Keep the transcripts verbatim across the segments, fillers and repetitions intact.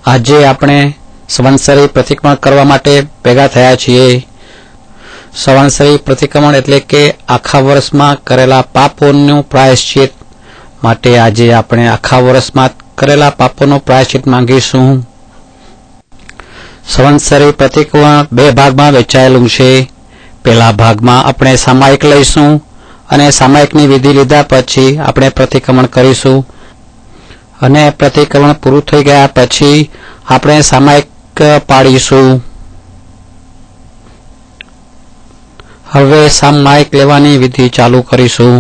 આજે આપણે સંવત્સરી પ્રતિક્રમણ કરવા માટે ભેગા થયા છીએ। સંવત્સરી પ્રતિક્રમણ એટલે કે આખા વર્ષમાં કરેલા પાપોનું પ્રાયશ્ચિત માટે આજે આપણે આખા વર્ષમાં કરેલા પાપોનું પ્રાયશ્ચિત માંગીશું। સંવત્સરી પ્રતિક્રમણ બે ભાગમાં વહેંચાયેલું છે। પહેલા ભાગમાં આપણે સામાયિક લઈશું અને સામાયિકની વિધિ લીધા પછી આપણે પ્રતિક્રમણ કરીશું અને પ્રતિક્રમણ પૂરું થઈ ગયા પછી આપણે સામાયિક પાડીશું। હવે સામાયિક લેવાની વિધિ ચાલુ કરીશું।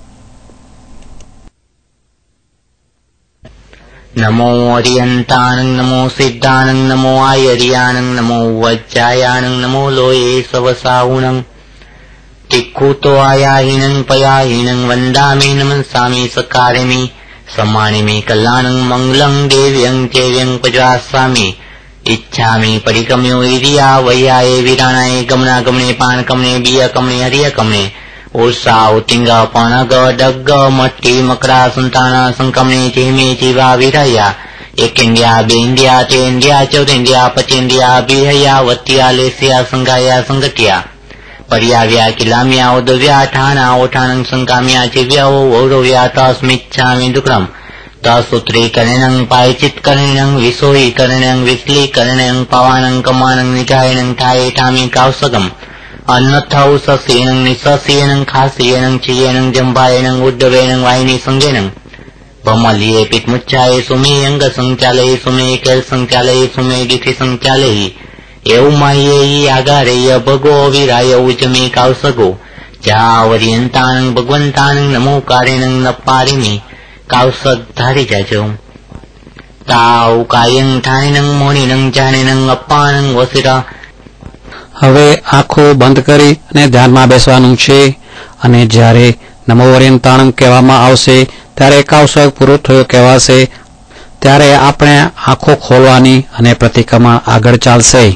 नमो अर्यन्तानं नमो सिद्धानं नमो आयर्यानं नमो वज्रायानं नमो लोये सवसाहुनं तिक्खुतो आयाहिनं पयाहिनं वन्दामि नमस्सामि सकारिमि सम्मानिमि कल्याणं मङ्गलं देव्यं चैव्यं प्रजास्वामि इच्छामि परिकम्यो इरिया वैयाये वीराणाये गमनागमने पाणकमने बियकमने हरियकमने ओषा उत्तिंगा पणग डग मट्टी मकरा संताना संकमने चेमे जीवा विरया एक इंडिया बे इंडिया ते इंडिया चौथ इंडिया पच इंडिया बिहया वत्तिया लेसिया संगाया संगतिया पर्याव्या किलाम्या उदव्या ठाणा ओठाणं संकाम्या चिव्या ओरव्या तस्मिच्छामि दुक्रम तसूत्री करणं पायचित करणं विसोई करणं विस्ली करणं पवानं कमानं निजायनं ठाये ठामी कावसगम अन्नथौ सस्येनं निसस्येनं खास्येनं चियेनं जम्भायेनं उड्डवेनं वाहिनी संगेनं भमलिये पित्मुच्चाये सुमे अंग संचालये सुमे केल संचालये सुमे गिथि संचालये एवमाये आगारेय भगो विराय उजमे कावसगो जावरियंतानं भगवंतानं नमो कारेनं नपारिमी कावसग धारी जाजो ताव कायं ठाणेनं मोणीनं जाणेनं अप्पानं वसिरा। હવે આંખો બંધ કરી અને ધ્યાનમાં બેસવાનું છે અને જ્યારે નમો ઓરિયંતાણમ કહેવામાં આવશે ત્યારે કાવસગ પૂરું થયું કહેવાશે ત્યારે આપણે આંખો ખોલવાની અને પ્રતિક્રમણ આગળ ચાલશે।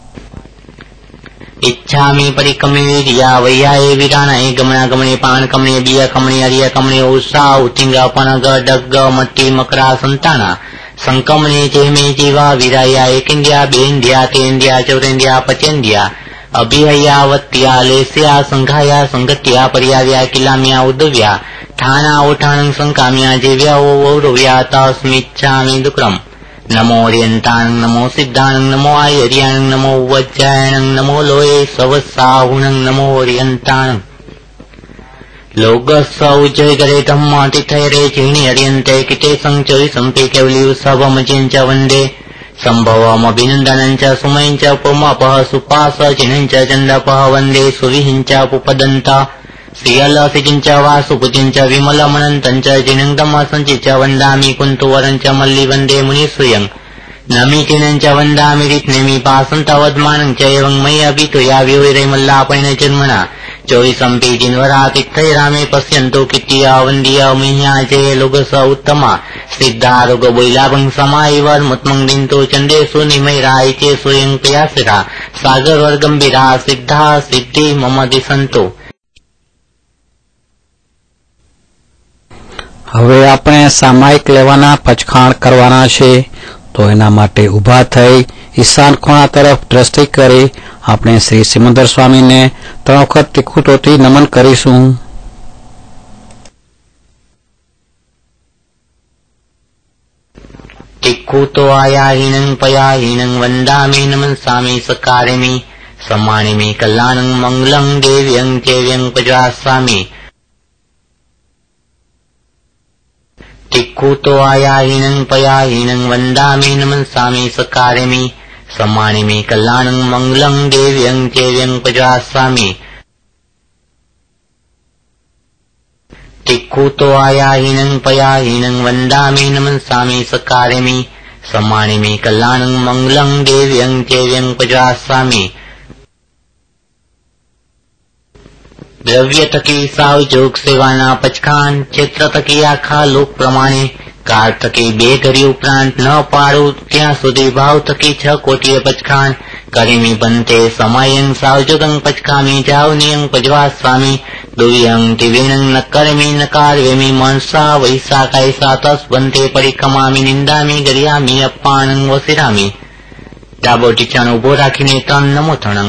इच्छामि परिकमने रिया वैयाये वीराणाये गमनागमने पाणकमने बियकमने हरियकमने ओषा उत्तिंगा पणग डग मट्टी मकरा संताना संकमने चेमे जीवा विराया एक इंडिया बे इंडिया ते इंडिया चौथ इंडिया पच इंडिया अभिहया वत्तिया लेसिया संघाया संगतिया पर्याव्या किलाम्या उदव्या ठाणा ओठाणं संकाम्या जीव्या ओरव्या तस्मिच्छामि दुक्रम नमो अर्यन्तानं नमो सिद्धानं नमो आयर्यानं नमो वज्रायानं नमो लोये सवसाहुनं नमो अर्यन्तानं लोगस्व उज्जय करे धम्म तिथयरे चीणी अर्यन्ते किते संचोरि संपे केवली उत्सवमजिं च वन्दे सम्भवम् अभिनन्दनं च सुमयं च पुमपः सुपास चिनं च चन्दपः वन्दे सुविहिं च पुपदन्त श्रियलसिजिं च वासुपुजिं च विमलमनन्तं च जिनं दमसञ्चि च वन्दामि कुन्तुवरं च मल्लि वन्दे मुनिश्रियं नमि चिनं च वन्दामि रित्नेमि पासन्तवद्मानं च एवं मयि अभितुया विवरे मल्लापेन जन्मना चोविसंपि जिन्वरा तिक्थै रामे पश्यन्तु कित्तिया वन्द्या मह्या जय लोगस उत्तमा सिद्धारोग बोइलाभं समायिवर मुत्मं दिन्तु चण्डेषु निमैरायिचे स्वयं प्रयासिरा सागरवर गंभीरा सिद्धा सिद्धि मम दिसन्तु। હવે આપણે સામાયિક લેવાના પચખાણ કરવાના છે તો એના માટે ઊભા થઈ ઈશાન ખૂણા તરફ દ્રષ્ટિ કરી આપણે શ્રી સિમંદર સ્વામીને ત્રણ વખત તિકુટોથી નમન કરીશું। तिक्खुतो आयाहिनं पयाहिनं वन्दामि नमस्सामि सकारिमि सम्मानिमि कल्याणं मङ्गलं देव्यं चैव्यं प्रजास्वामि तिक्खुतो आयाहिनं पयाहिनं वन्दामि नमस्सामि सकारिमि सम्मानिमि कल्याणं मङ्गलं देव्यं चैव्यं प्रजास्वामि तिक्खुतो आयाहिनं पयाहिनं वन्दामि नमस्सामि सकारिमि सम्मानिमि कल्याणं मङ्गलं देव्यं चैव्यं प्रजास्वामि। द्रव्य थकी सावजोग सेवाना पचखान क्षेत्र थकी आखा लोक प्रमाणे कार थकी बे घड़ी उपरांत न पाड़ू त्या सुधी भाव थकी छ कोटीय पचखान करीमी बनते समयं सावजोगं पचखामी जावनियं पजवा स्वामी दुर्यं दिव्यं न कर्मी न कार्वेमी मनसा वैसा कैसा तस्वंते परिक्रमामी निंदामी गरियामी अप्पाणं वसिरामी। ડાબો ટીચાનો ઉભો રાખીને ત્રણ નમો થણંગ।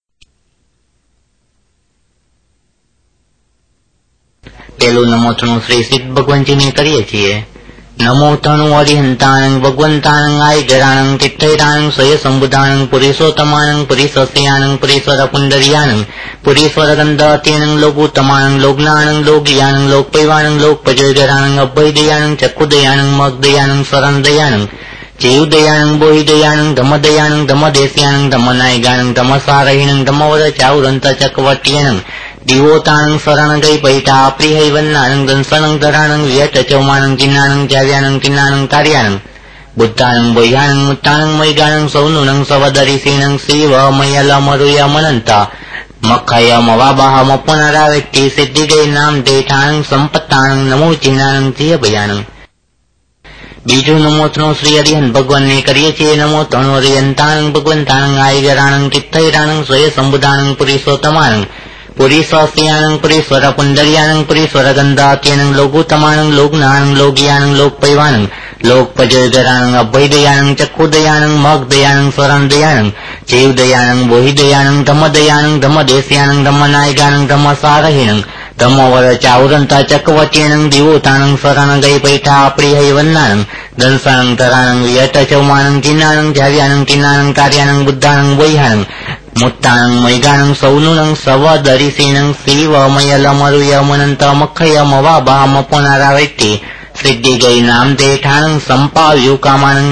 પેલું નમો થણું શ્રી સિદ્ધ ભગવાનજીને કરીએ છીએ। નમો થણું અરિહંતાણંગ ભગવંતાણંગ આય ગરાણંગ તિથૈરાણંગ સ્વય સંબુધાણંગ પુરીશોત્તમાણંગ પુરીશસ્યાણંગ પુરીશ્વર પુંડરિયાણંગ પુરીશ્વર ગંધાત્યણંગ લોગુત્તમાણંગ લોગનાણંગ લોગયાણંગ લોકપૈવાણંગ લોકપજયગરાણંગ અભયદયાણંગ ચક્ષુદયાણંગ મગદયાણંગ શરણદયાણંગ જીવદયાણંગ બોહિદયાણંગ ધમદયાણંગ ધમદેશ્યાણંગ ધમનાયગાણંગ ધમસારહિણંગ ધમવદ ચાઉરંત ચકવટ્યણંગ दिवोताणं शरण गई पैठा प्रियवन्नाणं दंसणं धराणं व्यट चौमाणं जिन्नाणं जाव्याणं किन्नाणं कार्याणं बुद्धाणं बोह्याणं मुत्ताणं मैगाणं सौनुणं सवदरिसीणं शिव मयलमरुयमनंता मखय मवाबाह मपुनरावेट्टि सिद्धि गई नाम देठाणं संपत्ताणं नमो चिन्नाणं जियभयाणं। बीजू नमोत्नो श्री हरिहन भगवान ने करिए छे। नमो तणो हरिहंताणं भगवंताणं आयगराणं तिथैराणं स्वय संबुधाणं पुरीशोत्तमाणं पुरीशस्याणं पुरीश्वर पुंडरियाणं पुरीश्वर गंधात्यणं लोगुत्तमाणं लोगनाणं लोगयाणं लोकपैवाणं लोकपजयगराणं अभयदयाणं चक्षुदयाणं मगदयाणं शरणदयाणं जीवदयाणं बोहिदयाणं धमदयाणं धमदेश्याणं धमनायगाणं धमसारहिणं धमवर चाउरंता चकवट्यणं दिवोताणं शरण गई पैठा प्रियवन्नाणं दंसाणं धराणं व्यट चौमाणं जिन्नाणं जाव्याणं किन्नाणं कार्याणं बुद्धाणं बोह्याणं मुत्ताणं मैगाणं सौनुणं सवदरिसीणं शिवमयलमरुयमनंत मखय मवाबाह मपुनरावेट्टि सिद्धि गई नाम देठाणं संपाव्यु कामाणं।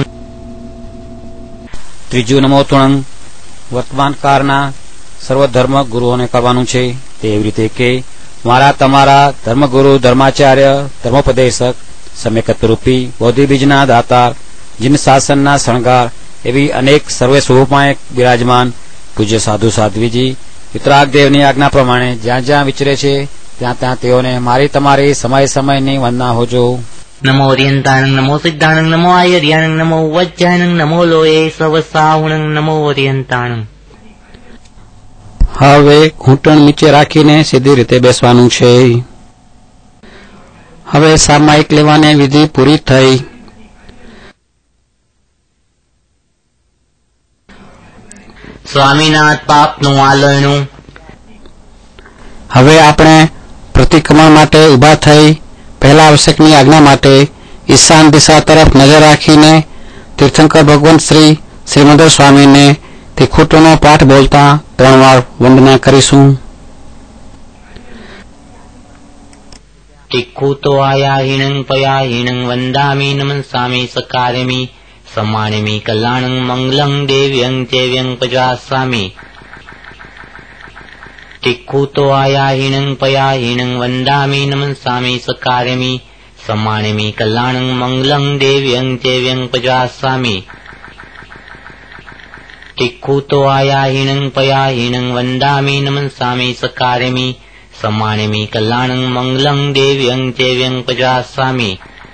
ત્રીજું નમોતુણં વર્તમાન કાળના સર્વ ધર્મ ગુરુઓને કરવાનું છે તેવી રીતે કે મારા તમારા ધર્મગુરુ ધર્માચાર્ય ધર્મોપદેશક સમ્યકત્વરૂપી બોધિબીજના દાતાર જીન શાસનના શણગાર એવી અનેક સર્વે સ્વરૂપમાં બિરાજમાન પૂજ્ય સાધુ સાધ્વીજી વિતરાગ દેવની આજ્ઞા પ્રમાણે જ્યાં જ્યાં વિચરે છે ત્યાં ત્યાં તેઓને મારી તમારી સમય સમયની વંદના હોજો। नमो ओरियंताणं नमो सिद्धाणं नमो आयर्याणं नमो वज्जायणं नमो लोये सवसाहुणं नमो ओरियंताणं। હવે ઘૂંટણ નીચે રાખીને સીધી રીતે બેસવાનું છે। હવે સામાયિક લેવાની વિધિ પૂરી થઈ। સ્વામીનાથ પાપનું આલોયણું। હવે આપણે પ્રતિક્રમણ માટે ઊભા થઈ પહેલા આવશ્યકની આજ્ઞા માટે ઈશાન દિશા તરફ નજર રાખીને તીર્થંકર ભગવાન શ્રી શ્રીમંદર સ્વામીને તિખુટોનો પાઠ બોલતા ત્રણ વાર વંદના કરીશું। તિખુતો આયાહીણં પયાહીણં વંદામી નમસ્સામી સકાર્યમી समाणिमि कल्याणं मंगलं देव्यं चैव्यं पजास्सामि। तिखुतो आयाहीणं पयाहीणं वन्दामि नमस्सामि सकार्यमि समाणिमि कल्याणं मंगलं देव्यं चैव्यं पजास्सामि। तिखुतो आयाहीणं पयाहीणं वन्दामि नमस्सामि सकार्यमि समाणिमि कल्याणं मंगलं देव्यं चैव्यं पजास्सामि।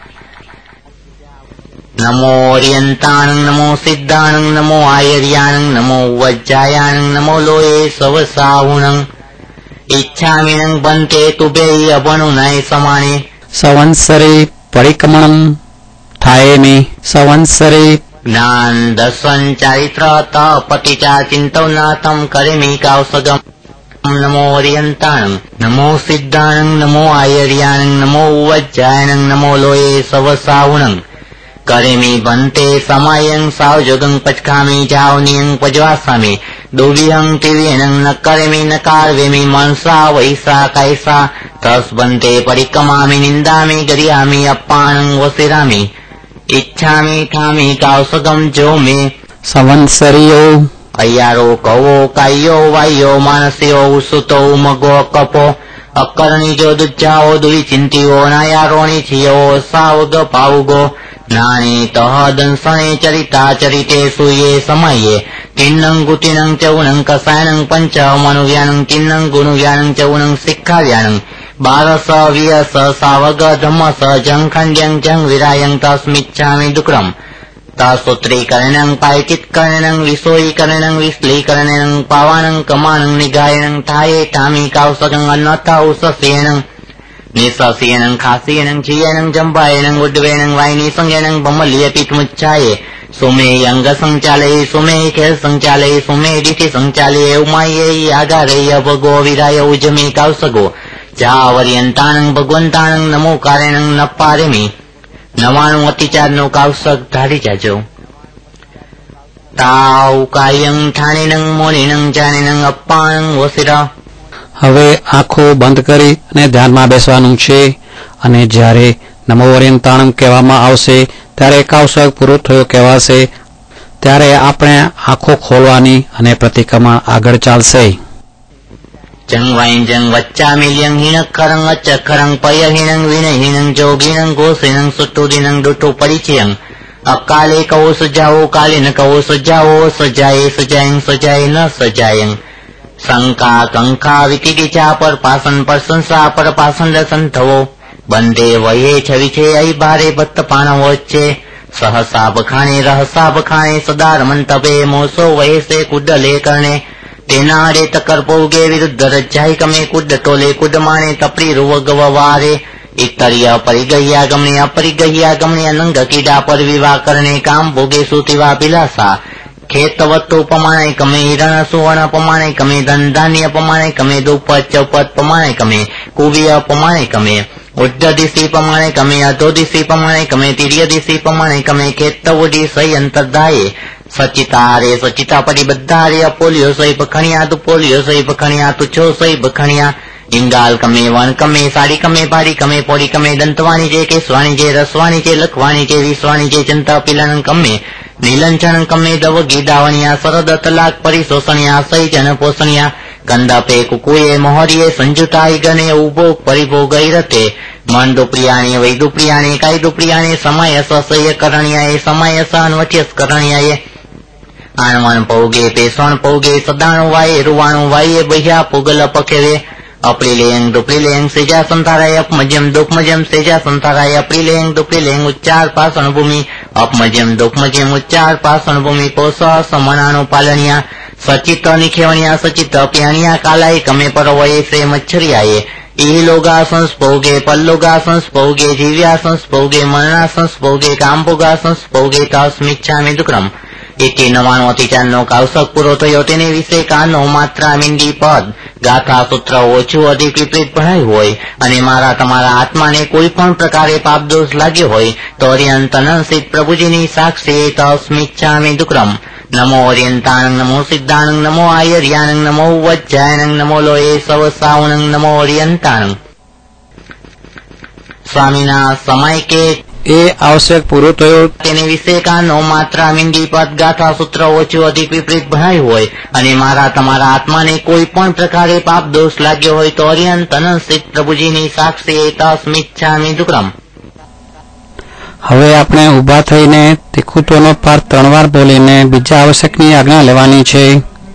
नमो ओरियंताणं नमो सिद्धाणं नमो आयर्याणं नमो वज्जायाणं नमो लोये सवसाहुणं इच्छामिणं बन्ते तुभे अवनुनय समाने। संवत्सरे परिक्रमणं थायेमि संवत्सरे ज्ञान दर्शन चारित्र तपतिचा चिन्तौनाथं करेमि कौसगं। नमो ओरियंताणं नमो सिद्धाणं नमो आयर्याणं नमो वज्जायणं नमो लोये सवसाहुणं करेमि बन्ते समायं सावजगं पचकामि जावनियं पजवासामि दुर्विहं तिव्यनं न करेमि न कार्वेमि मनसा वैसा कैसा तस् बन्ते परिक्रमामि निन्दामि गरियामि अप्पाणं वसिरामि इच्छामि ठामि कौसगं जो मे। संवत्सरियो अय्यारो कवो कायो वायो मानस्यो उसुतो मगो कपो अकर्णिजो दुज्जाओ दुविचिन्तियो नायारोणि छियो सावग पावगो ज्ञाने तह दंसणे चरिता चरिते सूये समये तिन्नं गुतिनं चौनं कसायनं पंच मनुव्यानं तिन्नं गुणुव्यानं चौनं सिक्खाव्यानं बारस वियस सावग धम्मस जं खण्ड्यं जं विरायं तस्मिच्छामि दुक्रम। तासूत्रीकरणं पायचित्करणं विसोयीकरणं विश्लीकरणं पावानं कमानं निगायनं थाये तामी कावसकं अन्नताउसस्येनं निसस्येनं खास्येनं चीयनं जम्बायनं उड्डवेनं वायनीसंज्ञनं बमलियपितमुच्चाये सुमे अंग संचालये सुमे खेल संचालये सुमे दिति संचालये उमाये यागारे भगो विराय उजमे कावसगो जावर्यंतानं भगवंतानं नमो कारणं न पारेमी नवाणु अतिचार नो कावसक ધારી જાજો તાવ કાયં ઠાણીનં મોનીનં જાણીનં અપ્પાણં વસિરા. હવે આંખો બંધ કરી અને ધ્યાનમાં બેસવાનું છે અને જ્યારે નમો ઓરિયંતાણમ કહેવામાં આવશે ત્યારે કાવસક પૂરો થયો કહેવાશે ત્યારે આપણે આંખો ખોલવાની અને પ્રતિક્રમણ આગળ ચાલશે. જંગ વાઈન જંગ વચ્ચા મિલ્યં હિણખરં અચખરં પયહિણં વિનહિણં જોગિણં ગોસિણં સુતુદિણં દુટુ પરિચયં અકાલે કવો સજાવો કાલે ન કવો સજાવો સજાયે સજાયં સજાયે ન સજાયં શંકા કંકા વિકિગીચા પર પાસન પર સંસા પર પાસન દર્શન થવો બંધે વયે છવી છે અઈ બારે ભત્ત પાણ વચ્ચે સહસા બખાણે રહસા બખાણે સદા રમંતપે મોસો વયસે કુડલે કરણે તેના રે તકર પોગે વિરુદ્ધ રજાઈ કમે કુડ ટોલે કુડ માણે તપરી રૂવગ વારે ઇતરિય પરિગહ્યા ગમને અપરિગહ્યા ગમને અનંગ કીડા પર વિવાહ કરણે કામ ભોગે સુતિવા પિલાસા ખેતવત્તુ પમાણે કમે હિરણ સુવર્ણ પમાણે કમે ધન ધાન્ય પમાણે કમે દુપત ચૌપત પમાણે કમે કુવિય પમાણે કમે ઉડ્ડ દિશી પમાણે કમે અધો દિશી પમાણે કમે તિર્ય દિશી પમાણે કમે ખેતવડી સહી અંતરદાયે સચિતા રે સચિતા પરિબદ્ધા રે અપોલિયો સહી પખણિયા તુ પોલિયો સહી પખણિયા તુ છો સહી પખણિયા इंगाल कमे वन कमे साड़ी कमे पाड़ी कमे पोड़ी कमे दंतवाणी जे केसवाणी जे रसवाणी जे लखवाणी जे विश्वाणी जे चिंता पिलन कमे नीलंचन कमे दव गीदावणिया सरद तलाक परिशोषणिया सही जन पोषणिया कंदपे कुकुये मोहरिये संजुताई गणे उभो परिभोग रते मन दुप्रियाणी वै दुप्रियाणी काई दुप्रियाणी समय ससय करणियाए समय अनवठ्यस करणियाए आणवण पौगे पेसवण पौगे सदाणु वाये रुवाणु वाये बह्या पुगल पखेरे अप्रिलेंग दुप्रिलेंग सेजा संताराय अपमजम दुखमजम सेजा संताराय अप्रिलेंग दुप्रिलेंग उच्चार पाषण भूमि अपमजम दुखमजम उच्चार पाषण भूमि पोष समणानु पालनिया सचित निखेवनिया सचित प्यानिया कालाय कमे पर वये से मच्छरियाए इलोगा संस्पोगे पल्लोगा संस्पोगे जीव्या संस्पोगे मरणा संस्पोगे कामभोगा संस्पोगे तस्मिच्छामि दुक्रम इति नवाणु अतिचारनो कावसक पूरो थयो तेने विશે કાનો માત્રા મીંડી પદ ગાથા સૂત્ર ઓછું અધિક વિપરીત ભણાયું હોય અને મારા તમારા આત્માને કોઈ પણ પ્રકારે પાપ દોષ લાગ્યો હોય તો અર્યંતનસિત પ્રભુજીની સાક્ષી તસ્મિચ્છામિ દુક્રમ નમો અર્યંતાણં નમો સિદ્ધાણં નમો આયર્યાણં નમો વજ્જાયણં નમો લોયે સવસાવણં નમો અર્યંતાણં. સ્વામીના સમય કે એ આવશ્યક પૂરો થયો તેને વિશે કાનો માત્રા મીંડી પદ ગાથા સૂત્ર ઓછું અધિક વિપરીત ભણાયું હોય અને મારા તમારા આત્માને કોઈ પણ પ્રકારે પાપ દોષ લાગ્યો હોય તો અર્યંત અનંત પ્રભુજીની સાક્ષી તસ્મિચ્છામિ દુક્રમ. હવે આપણે ઊભા થઈને તિખુતોનો પાઠ ત્રણ વાર બોલીને બીજા આવશ્યકની આજ્ઞા લેવાની છે.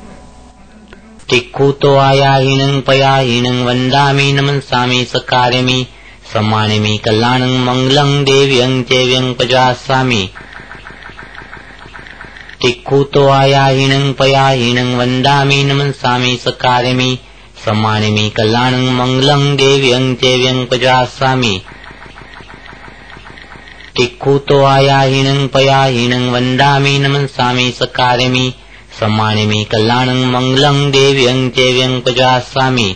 તિખુતો આયાહીનં પયાહીનં વંદામિ નમસ્સામિ સકાર્યમિ सम्मानिमि कल्याणं मंगलं देव्यं चैव्यं पजास्सामि. तिखुतो आयाहीनं पयाहीनं वन्दामि नमस्सामि सकार्यमि सम्मानिमि कल्याणं मंगलं देव्यं चैव्यं पजास्सामि. तिखुतो आयाहीनं पयाहीनं वन्दामि नमस्सामि सकार्यमि सम्मानिमि कल्याणं मंगलं देव्यं चैव्यं पजास्सामि.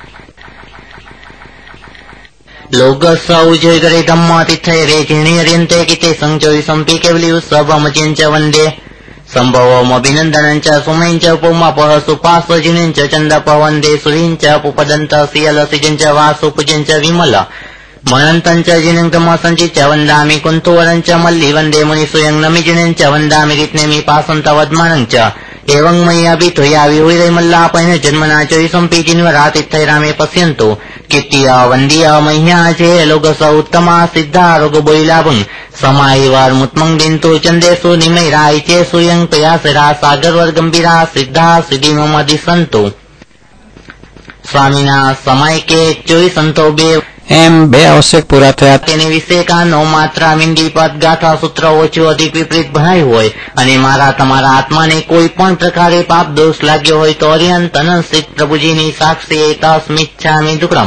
लोग सौजय करे धम्मा तिथे रे जिणी अर्यन्ते किते संजोय संपी केवली उत्सवमचिंच वंदे संभवम अभिनंदनंच सुमैंच पुमापह सुपास जिनिंच चंदप वंदे सुरींच पुपदंत सियल सिजंच वासुपुजंच विमल मनंतंच जिनिं धम्म संचिच वंदामि कुंतुवरंच मल्ली वंदे मुनिसुयं नमि जिनिंच वंदामि रीत्नेमि पासंत वद्मानंच एवं मयि अभितोया विहुरे मल्लापैन जन्मना चोय संपी जिन्वरा तिथे रामे पश्यन्तु कीर्तिय वंदीय मह्या चे लोगस उत्तमा सिद्धा रोग बोइलाभं समाहि वार मुत्मंग दिन्तु चंदेसु निमैराय चे सुयं प्रयासरा सागर वर गंभीरा सिद्धा सिद्धि ममदि संतो. સ્વામીના સમય કે ચોઈ સંતો બે એમ બે આવશ્યક પૂરા થયા. તેને વિશે કાનો માત્રા મીંડી પદ ગાથા સૂત્ર ઓછું અધિક વિપરીત ભણાયું હોય અને મારા તમારા આત્માને કોઈ પણ પ્રકારે પાપ દોષ લાગ્યો હોય તો અર્યંત અનંત પ્રભુજીની સાક્ષી તસ્મિચ્છામિ દુક્કડમ.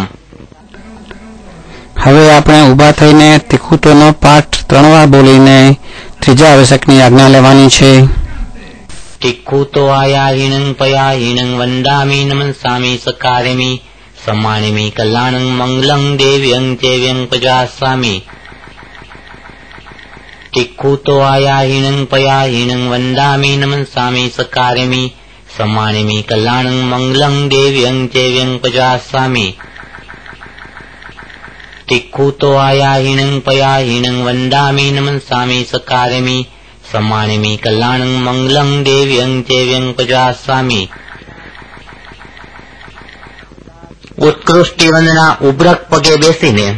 હવે આપણે ઊભા થઈને તિખુતોનો પાઠ ત્રણ વાર બોલીને ત્રીજા આવશ્યકની આજ્ઞા લેવાની છે. તિખુતો આયાહીનં પયાહીનં વંદામિ નમસ્સામિ સકારેમિ सम्मानिमि कल्याणं मंगलं देव्यं चैव्यं प्रजास्वामि. टिक्खुतो आयाहीनं पयाहीनं वन्दामि नमस्सामि सकारेमि सम्मानिमि कल्याणं मंगलं देव्यं चैव्यं प्रजास्वामि. टिक्खुतो आयाहीनं पयाहीनं वन्दामि नमस्सामि सकारेमि सम्मानिमि कल्याणं मंगलं देव्यं चैव्यं प्रजास्वामि. उत्कृष्टि वंदना उब्रक पगे बेसीने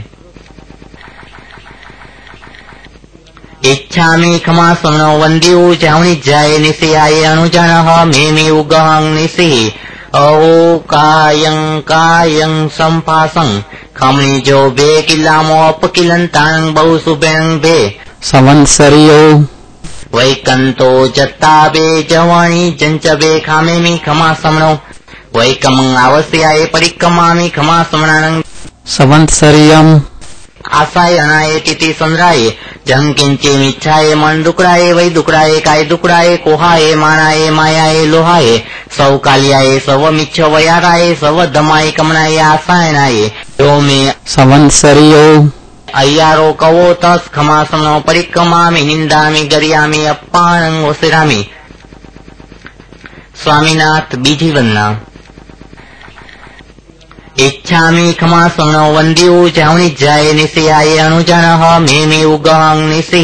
इच्छामि खमा समनो वंदिउ जावणी जाय निसियाय अनुजानः मेमि उगहं निसि अवकायं कायं संपासं खमणी जो बे किल्लामो अपकिलंतां बहु सुबें बे संवत्सरियो वैकंतो जत्ता बे जवाणी जंचबे खामेमि खमा समनो वैकमं आवस्याय परिक्रमामि खमा समणानं संवत्सरियम आसाय अनाय तिथि संद्राय जं किंचिमिच्छाय मन दुकड़ाय वै दुकड़ाय काय दुकड़ाय कोहाय मानाय मायाय लोहाय सौ कालियाय सव मिच्छ वयाराय सव दमाय कमनाय आसायनाय यो मे संवत्सरियो अय्यारो कवो तस् खमा समनो परिक्रमामि निंदामि गरियामि अप्पानं वसिरामि. स्वामीनाथ बीजी वंदना. इच्छामि खमा समनो वंदिउ जावणी जाय निसियाय अनुजानः मेमि उगहं निसि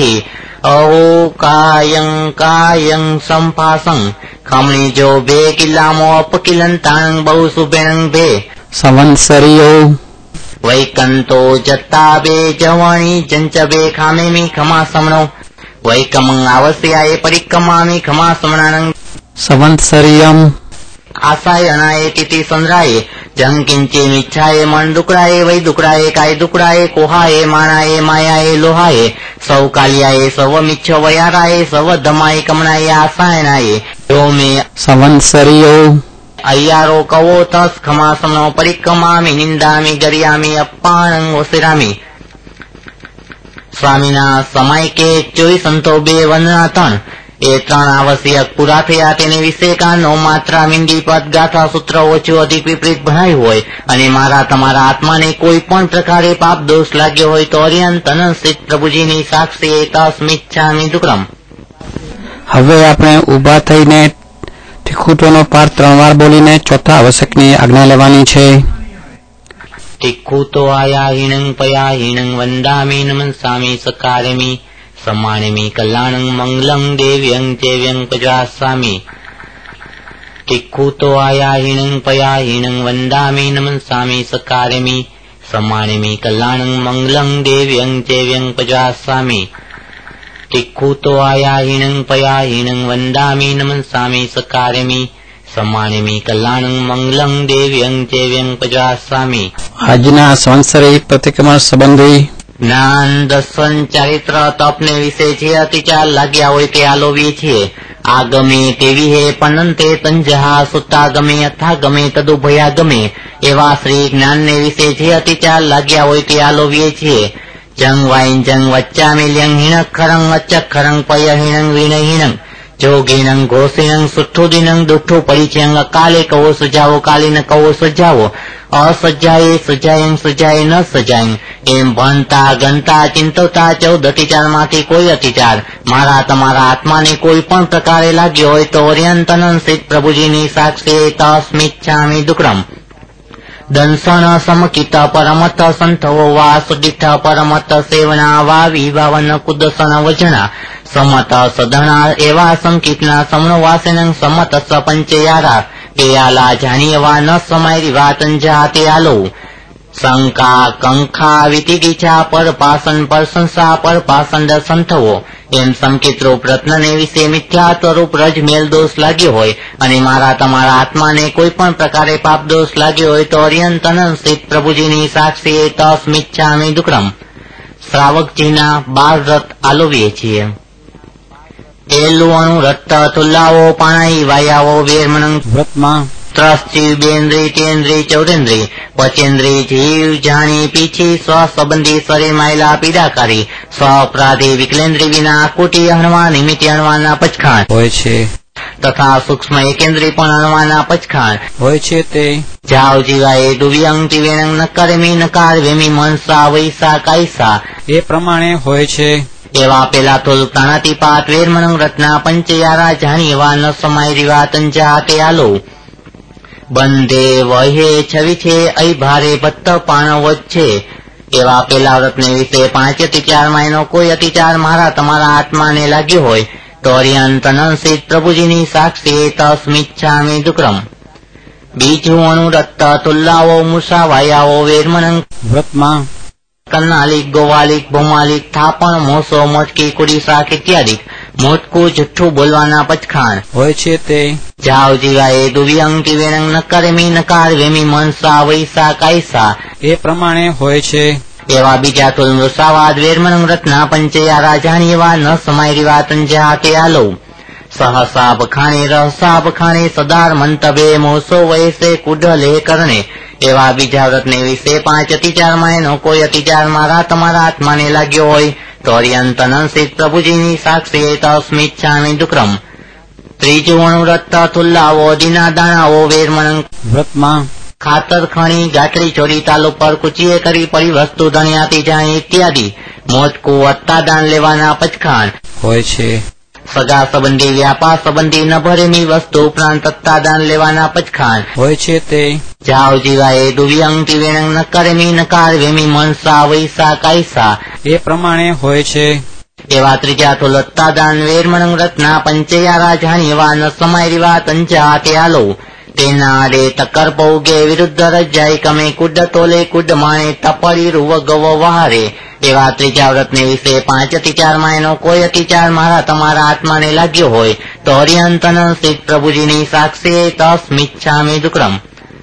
अवकायं कायं संपासं खमणी जो बे किल्लामो अपकिलंतां बहु सुबें बे संवत्सरियो वैकंतो जत्ता बे जवाणी जंचबे खामेमि खमा समनो वैकमं आवस्याय परिक्रमामि खमा समणानं संवत्सरियम आसाय अनाय तिथि संद्राय जं किंचिमिच्छाय मन दुकड़ाय वै दुकड़ाय काय दुकड़ाय कोहाय मानाय मायाय लोहाय सौ कालियाय सव मिच्छ वयाराय सव दमाय कमनाय आसायनाय यो मे संवत्सरियो अय्यारो कवो तस् खमा समनो परिक्रमामि निंदामि गरियामि अप्पानं वसिरामि. स्वामीना समय के ચોવીસ સંતો બે વંદના ત્રણ એ ત્રણ આવશ્યક પૂરા થયા. તેને વિશે કાનો માત્રા મીંડી પદ ગાથા સૂત્ર ઓછું અધિક વિપરીત ભણાયું હોય અને મારા તમારા આત્માને કોઈ પણ પ્રકારે પાપ દોષ લાગ્યો હોય તો અર્યંત અનંત પ્રભુજીની સાક્ષી તસ્મિચ્છામિ દુક્કડમ. હવે આપણે ઊભા થઈને તિખુતોનો પાઠ ત્રણ વાર બોલીને ચોથા આવશ્યકની આજ્ઞા લેવાની છે. टिक्खुतो आयाहीनं पयाहीनं वन्दामि नमस्सामि सकारेमि सम्मानिमि कल्याणं मंगलं देव्यं चैव्यं प्रजास्वामि. टिक्खुतो आयाहीनं पयाहीनं वन्दामि नमस्सामि सकारेमि सम्मानिमि कल्याणं मंगलं देव्यं चैव्यं प्रजास्वामि. टिक्खुतो आयाहीनं पयाहीनं वन्दामि नमस्सामि सकारेमि सम्मानिमि कल्याणं मंगलं देव्यं चैव्यं प्रजास्वामि. આજના સંવત્સરી પ્રતિક્રમણ સંબંધી જ્ઞાન દર્શન ચારિત્ર તપને વિશે જે અતિચાર લાગ્યા હોય તે આલોવીએ છીએ. આ ગમે તેવી હે પનંતે તંજહા સુતા ગમે અથા ગમે તદુભયા ગમે એવા શ્રી જ્ઞાનને વિશે જે અતિચાર લાગ્યા હોય તે આલોવીએ છીએ. જંગ વાઈન જંગ વચ્ચામિ લ્યંગ હિણખરં અચખરં પયહિણં વિણહિણં જોગીનં ઘોષિણં સુઠ્ઠુદિનં દુઠ્ઠુ પરિચયં અકાલે કવો સુજાવો કાલીન કવો સુજાવો असज्जाए सजायं सजाए न सजायं एम भणता गणता चिंतवता चौद अतिचार माथी कोई अतिचार मारा तमारा आत्मा ने कोई पण प्रकारे लाग्यो होय तो अर्यंत अनंत प्रभुजीनी साक्षी तस्मिच्छामि दुक्कड़म. दंसन समकित परमत संथवो वा सुदिठ परमत सेवना वा विभावन कुदसन वजना समत सदना एवा संकितना समणवासेनं समत स पंचयारा पेयाला जानियवा न समायरी वातन जाते आलो શંકા કંખા વિતિગીછા પર પાસન પ્રશંસા પર પાસન દર્શન થવો એમ સંકેત રૂપ રત્નને વિશે મિથ્યા સ્વરૂપ રજ મેલ દોષ લાગ્યો હોય અને મારા તમારા આત્માને કોઈ પણ પ્રકારે પાપ દોષ લાગ્યો હોય તો અર્યંતન સ્થિત પ્રભુજીની સાક્ષી તસ્મિચ્છામિ દુક્કડમ શ્રાવકજીના બાર રથ આલોવીએ છીએ. એલુવણું રત્ત તુલ્લાવો પાણાઈ વાયાવો વેરમણં વ્રતમાં ત્રસ્ચી બેન્દ્રી તેન્દ્રી ચૌરેન્દ્રી પચેન્દ્રી જીવ જાણી પીછી સ્વ સંબંધી શરીર માયલા પીડાકારી સ્વ અપરાધી વિકલેન્દ્રી વિના કુટી હણવા નિમિત્તે હણવાના પચખાણ હોય છે તથા સૂક્ષ્મ એકેન્દ્રી પણ હણવાના પચખાણ હોય છે. તે જાવ જીવાય દુવ્યંગ તિવેણંગ નકરમી નકાર વેમી મનસા વૈસા કાયસા એ પ્રમાણે હોય છે. એવા પેલા તોલ પ્રાણાતિપાત વેરમણંગ રત્ના પંચયારા જાણી એવા ન સમાય રીવા તંજા તે આલો બંધે વહે છવી છે અઈ ભારે ભત્ત પાણવ છે. એવા પેલા વ્રતને વિશે પાંચ અતિચાર માયનો કોઈ અતિચાર મારા તમારા આત્માને લાગ્યો હોય તો અર્યંતનંસિત પ્રભુજીની સાક્ષી તસ્મિચ્છામિ દુક્કડમ. બીજું અણુરત્ત તુલ્લાવો મૂષા વાયાવો વેરમણંગ વ્રતમાં કન્નાલિક ગોવાલિક ભૌમાલિક થાપણ મોસો મોટકી કુડી શાક ઇત્યાદિ મોટકું જઠ્ઠું બોલવાના પચખાણ હોય છે. તે જાવ જીવાય દુવ્યંગ તિવેણંગ નકરમી નકાર વેમી મનસા વૈસા કાયસા એ પ્રમાણે હોય છે. એવા બીજા તુલ મૃષાવાદ વેરમણંગ રત્ના પંચયારા જાણી એવા ન સમાય રીવા તંજા તે આલો સહસા બખાણે રહસા બખાણે સદાર મંતભે મોસો વયસે કુડલે કરણે. એવા બીજા વ્રતને વિશે પાંચ અતિચાર માયનો કોઈ અતિચાર મારા તમારા આત્માને લાગ્યો હોય તો અર્યંતનંસિત પ્રભુજીની સાક્ષી તસ્મિચ્છામિ દુક્કડમ. ત્રીજું અણુરત્ત તુલ્લાવો દીના દાણાવો વેરમણંગ વ્રતમાં ખાતર ખણી ગાંઠડી ચોરી તાલુ પર કુચીએ કરી પડી વસ્તુ ધણિયાતી જાણી ઇત્યાદિ મોટકું વત્તા દાન લેવાના પચખાણ હોય છે. સગા સંબંધી વ્યાપાર સંબંધી ન ભરેમી વસ્તુ ઉપરાંત તત્તાદાન લેવાના પચખાણ હોય છે. તે જાવ જીવાય દુવ્યંગ તિવેણંગ નકરમી નકાર વેમી મનસા વૈસા કાયસા એ પ્રમાણે હોય છે. એવા ત્રીજા તો લત્તાદાન વેરમણંગ રત્ના પંચયારા જાણી એવા ન સમાય રીવા તંજા તે આલો તેના આડે તકર પૌગે વિરુદ્ધ રજાય કમે કુડ તોલે કુડ માણે તપડી રૂવ ગવ વહારે. એવા ત્રીજા વ્રતને વિશે પાંચ અતિચાર માયનો કોઈ અતિચાર મારા તમારા આત્માને લાગ્યો હોય તો અર્યંતન સ્થિત પ્રભુજીની સાક્ષી તસ્મિચ્છામિ દુક્કડમ.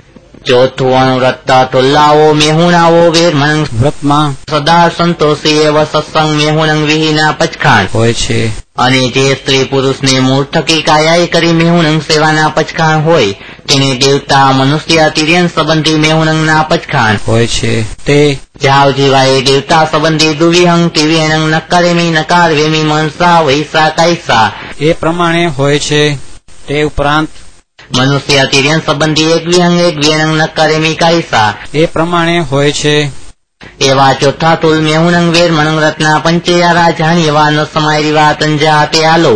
ચોથું અણુરત્ત તુલ્લાવો મેહુણાવો વેરમણંગ વ્રતમાં સદા સંતોષી એવ સત્સંગ મેહુણંગ વિહીના પચખાણ હોય છે. અને જે સ્ત્રી પુરુષને મૂળ થકી કાયાઈ કરી મેહુણંગ સેવાના પચખાણ હોય તેને દેવતા મનુષ્ય તિર્યન સંબંધી મેહુણંગના પચખાણ હોય છે. તે જાવ જીવાય દેવતા સંબંધી દુવિહંગ તિવેણંગ નકરેમી નકાર વેમી મનસા વૈસા કાયસા એ પ્રમાણે હોય છે. તે ઉપરાંત મનુષ્ય તિર્યન સંબંધી એક વિહંગ એક વેણંગ નકરેમી કાયસા એ પ્રમાણે હોય છે. એવા ચોથા તુલ મેહુણંગ વેરમણંગ રત્ના પંચયારા જાણી એવા ન સમાય રીવા તંજા તે આલો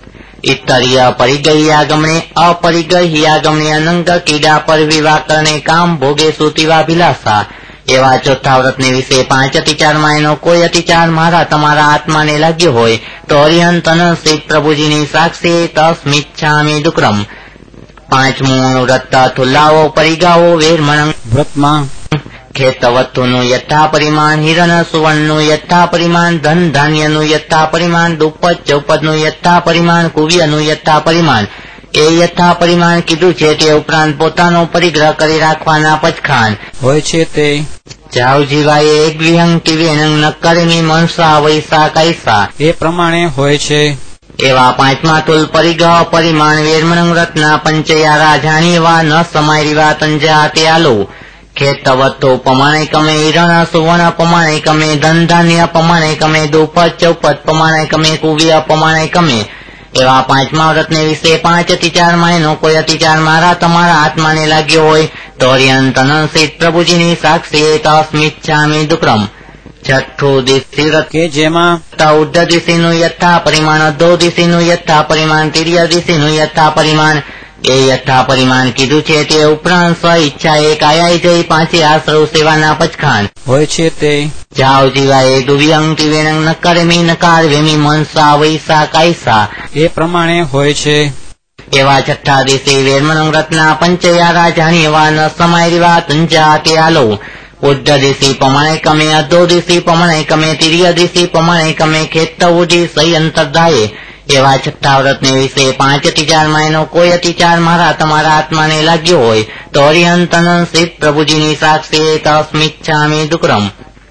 ઇતરીય પરિગહ્યા ગમણે અપરિગહ્યા ગમણે અનંગ કીડા પર વિવા કરણે કામ ભોગે સુતીવા ભિલાસા. એવા ચોથા વ્રતને વિશે પાંચ અતિચાર માયનો કોઈ અતિચાર મારા તમારા આત્માને લાગ્યો હોય તો અર્યંતન સ્થિત પ્રભુજીની સાક્ષી તસ્મિચ્છામિ દુક્કડમ. પાંચમું અણુરત્ત તુલ્લાવો પરિગાવો વેરમણંગ વ્રતમાં ખેતવત્તુનું યથા પરિમાણ હિરણ સુવર્ણનું યથા પરિમાણ ધન ધાન્યનું યથા પરિમાણ દુપ્પત ચૌપદનું યથા પરિમાણ કુવ્યનું યથા પરિમાણ એ યથા પરિમાણ કીધું છે તે ઉપરાંત પોતાનો પરિગ્રહ કરી રાખવાના પચખાણ હોય છે. તે જાવ જીવાય એક વિહંગ તિવેણંગ નકરમી મનસા વૈસા કાયસા એ પ્રમાણે હોય છે. એવા પાંચમા તુલ પરિગ્રહ પરિમાણ વેરમણંગ રત્ના પંચયારા જાણી એવા ન સમાય રીવા તંજા તે આલો ખેતવત્તો પમાણે કમે હિરણ સુવર્ણ પમાણે કમે ધન ધાન્ય પમાણે કમે દુપત ચૌપત પમાણે કમે કુવ્ય પમાણે કમે. એવા પાંચમા વ્રતને વિશે પાંચ અતિચાર માયનો કોઈ અતિચાર મારા તમારા આત્માને લાગ્યો હોય તો અર્યંતન સ્થિત પ્રભુજીની સાક્ષી તસ્મિચ્છામિ દુક્કડમ. છઠ્ઠું દિશી વ્રત કે જેમાં ઉર્ધ દિશીનું યથા પરિમાણ અધો દિશીનું યથા પરિમાણ તિર્ય દિશીનું યથા પરિમાણ એ યથા પરિમાણ કીધું છે તે ઉપરાંત સ્વ ઈચ્છા એ કાયાઈ જઈ પાંચે આશ્રવ સેવાના પચખાણ હોય છે. તે જાવ જીવાય દુવ્યંગ તિવેણંગ નકરમી નકાર વેમી મનસા વૈસા કાયસા એ પ્રમાણે હોય છે. એવા છઠ્ઠા દિવસે વેરમણંગ રત્ના પંચયારા જાણી એવા ન સમાય રીવા તંજા તે આલો ઉદ્ધ દિશી પ્રમાણે કમે અધો દિશી પ્રમાણે કમે તિર્ય દિશી પ્રમાણે કમે ખેત ઉડી સહી અંતરદાયે એવા છઠ્ઠા વ્રતને વિશે પાંચ અતિચારમાં એનો કોઈ અતિચાર મારા તમારા આત્માને લાગ્યો હોય તો હરિહંતન સિદ્ધ પ્રભુજીની સાક્ષી તસ્મિચ્છામિ દુક્રમ.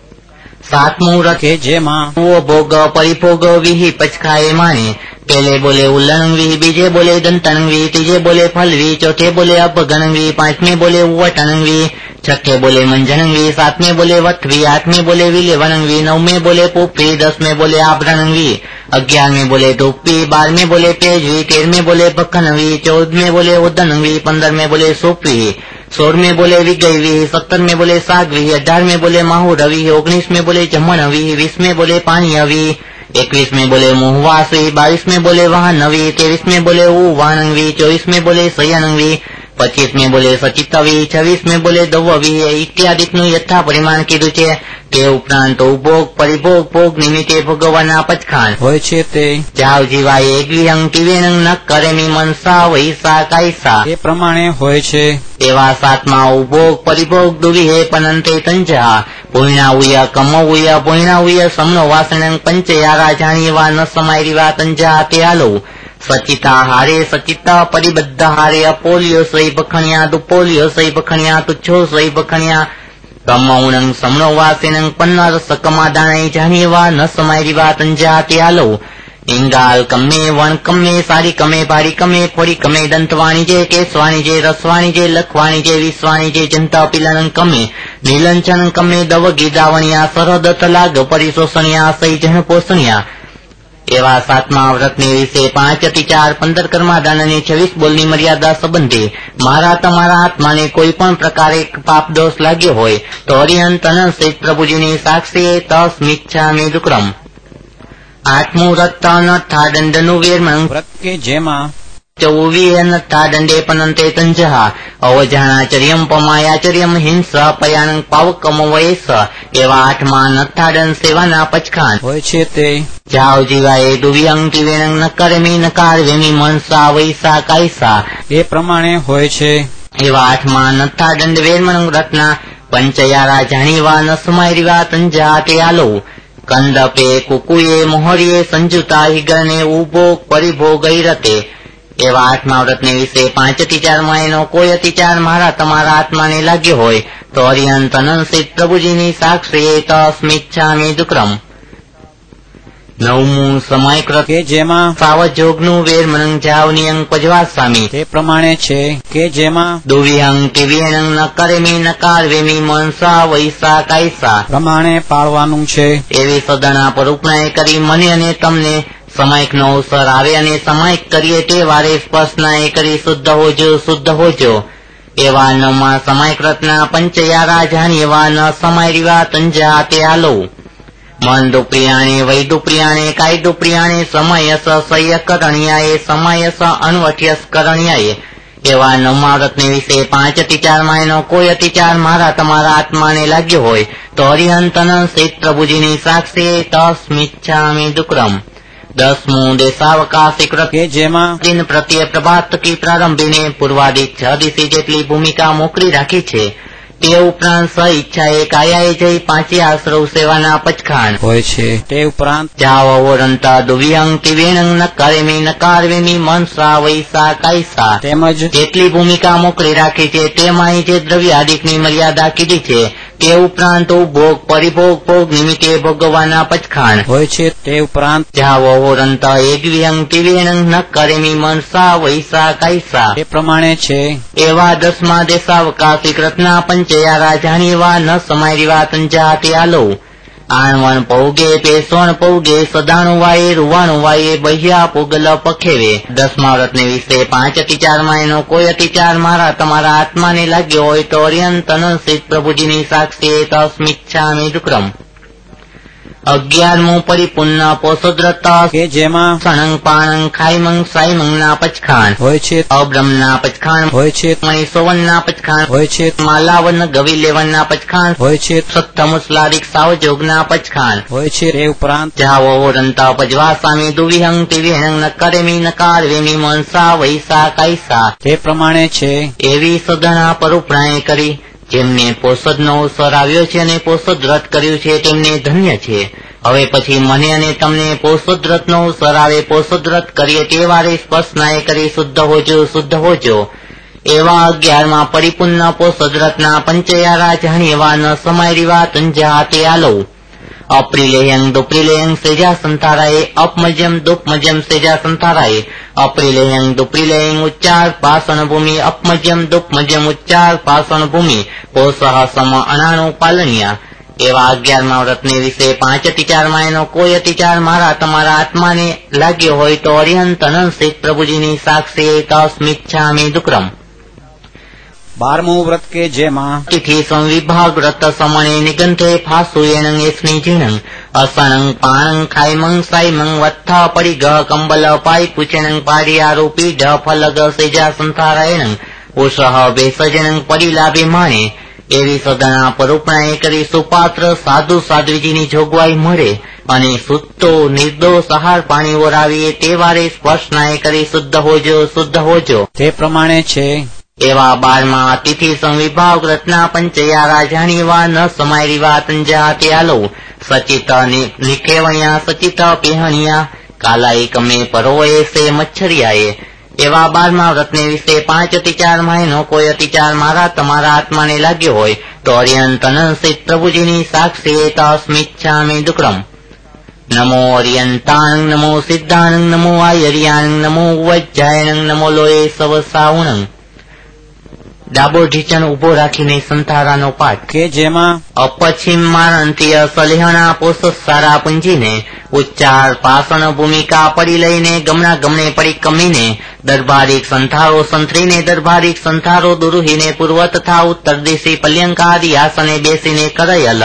સાતમું વ્રત કે જેમાં ભોગ પરિભોગ વિહી પચખાએ માને. पहले बोले उल्लंघवी, बीजे बोले दंतनंगवी, तीजे बोले फलवी, चौथे बोले अपगणंगवी, पांचवें बोले उवटनंगवी, छठे बोले मंजनंगवी, सातवें बोले वटवी, आठवें बोले विलेवनंगवी, नौवें बोले पुपी, दसवें बोले आभरणंगवी, अग्यारहवें बोले धूपी, बारहवें बोले तेजवी, तेरहवें बोले भखनवी, चौदहवें बोले उदनंगवी, पंद्रहवें बोले सोपवी, सोलहवें बोले विगयवी, सत्तरवें बोले सागवी, अठारहवें बोले माहुरवी, ओगनीसवें बोले जमणवी, बीसवें बोले पाणियवी, इक्कीस में बोले मुहवासी, बाईस में बोले वाहनवी, तेईस में बोले उवानंगवी, चौबीस में बोले सयनंगवी, पच्चीस में बोले सचितवी, छब्बीस में बोले दववी इत्यादि यथा परिमाण कीधुं छे. તે ઉપરાંત ઉપભોગ પરિભોગ ભોગ નિમિત્તે ભોગવવાના પચખાણ હોય છે તે જાવ જીવાય એકવિહંગ તિવેણંગ ન કરેમી મનસા વૈસા કાયસા એ પ્રમાણે હોય છે. એવા સાતમા ઉપભોગ પરિભોગ દુવિહે પનંતે તંજા પૂર્ણાવુય કમવુય પૂર્ણાવુય સમનો વાસણંગ પંચયારા જાણીવા ન સમાયરીવા તંજા તે આલો સચિતા હારે સચિતા પરિબદ્ધ હારે અપોલિયો સહી બખણ્યા દુપોલિયો સહી બખણ્યા તુચ્છો સહી બખણ્યા કમૌણંગ સમનો વાસેનંગ પન્નર સકમાદાનઈ જાણીવા ન સમાયરીવા તંજા તે આલો इंगाल कमे वण कमे सारी कमे भारी कमे फोड़ी कमे दंतवाणी जे केसवाणी जे रसवाणी जे लखवाणी जे विश्वाणी जे जनता पिलनं कमे नीलंचन कमे दवगी दावणिया सरहद तलाग परिशोषणिया सही जन पोषणिया. एवा सातमा व्रतने विશે પાંચ અતિચાર પંદર કર્માદાન અને છવ્વીસ બોલની મર્યાદા સંબંધે મારા તમારા આત્માને કોઈ પણ પ્રકારે પાપ દોષ લાગ્યો હોય તો હરિહંત અનંત પ્રભુજીની સાક્ષી તસ્મિચ્છામિ દુક્રમ. આઠમું વ્રત નઠ્ઠા દંડનું વેરમણ વ્રત કે જેમાં ચૌવી નઠ્ઠા દંડે પનંતે તંજહા અવજાણાચર્યમ પમાયાચર્યમ હિંસ પયાનંગ પાવકમ વયસ એવા આઠમા નઠ્ઠા દંડ સેવાના પચખાણ હોય છે તે જાવ જીવાય દુવ્યંગ તિવેણંગ ન કરમી નકાર વેમી મનસા વૈસા કાયસા એ પ્રમાણે હોય છે. એવા આઠમા નઠ્ઠા દંડ વેરમણ વ્રતના પંચયારા જાણીવા ન સમાયરીવા તંજા તે આલો કંદપે કુકુએ મોહરીએ સંજુતા હિગરને ઉભોગ પરિભોગ રતે. એવા આઠમા વ્રતને વિશે પાંચ અતિચારમાં એનો કોઈ અતિચાર મારા તમારા આત્માને લાગ્યો હોય તો હરિહંત અનંત પ્રભુજીની સાક્ષી તસ્મિચ્છામિ દુક્રમ. નવમું સમયકૃત કે જેમાં સાવજોગનું વેરમણંગ જાવનિયંગ પજવાસામી તે પ્રમાણે છે કે જેમાં દુવિહંગ તિવેણંગ ન કરેમી નકાર વેમી મનસા વૈસા કાયસા પ્રમાણે પાળવાનું છે. એવી સદણા પર ઉપનાય કરી મને અને તમને સમયકનો અવસર આવે અને સમયક કરીએ તે વારે સ્પર્શનાય કરી શુદ્ધ હોજો શુદ્ધ હોજો. એવા નવમા સમયકૃતના પંચયારા જાણીવા ન સમાયરીવા તંજા તે આલો મન દુપ્રિયાણે વૈ દુપ્રિયાણે કાય દુપ્રિયાણે સમયસ સય કરણ્યાએ સમયસ અણવઠ્યસ કરણ્યાએ. એવા નવમા વ્રતને વિશે પાંચ અતિચારમાં એનો કોઈ અતિચાર મારા તમારા આત્માને લાગ્યો હોય તો હરિહંત અનંત પ્રભુજીની સાક્ષી તસ્મિચ્છામિ દુક્રમ. દસમું દેશાવકાશી કૃત કે જેમાં દિન પ્રત્યે પ્રભાત કી પ્રારંભીને પૂર્વાદિક છ દિવસી જેટલી ભૂમિકા મોકલી રાખી છે. તે ઉપરાંત સ ઈચ્છાએ કાયાએ જઈ પાંચે આશ્રવ સેવાના પચખાણ હોય છે. તે ઉપરાંત જાવ અવરંતા દુવ્યંગ તિવેણંગ ન કરેમી નકાર વેમી મનસા વૈસા કાયસા તેમજ જેટલી ભૂમિકા મોકલી રાખી છે તેમાં જે દ્રવ્યાદિકની મર્યાદા કીધી છે તે ઉપરાંત ભોગ પરિભોગ ભોગ નિમિત્તે ભોગવવાના પચખાણ હોય છે. તે ઉપરાંત જાવ અવરંતા એકવિહંગ તિવેણંગ ન કરેમી મનસા વૈસા કાયસા તે પ્રમાણે છે. એવા દસમા દેશાવકાશી કૃતના પંચયારા જાણીવા ન સમાયરીવા તંજા તે આલો આણવણ પૌગે પેસવણ પૌગે સદાણું વાયે રૂવાણું વાયે બહ્યા પુગલ પખેવે. દસમા વ્રતને વિશે પાંચ અતિચારમાં એનો કોઈ અતિચાર મારા તમારા આત્માને લાગ્યો હોય તો હરિહંત અનંત પ્રભુજીની સાક્ષી તસ્મિચ્છામિ દુક્રમ. અગિયારમું પરિપૂર્ણ પોષોદ્રતા કે જેમાં સણંગ પાણંગ ખાઈમંગ સાઈમંગના પચખાણ હોય છે. અબ્રહ્મના પચખાણ હોય છે. મહિસોવનના પચખાણ હોય છે. માલાવન ગવિલેવનના પચખાણ હોય છે. સપ્તમુસ્લાદિક સાવજોગના પચખાણ હોય છે. તે ઉપરાંત જાવો રંતા પજવાસામી દુવિહંગ તિવિહંગ ન કરેમી નકાર વેમી મનસા વૈસા કાયસા તે પ્રમાણે છે. એવી સદણા પર ઉપરાય કરી જેમને પોષદનો અવસર આવ્યો છે અને પોષદ વ્રત કર્યું છે તેમને ધન્ય છે. હવે પછી મને અને તમને પોષદ વ્રતનો અવસર આવે, પોષદ વ્રત કરીએ તે વારે સ્પર્શ નાય કરી શુદ્ધ હોજો શુદ્ધ હોજો. એવા અગિયારમાં પરિપૂર્ણ પોષદ વ્રતના પંચયારા જાણી એવા ન સમાય રીવા તંજા તે આલો. અપ્રિલેયં દુપ્રિલેયં સેજા સંતારાય અપમજ્યમ દુપમજ્યમ સેજા સંતારાય. અપ્રિલેયં દુપ્રિલેયં ઉચ્ચાર પાસણ ભૂમિ અપમજ્યમ દુપમજ્યમ ઉચ્ચાર પાસણ ભૂમિ પોષઃ સમ અનાણુ પાલનિયા. એવા અગિયારમાં વ્રતને વિશે પાંચ અતિચારમાં એનો કોઈ અતિચાર મારા તમારા આત્માને લાગ્યો હોય તો અરિહંત અનંત પ્રભુજીની સાક્ષી તસ્મિચ્છામિ દુક્રમ. બારમું વ્રત કે જેમાં તિથિ સંવિભાગ વ્રત સમણે નિગંધે ફાસુયેણં એસ્ની જીણં અસણં પાણં ખાઈમં સાઈમં વત્થા પરિગ કંબલ પાઈ પૂચેણં પાડિયારૂપી ઢ ફલગ સેજા સંતારાયણં ઉષઃ ભેષજણં પરિલાભે માણે. એવી સદના પરોપણાએ કરી સુપાત્ર સાધુ સાધ્વીજીની જોગવાઈ મળે અને સુત્તો નિર્દોષ આહાર પાણી ઓરાવીએ તે વારે સ્પર્શનાએ કરી શુદ્ધ હોજો શુદ્ધ હોજો. તે પ્રમાણે છે. એવા બારમાં અતિથિ સંવિભાગ વ્રતના પંચયારા જાણીવા ન સમાય રીવા તંજા તે આલો. સચિત નિખેવણ્યા સચિત પેહણિયા કાલાઈ કમે પરોએ સે મચ્છરિયાએ. એવા બારમાં વ્રતને વિશે પાંચ અતિચારમાં એનો કોઈ અતિચાર મારા તમારા આત્માને લાગ્યો હોય તો અરિયંત અનંત પ્રભુજીની સાક્ષી તસ્મિચ્છામિ દુક્રમ. નમો અરિયંતાણં નમો સિદ્ધાણં નમો આયર્યાણં નમો વજ્જાયણં નમો લોએ સવસાઉણં. ડાબો ઢીચણ ઉભો રાખીને સંતારાનો પાઠ કે જેમાં અપશ્ચિમ માનંતીય સલેહણા પોષ સારા પુંજીને ઉચ્ચાર પાસણ ભૂમિકા પડી લઈને ગમણા ગમણે પડી કમીને દરબારીક સંથારો સંથરીને દરબારીક સંથારો દુરુહીને પૂર્વ તથા ઉત્તર દિશી પલ્યંકાદી આસને બેસીને કરયલ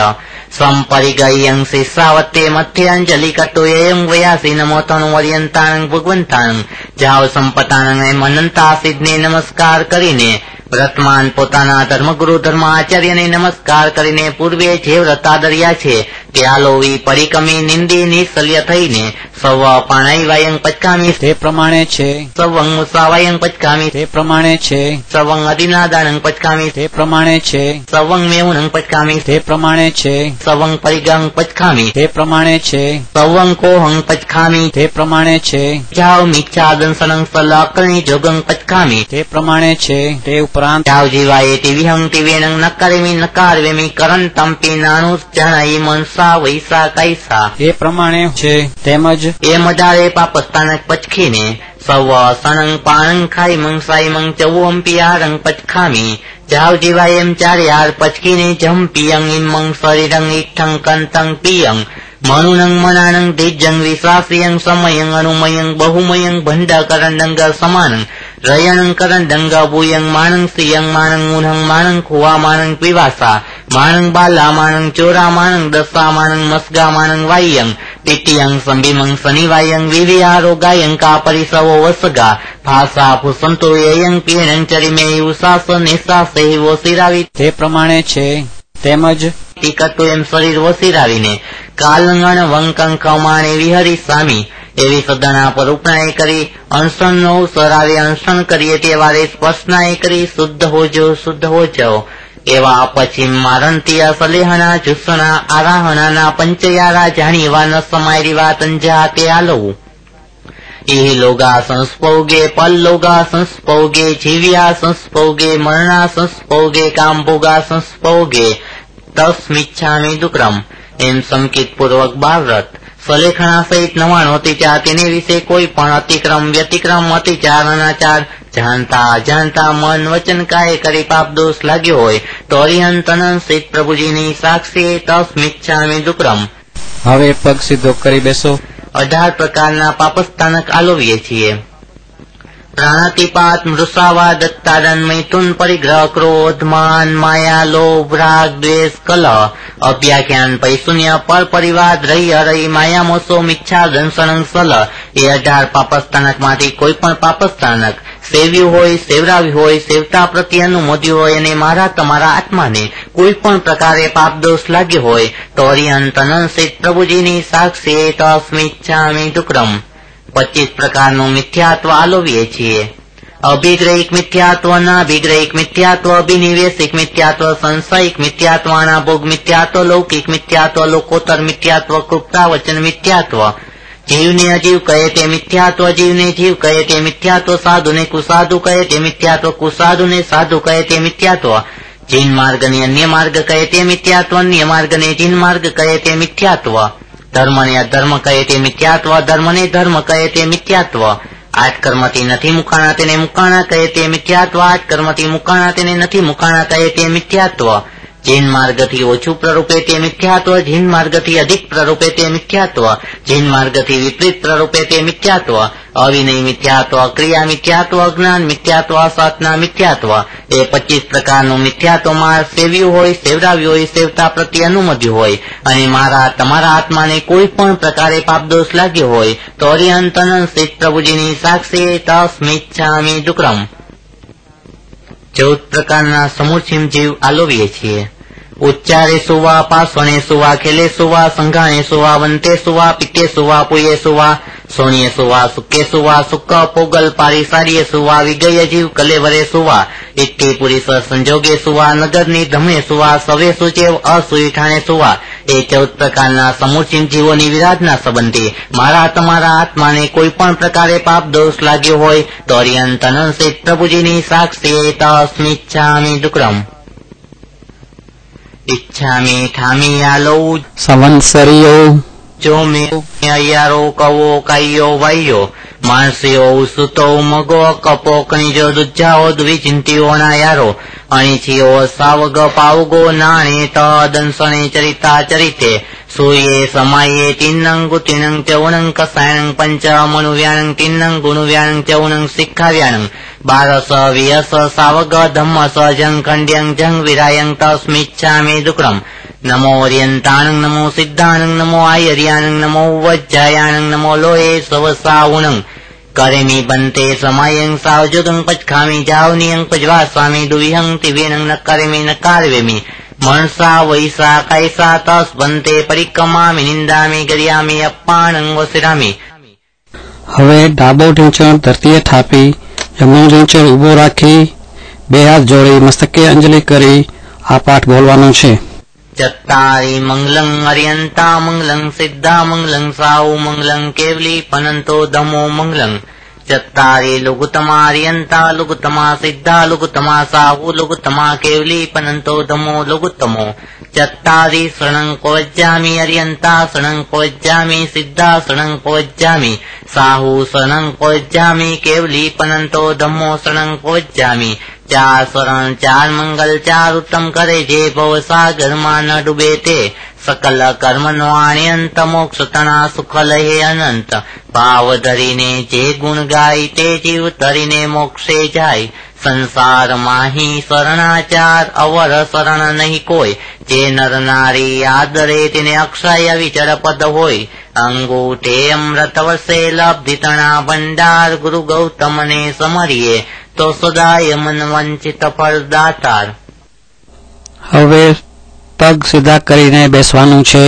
સંપરિગયં શિષ્યાવતે મધ્ય અંજલિ કટોયં વયાસી નમો તણુ અરિયંતાણં ભગવંતાણં જાવ સંપતાણં એમ અનંતા સિદ્ધને નમસ્કાર કરીને વ્રતમાન પોતાના ધર્મગુરુ ધર્માચાર્યને નમસ્કાર કરીને પૂર્વે જે વ્રત આદર્યા છે તે આલોવી પરિકમી નિંદી નિશલ્ય થઈને સવ પાણાઈ વાયં પચકામી તે પ્રમાણે છે. સવં મુસાવાયં પચકામી તે પ્રમાણે છે. સવં અધિનાદાનં પચકામી તે પ્રમાણે છે. સવં મેવુનં પચકામી તે પ્રમાણે છે. સવં પરિગં પચકામી તે પ્રમાણે છે. સવં કોહં પચકામી તે પ્રમાણે છે. જાવ મિચ્છા દંસનં સલાકણી જોગં પચકામી તે પ્રમાણે છે. તે ઉપરાંત જાવ જીવાય તે વિહંગ તે વેણં નકારેમી નકારવેમી કરન તંપી નાણું જણાઈ મનસા વૈસા કૈસા. એ પ્રમાણે છે. તેમજ એ મજારે પાપસ્તાનક પચખીને સવ સણંગ પાણંગ ખાઈ મંગસાઈ મંગ ચવું પિયારંગ પચખામી. જાવ જીવાય એમ ચારે હાર પચકીને જમ પિયંગ ઇમંગ શરીરંગ ઇઠ્ઠંગ કંતંગ પિયંગ મનુનંગ મનાનંગ દિજ્જંગ વિશ્વાસિયંગ સમયંગ અનુમયંગ બહુમયંગ ભંડ કરંડંગ સમાનંગ રયણંગ કરંડંગ ભૂયંગ માણંગ સિયંગ માણંગ મુનંગ માણંગ ખુવા માણંગ પીવાસા માણંગ બાલા માણંગ ચોરા માણંગ દસા માણંગ મસ્ગા માણંગ વાયંગ પિટિયંગ સંભિમંગ શનિવાયંગ વિવિહારો ગાયંગ કા પરિસવો વસગા ભાષા ભૂસંતો યયંગ પીણંગ ચરિમે ઉસાસ નિસાસ એવો સિરાવી. તે પ્રમાણે છે. તેમજ ટીકટું એમ શરીર વસીરાવીને કાલંગણ વંકંગ કમાણે વિહરી સામી. એવી સદના પર ઉપનાય કરી અણસણનો અવસર આવે અણસણ કરીએ તે વારે સ્પર્શનાય કરી શુદ્ધ હોજો શુદ્ધ હોજો. એવા પશ્ચિમ મારંતીય સલેહણા જુસણા આરાહણાના પંચયારા જાણી એવા ન સમાય રીવા તંજા તે આલો. ઇહ લોગા સંસ્પૌગે પલ્લોગા સંસ્પૌગે જીવ્યા સંસ્પૌગે મરણા સંસ્પૌગે કામભોગા સંસ્પૌગે તસ્મિચ્છામિ દુક્રમ. એમ સંકિત પૂર્વક બાર વ્રત સલેખણા સહિત નવાણું અતિચાર તેને વિશે કોઈ પણ અતિક્રમ વ્યતિક્રમ અતિચાર અનાચાર જાણતા અજાણતા મન વચન કાય કરી પાપ દોષ લાગ્યો હોય તો અરિહંત અનંત પ્રભુજીની સાક્ષી તસ્મિચ્છામિ દુક્રમ. હવે પગ સીધો કરી બેસો. અઢાર પ્રકારના પાપસ્થાનક આલોવીએ છીએ. પ્રાણાતિપાત મૃષાવા દત્તાદન મૈથુન પરિગ્રહ ક્રોધ માન માયા લોભ રાગ દ્વેષ કલહ અભ્યાખ્યાન પૈશુન્ય પર પરિવાદ રહી હરઈ માયા મોસો મિચ્છા દંસણંગ સલ. એ અઢાર પાપસ્થાનક માંથી કોઈ પણ પાપસ્થાનક સેવ્યું હોય સેવરાવ્યું હોય સેવતા પ્રત્યે અનુમોદ્યું હોય અને મારા તમારા આત્માને કોઈ પણ પ્રકારે પાપ દોષ લાગ્યો હોય તો અરિહંત અનંત પ્રભુજીની સાક્ષી તસ્મિચ્છામિ દુક્રમ. પચીસ પ્રકારનું મિથ્યાત્વ આલોવીએ છીએ. અભિગ્રહિક મિથ્યાત્વ અનાભિગ્રહિક મિથ્યાત્વ અભિનિવેશિક મિથ્યાત્વ સંશયિક મિથ્યાત્વ અનાભોગ મિથ્યાત્વ લૌકિક મિથ્યાત્વ લોકોત્તર મિથ્યાત્વ કૃપ્તાવચન મિથ્યાત્વ જીવને અજીવ કહે તે મિથ્યાત્વ જીવને જીવ કહે તે મિથ્યાત્વ સાધુને કુસાધુ કહે તે મિથ્યાત્વ કુસાધુને સાધુ કહે તે મિથ્યાત્વ જીન માર્ગને અન્ય માર્ગ કહે તે મિથ્યાત્વ અન્ય માર્ગને જીન માર્ગ કહે તે મિથ્યાત્વ ધર્મને અધર્મ કહે તે મિથ્યાત્વ ધર્મને ધર્મ કહે તે મિથ્યાત્વ આઠ કર્મથી નથી મુકાણા તેને મુકાણા કહે તે મિથ્યાત્વ આઠ કર્મથી મુકાણા તેને નથી મુકાણા કહે તે મિથ્યાત્વ જીન માર્ગથી ઓછું પ્રરૂપે તે મિથ્યાત્વ જીન માર્ગથી અધિક પ્રરૂપે તે મિથ્યાત્વ જીન માર્ગથી વિપરીત પ્રરૂપે તે મિથ્યાત્વ અવિનય મિથ્યાત્વ ક્રિયા મિથ્યાત્વ જ્ઞાન મિથ્યાત્વ સતના મિથ્યાત્વ એ પચીસ પ્રકારનું મિથ્યાત્વ માર્ગ સેવ્યું હોય સેવરાવ્યું હોય સેવતા પ્રત્યે અનુમત્યું હોય અને મારા તમારા આત્માને કોઈ પણ પ્રકારે પાપદોષ લાગ્યો હોય તો અરિહંતન સ્થિત પ્રભુજીની સાક્ષી તસ્મિચ્છામિ દુક્રમ ચૌદ પ્રકારના સમૂર્છિમ જીવ આલોવીએ છીએ. ઉચ્ચારે સુવા પાસવણે સુવા ખેલે સુવા સંઘાણે સુવા વંતે સુવા પિત્તે સુવા પુયે સુવા સોણીએ સુવા સુકે સુવા સુક પોગલ પારિસારીએ સુવા વિગય જીવ કલેવરે સુવા ઇટ્ટી પુરીસ સંજોગે સુવા નગરની ધમે સુવા સવે સુચેવ અસુઈઠાણે સુવા એ ચૌદ પ્રકારના સમૂર્છિમ જીવોની વિરાધના સંબંધી મારા તમારા આત્માને કોઈ પણ પ્રકારે પાપ દોષ લાગ્યો હોય તો અરિહંતનંસિત પ્રભુજીની સાક્ષી તસ્મિચ્છામિ દુક્રમ ઈચ્છામી ઠામી આલો સંવત્સરીયો જો મે અયારો કવો કાયો વાયો માણસીઓ ઉસુતો મગો કપો કણીજો દુજાઓ દ્વિચિંતીઓ ના યારો અણીછીઓ સાવગ પાવગો નાણે તદંસણે ચરિતા ચરિતે સૂયે સમાયે તિન્નં ગુતિનં ચૌણં કસાયણં પંચ મનુવ્યાણં તિન્નં ગુણવ્યાણં ચૌણં શિક્ષાવ્યાણં બારસ વિયસ સાવગ ધમ્મસ જં ખંડ્યં જં વિરાયં તસ્મિચ્છામિ દુક્રમ નમો ઓરિયંતાણં નમો સિદ્ધાણં નમો આયર્યાણં નમો વજ્જાયાણં નમો લોહે સવસાવુણં કરેમી બંતે સમાયં સાવજુગં પચખામી જાવનિયં પજવાસ્વામી દુવિહં તિવેણં ન કરેમી ન કારવેમી મણસા વૈસા કૈસા તસ બંતે પરિક્રમામી નિંદામી ગર્યામી અપ્પાણં વસિરામી. હવે ડાબો ઢીંચણ ધરતીએ થાપી જમણું ઢીંચણ ઉભો રાખી બે હાથ જોડી મસ્તકે અંજલિ કરી આ પાઠ બોલવાનો છે. ચત્તારી મંગલં અર્યંતા મંગલં સિદ્ધા મંગલં સાઉ મંગલં કેવલી પનંતો ધમો મંગલં ચત્તારી લુગુતમા અર્યંતા લુગુતમા સિદ્ધા લુગુતમા સાહુ લુગુતમા કેવલી પનંતો ધમો લુગુતમો ચત્તારી શરણં પવજ્જામિ અર્યંતા શરણં પવજ્જામિ સિદ્ધા શરણં પવજ્જામિ સાહુ શરણં પવજ્જામિ કેવલી પનંતો ધમો શરણં પવજ્જામિ. ચાર શરણ ચાર મંગલ ચાર ઉત્તમ કરે જે ભવ સાગરમાં ન ડૂબે તે સકલ કર્મનો આણ્યંત મોક્ષ તણા સુખ લહે અનંત ભાવ ધરીને જે ગુણ ગાય તે જીવ તરીને મોક્ષે જાય. સંસાર માહી શરણાચાર અવર શરણ નહીં કોઈ જે નર નારી આદરે તેને અક્ષય વિચર પદ હોય. અંગૂઠે અમૃત વસે લબ્ધિ તણા ભંડાર ગુરુ ગૌતમને સમરીએ તો સદાય મન વંચિત ફળ દાતાર. હવે પગ સીધા કરીને બેસવાનું છે.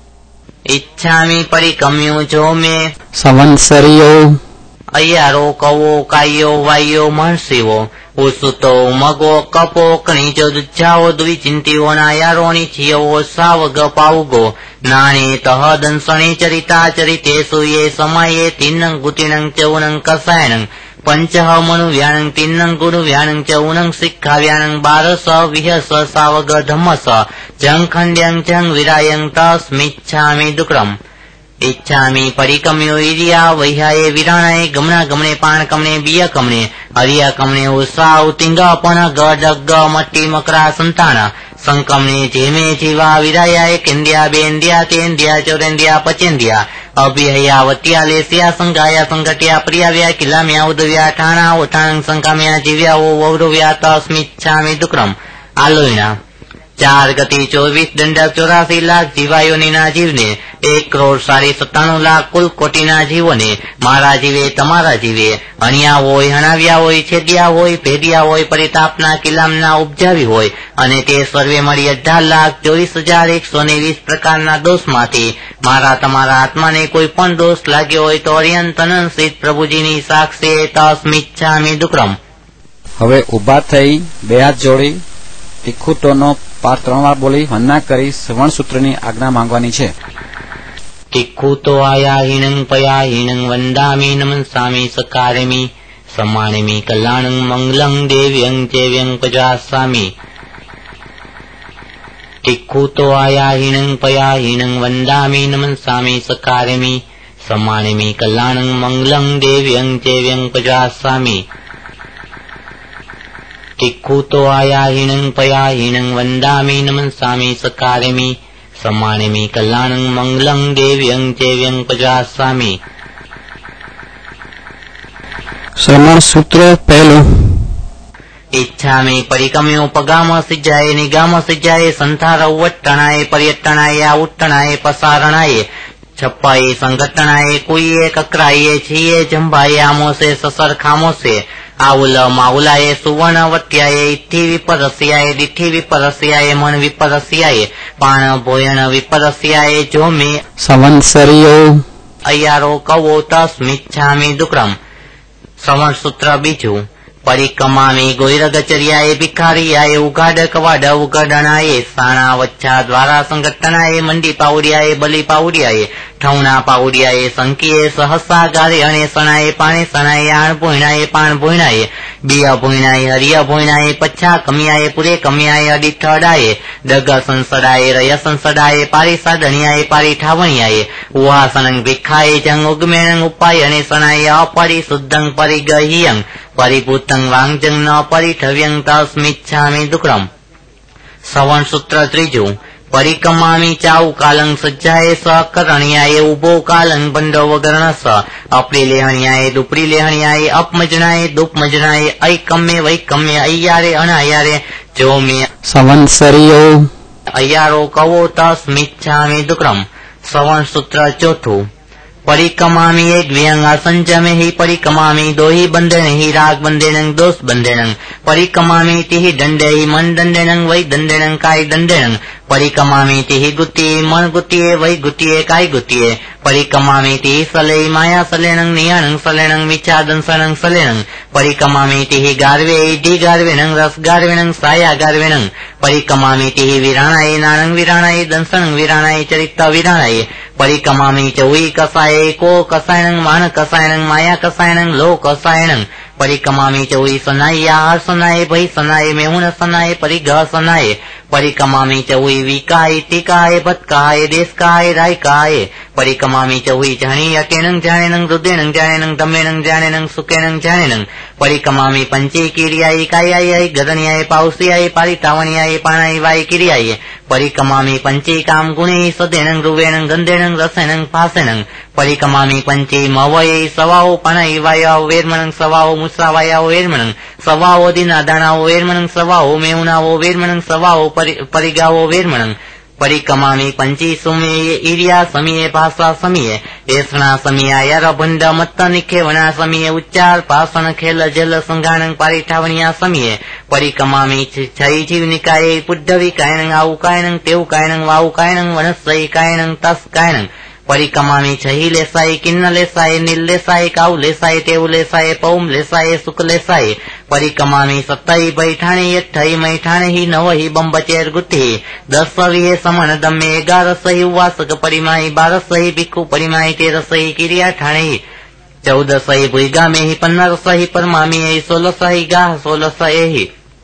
ઈચ્છામી પરિક્રમ્યું જો મેં સંવત્સરીયો અયારો કવો કાયો વાયો મણસીવો ઉસુતો મગો કપો કણીજો દુજાઓ દ્વિચિંતીઓ ના યારોણી છીયવો સાવગ પાવગો નાણે તહ દંસણે ચરિતા ચરિતે સૂયે સમાયે તિન્નં ગુતિણં ચૌણં કસાયણં પંચ મનુવ્યાણં તિન્નં ગુણવ્યાણં ચૌણં શિક્ષાવ્યાણં બારસ વિહસ સાવગ ધમ્મસ જં ખંડ્યં જં વિરાયં તસ્મિચ્છામિ દુક્રમ. ઈચ્છામી પરિક્રમ્યો ઈરિયા વૈહાએ વિરાણાએ ગમણા ગમણે પાણ કમણે બિય કમણે હરિયા કમણે ઉત્સાહ તિંગા પણ ગઢ ગ મટ્ટી મકરા સંતાણા સંકમણે જેમે જીવા વિરાયા કેન્દ્યા બેન્દ્યા તેન્દ્યા ચોરેન્દ્યા પચેન્દ્યા અભિહયા વત્યા લેસ્યા સંગાયા સંગટ્યા પ્રિયાવ્યા કિલામ્યા ઉદવ્યા ઠાણા ઓઠાણં સંકામ્યા જીવ્યા ઓ વૌરવ્યા તસ્મિચ્છામિ દુક્રમ. આલોયણા ચાર ગતિ ચોવીસ દંડ ચોરાસી લાખ જીવાયોનીના જીવને એક કરોડ સાડી સત્તાણું લાખ કુલ કોટીના જીવોને મારા જીવે તમારા જીવે હણ્યા હોય હણાવ્યા હોય છેદ્યા હોય ભેદ્યા હોય પરિતાપના કિલામના ઉપજાવી હોય અને તે સર્વે મળી અઢાર લાખ ચોવીસ હજાર એકસો ને વીસ પ્રકારના દોષમાંથી મારા તમારા આત્માને કોઈ પણ દોષ લાગ્યો હોય તો અર્યંત અનંત પ્રભુજીની સાક્ષી તસ્મિચ્છામિ દુક્રમ. હવે ઉભા થઈ બે હાથ જોડી તિખુટોનો પાઠ ત્રણ વાર બોલી વંદના કરી સવર્ણસૂત્રની આજ્ઞા માંગવાની છે. તિખુતો આયાહીનં પયાહીનં વંદામિ નમસ્સામિ સકારેમિ સમાણિમિ કલ્યાણં મંગલં દેવ્યં ચેવ્યં પજાસામિ. તિખુતો આયાહીનં પયાહીનં વંદામિ નમસ્સામિ સકારેમિ સમાણિમિ કલ્યાણં મંગલં દેવ્યં ચેવ્યં પજાસામિ. તિખુતો આયાહીનં પયાહીનં વંદામિ નમસ્સામિ સકારેમિ સમાણિમિ કલ્યાણં મંગલં દેવ્યં ચેવ્યં પજાસામિ. શ્રવણ સૂત્ર પહેલું. ઈચ્છામિ પરિકમ્યો પગામ સિજ્જાય નિગામ સિજ્જાય સંથાર ઉટ્ટણાય પર્યટણાય ઉટ્ટણાય પસારણાય છપ્પાય સંગઠણાય કુઈએ કકરાય છીએ જંભાય આમોસે સસર ખામોસે આઉલ માઉલાય સુવર્ણ વટ્યાય ઇઠ્ઠી વિપરસ્યાય દિઠ્ઠી વિપરસ્યાય મણ વિપરસ્યાય પાણ ભોયણ વિપરસ્યાય જોમે સંવત્સરીયો અયારો કવો તસ્મિચ્છામિ દુક્રમ. શ્રવણ સૂત્ર બીજું. પરિકમામી ગોયરગચર્યાય ભિખારીયાય ઉગાડ કવાડ ઉગડણાય સાણા વચ્છા દ્વારા સંગઠનાય મંડી પાઉડિયાય બલી પાઉડિયાય ઠૌણા પાઉડિયાય સંકીએ સહસાગારે અણે સણાય પાણે સણાય આણ ભોયણાય પાણ ભોયણાય બિયા ભોયણાય હરિયા ભોયણાય પચ્છા કમિયાય પુરે કમિયાય અડીઠડાય ડગ સંસડાય રય સંસડાય પારી સાધણિયાય પારી ઠાવણિયાય ઉહાસનં ભિખાય જંગ ઉગમેણં ઉપાય અને સણાય અપરી શુદ્ધં પરિગહિયં પરિભૂતં વાંગજં ન પરિઠવ્યં તસ્મિચ્છામિ દુક્રમ. શ્રવણ સૂત્ર ત્રીજું. પરિકમામી ચાઉ કાલં સજ્જાએ સકરણ્યાય ઉભો કાલં બંડો વગર્ણસ અપરી લેહણ્યાય દુપરી લેહણ્યાય અપમજણાય દુપમજણાય ઐકમ્ય વૈકમ્ય અય્યારે અનાયારે જો મે સંવત્સરીયો અયારો કવો તસ્મિચ્છામિ દુક્રમ. શ્રવણ સૂત્ર ચોથું. પરિકમામી એક વ્યંગા સંજમે હિ પરિકમામી દોહી બંધેણ હિ રાગ બંધેણ દોષ બંધેણ પરિકમામી તિહિ દંડે મન દંડેણ વૈ દંડેણ કાય દંડેણ પરિકમામી તિહિ ગુતિ મન ગુતિએ વૈ ગુતિએ કાય ગુતિએ પરિકમામી તિહિ સલે માયા સલેણં નિયાણં સલેણં મિચ્છા દંસણં સલેણં પરિકમામી તિહિ ગાર્વે ઢી ગાર્વેણં રસ ગાર્વેણં સાયા ગાર્વેણં પરિકમામી તિહિ વિરાણાય નાણં વિરાણાય દંસણં વિરાણાય ચરિત્ત વિરાણાય પરિકમામી ચૌઈ કસાય કો કસાયણં માણ કસાયણં માયા કસાયણં લો કસાયણં પરિકમામી ચૌઈ સનાય આહાર સનાય ભય સનાય મેહુણ સનાય પરિઘ સનાય પરિકમામી ચૌઈ વિકાય ટીકાય ભટકાય દેશકાય રાયકાય પરિકમામી ચૌઈ જાણી અટેણં જાણેણં હૃદયણં જાણેણં ધમેણં જાણેણં સુકેણં જાણેણં પરિકમામી પંચે કિરિયાય કાયાય ગરણ્યાય પાઉસિયાય પારિતાવણ્યાય પાણાય વાય કિરિયાય પરિકમામી પંચે કામ ગુણે સદેણં રૂવેણં ગંધેણં રસેણં ફાસેણં પરિકમામી પંચે મવયે સવાઓ પણાય વાયાઓ વેરમણં સવાઓ મુસાવાયાઓ વેરમણં સવાઓ દિના દાણાઓ વેરમણં સવાઓ મેઉણાઓ વેરમણં સવાઓ પરિગાવો વેરમણં પરિકમામી પંચી સુમેય ઈર્યા સમીએ ભાષા સમીએ એસણા સમિયાય ભંડ મત્ત નિખેવણા સમીએ ઉચ્ચાર ભાષણ ખેલ જલ સંઘાણં પારિઠાવણિયા સમીએ પરિકમામી છઈ જીવ નિકાય પુડ્ઢવી કાયણં આવું કાયણં તેવું કાયણં વાવું કાયણં વનસ્સઈ કાયણં તસ કાયણં પરિકમામી છહી લેસાય કિન્ન લેસાય નીલ લેસાય કાઉ લેસાય તેવું લેસાય પૌમ લેસાય સુખ લેસાય પરિકમામી સત્તાઈ બૈઠાણી અઠ્ઠાઈ મૈઠાણી નવહી બંબચેર ગુથી દસ વીએ સમણ દમે એગારસહી ઉવાસક પરિમાહી બારસહી ભીખુ પરિમાહી તેરસહી કિરિયા ઠાણી ચૌદસહી ભુઈગામેહી પન્નરસહી પરમામી સોલસહી ગાહ સોલસહી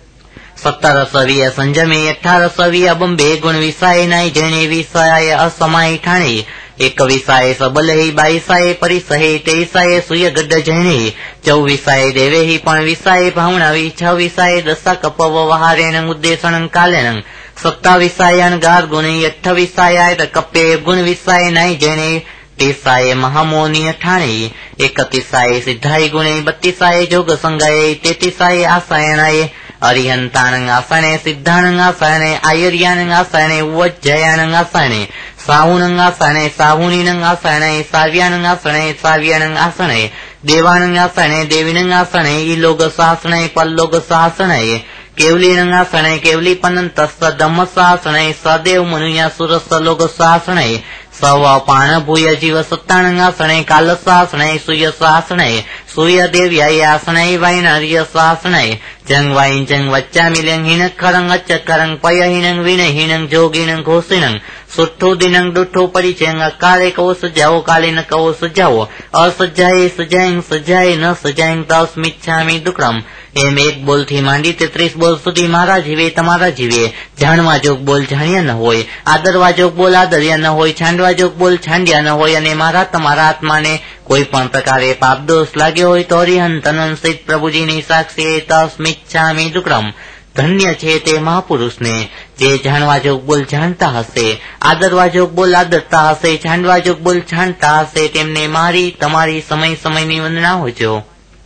સત્તરસવીય સંજમે અઠારસવીય બંબે ગુણ વિસાય નાય જેણે વિસાય અસમાય ઠાણી એકવિસાય સબલહી બાઈસાય પરિસહે તેઈસાય સુય ગઢ જૈણી ચૌવિસાય દેવેહી પણ વિસાય ભાવણાવી છવિસાય દશક પવ વહારેણ ઉદ્દેશણ કાલેણ સત્તાવિસાયણ ગાર ગુણી અઠ્ઠવિસાય કપે ગુણ વિસાય નાય જેણે તેસાય મહામોની અઠાણી એકતિસાય સિદ્ધાય ગુણે બત્તીસાય જોગ સંગાય તેતીસાય આસાયણાય અરિહંતાનંગ આસણે સિદ્ધાનંગ આસણે આયર્યાનંગ આસણે ઉજ્જયાનંગ આસણે સાહુનંગ આસણે સાહુનીનંગ આસણે સાવ્યાનંગ આસણે સાવ્યાનંગ આસણે દેવાનંગ આસણે દેવીનંગ આસણે ઈલોગ સાસણે પલ્લોગ સાસણે કેવલીનંગ આસણે કેવલી પનંતસ્સ ધમ્મ સાસણે સદેવ મનુયા સુરસ લોગ સાસણે સવ પાણ ભૂય જીવ સત્તાનંગ આસણે કાલ સાસણે સૂય સાસણે સૂય દેવ્યાય આસણે વૈનર્ય સાસણે જંગ વાઈન જંગ વચ્ચામિ લિંગ હિન ખરંગ અચ્ચકરંગ પય હિનંગ વિનય હિનંગ જોગીનંગ ઘોષિનંગ સુઠ્ઠું દિનંગ દુઠ્ઠું પરિચયંગ અકાળે કવો સજાવો કાલે ન કવો સજાવો અસજાય સજાયંગ સજાય ન સજાયંગ તસ્મિચ્છામિ દુક્રમ એમ એક બોલથી માંડી તેત્રીસ બોલ સુધી મારા જીવે તમારા જીવે જાણવા જોગ બોલ જાણ્યા ન હોય આદરવા જોગ બોલ આદર્યા ન હોય છાંડવા જોગ બોલ છાંડ્યા ન હોય અને મારા તમારા આત્માને કોઈ પણ પ્રકારે પાપ દોષ લાગ્યો હોય તો હરિહંત અનંત પ્રભુજીની સાક્ષી તસ્મિચ્છામિ દુક્રમ ધન્ય છે તે મહાપુરુષને જે જાણવા જોગ બોલ જાણતા હશે આદરવા જોગ બોલ આદરતા હશે છાંડવા જોગ બોલ છાંડતા હશે તેમને મારી તમારી સમય સમયની વંદના હોજો.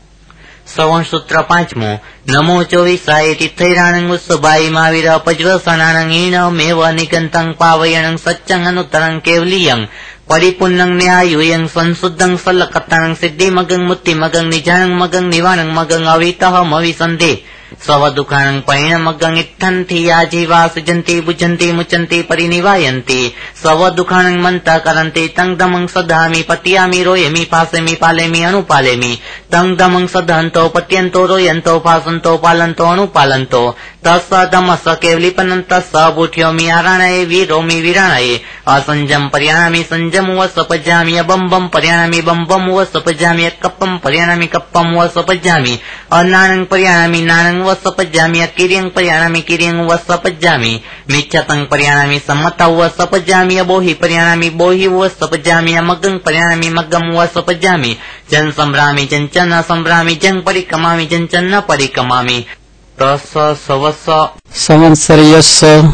શ્રવણ સૂત્ર પાંચમું. નમો ચોવીસાય તિથૈરાણંગ ઉત્સભાઈ મહાવીર પજ્વસનાણંગ ઈણ મેવ નિગંતંગ પાવયણંગ સચ્ચંગ અનુત્તરંગ કેવલીયંગ પરિપૂર્ણંગ ન્યાયુયંગ સંશુદ્ધંગ સલ્લકત્તાણંગ સિદ્ધિમગંગ મુક્તિમગંગ નિજાણંગ મગંગ નિવાણંગ મગંગ અવિતઃ મવિસંધે સવ દુઃખાણંગ પૈણમગંગ ઇત્થંથી આજીવા સિજંતી બુજંતી મુચંતી પરિનિવાયંતી સવ દુઃખાણંગ મંતા કરંતી તંગ દમંગ સદામી પત્યામી રોયમી પાસેમી પાલેમી અનુપાલેમી તંગ દમંગ સદહંતો પત્યંતો રોયંતો પાસંતો પાલંતો અનુપાલંતો તસ દમસ કેવલીપનંત સ બુઠ્યોમી આરાણયે વીરોમી વિરાણયે અસંજમ પર્યાણામી સંજમ વસ પજામી અબમ બમ પર્યાણામી બમ બમ વસ પજામી કપ્પમ પર્યાણામી કપ્પમ વસ પજામી અનાણંગ પર્યાણામી નાણંગ વસ પજામી કિર્યંગ પર્યાણામી કિર્યંગ વસ પજામી મિચ્છતંગ પર્યાણામી સમ્મતૌ વસ પજામી બોહિ પર્યાણામી બોહિ વસ પજામી મગંગ પર્યાણામી મગમ વસ પજામી જન સંભ્રામી જંચન સંભ્રામી જંગ પરિકમામી જંચન ન પરિકમામી રસ સવસ સંવત્સર્યસ્સ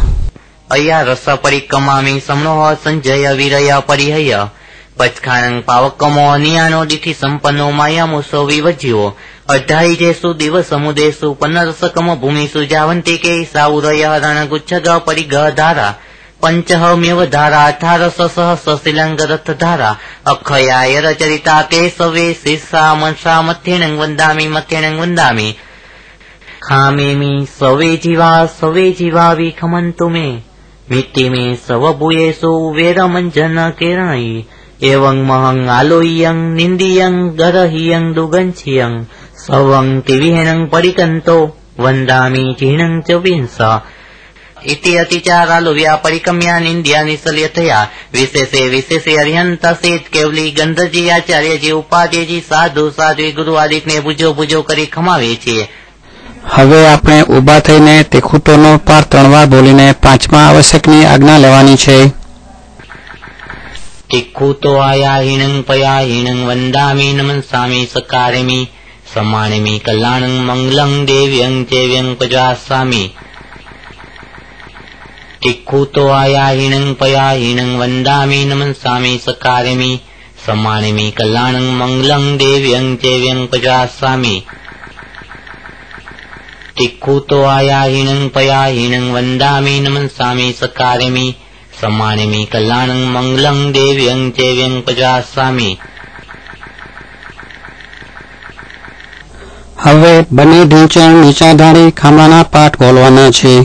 અયા રસ પરિકમામી સમણોહ સંજય વિરય પરિહય પચખાણંગ પાવકમો નિયાનો દીઠી સંપન્નો માયામુસો વિવજ્યો અઢાઈ જેસુ દિવસ સમુદેશુ પન્નરસકમ ભૂમિસુ જાવંતી કે સાઉરય હરણ ગુચ્છગ પરિગ ધારા પંચહમ્યવ ધારા અઠારસ સહસ શિલંગ રથ ધારા અક્ષયાય રચરિતા તે સવે શિષા મનસા મથ્યેણંગ વંદામી મથ્યેણંગ વંદામી ખામેમી સવે જીવા સવે જીવા વિખમંતુ મે મિટ્ટી મે સવ ભૂયેસુ વેરમંજન કેરણઈ એવં મહં આલોયં નિંદિયં ગરહિયં દુગંછિયં સવં તિવિહેણં પરિકંતો વંદામી જીર્ણં ચ વિંસ इति अतिचारालुव्या परिकम्या निंद्या निसल्यतया विशेषे विशेषे अरिहंत सेठ केवली गंधजी आचार्य जी उपाध्य जी साधु साध्वी गुरु आदिकने बुજો बुજો કરી ખમાવે છે. હવે આપણે ઉભા થઈને તિખુટોનો પાર ત્રણ વાર બોલીને પાંચમા આવશ્યકની આજ્ઞા લેવાની છે. તિખુતો આયાહીણં પયાહીણં વંદામી નમસ્સામી સકારેમી સમાણેમી કલ્યાણં મંગલં દેવ્યં ચેવ્યં પજાસામી. તિખુતો આયાહીણં પયાહીણં વંદામી નમસ્સામી સકારેમી સમાણેમી કલ્યાણં મંગલં દેવ્યં ચેવ્યં પજાસામી. તિખુતો આયાહીણં પયાહીણં વંદામી નમસ્સામી સકારેમી સમાણેમી કલ્યાણં મંગલં દેવ્યં ચેવ્યં પજાસામી. હવે બંને ઢીંચણ નીચા ધારી ખાંબાના પાઠ બોલવાના છે.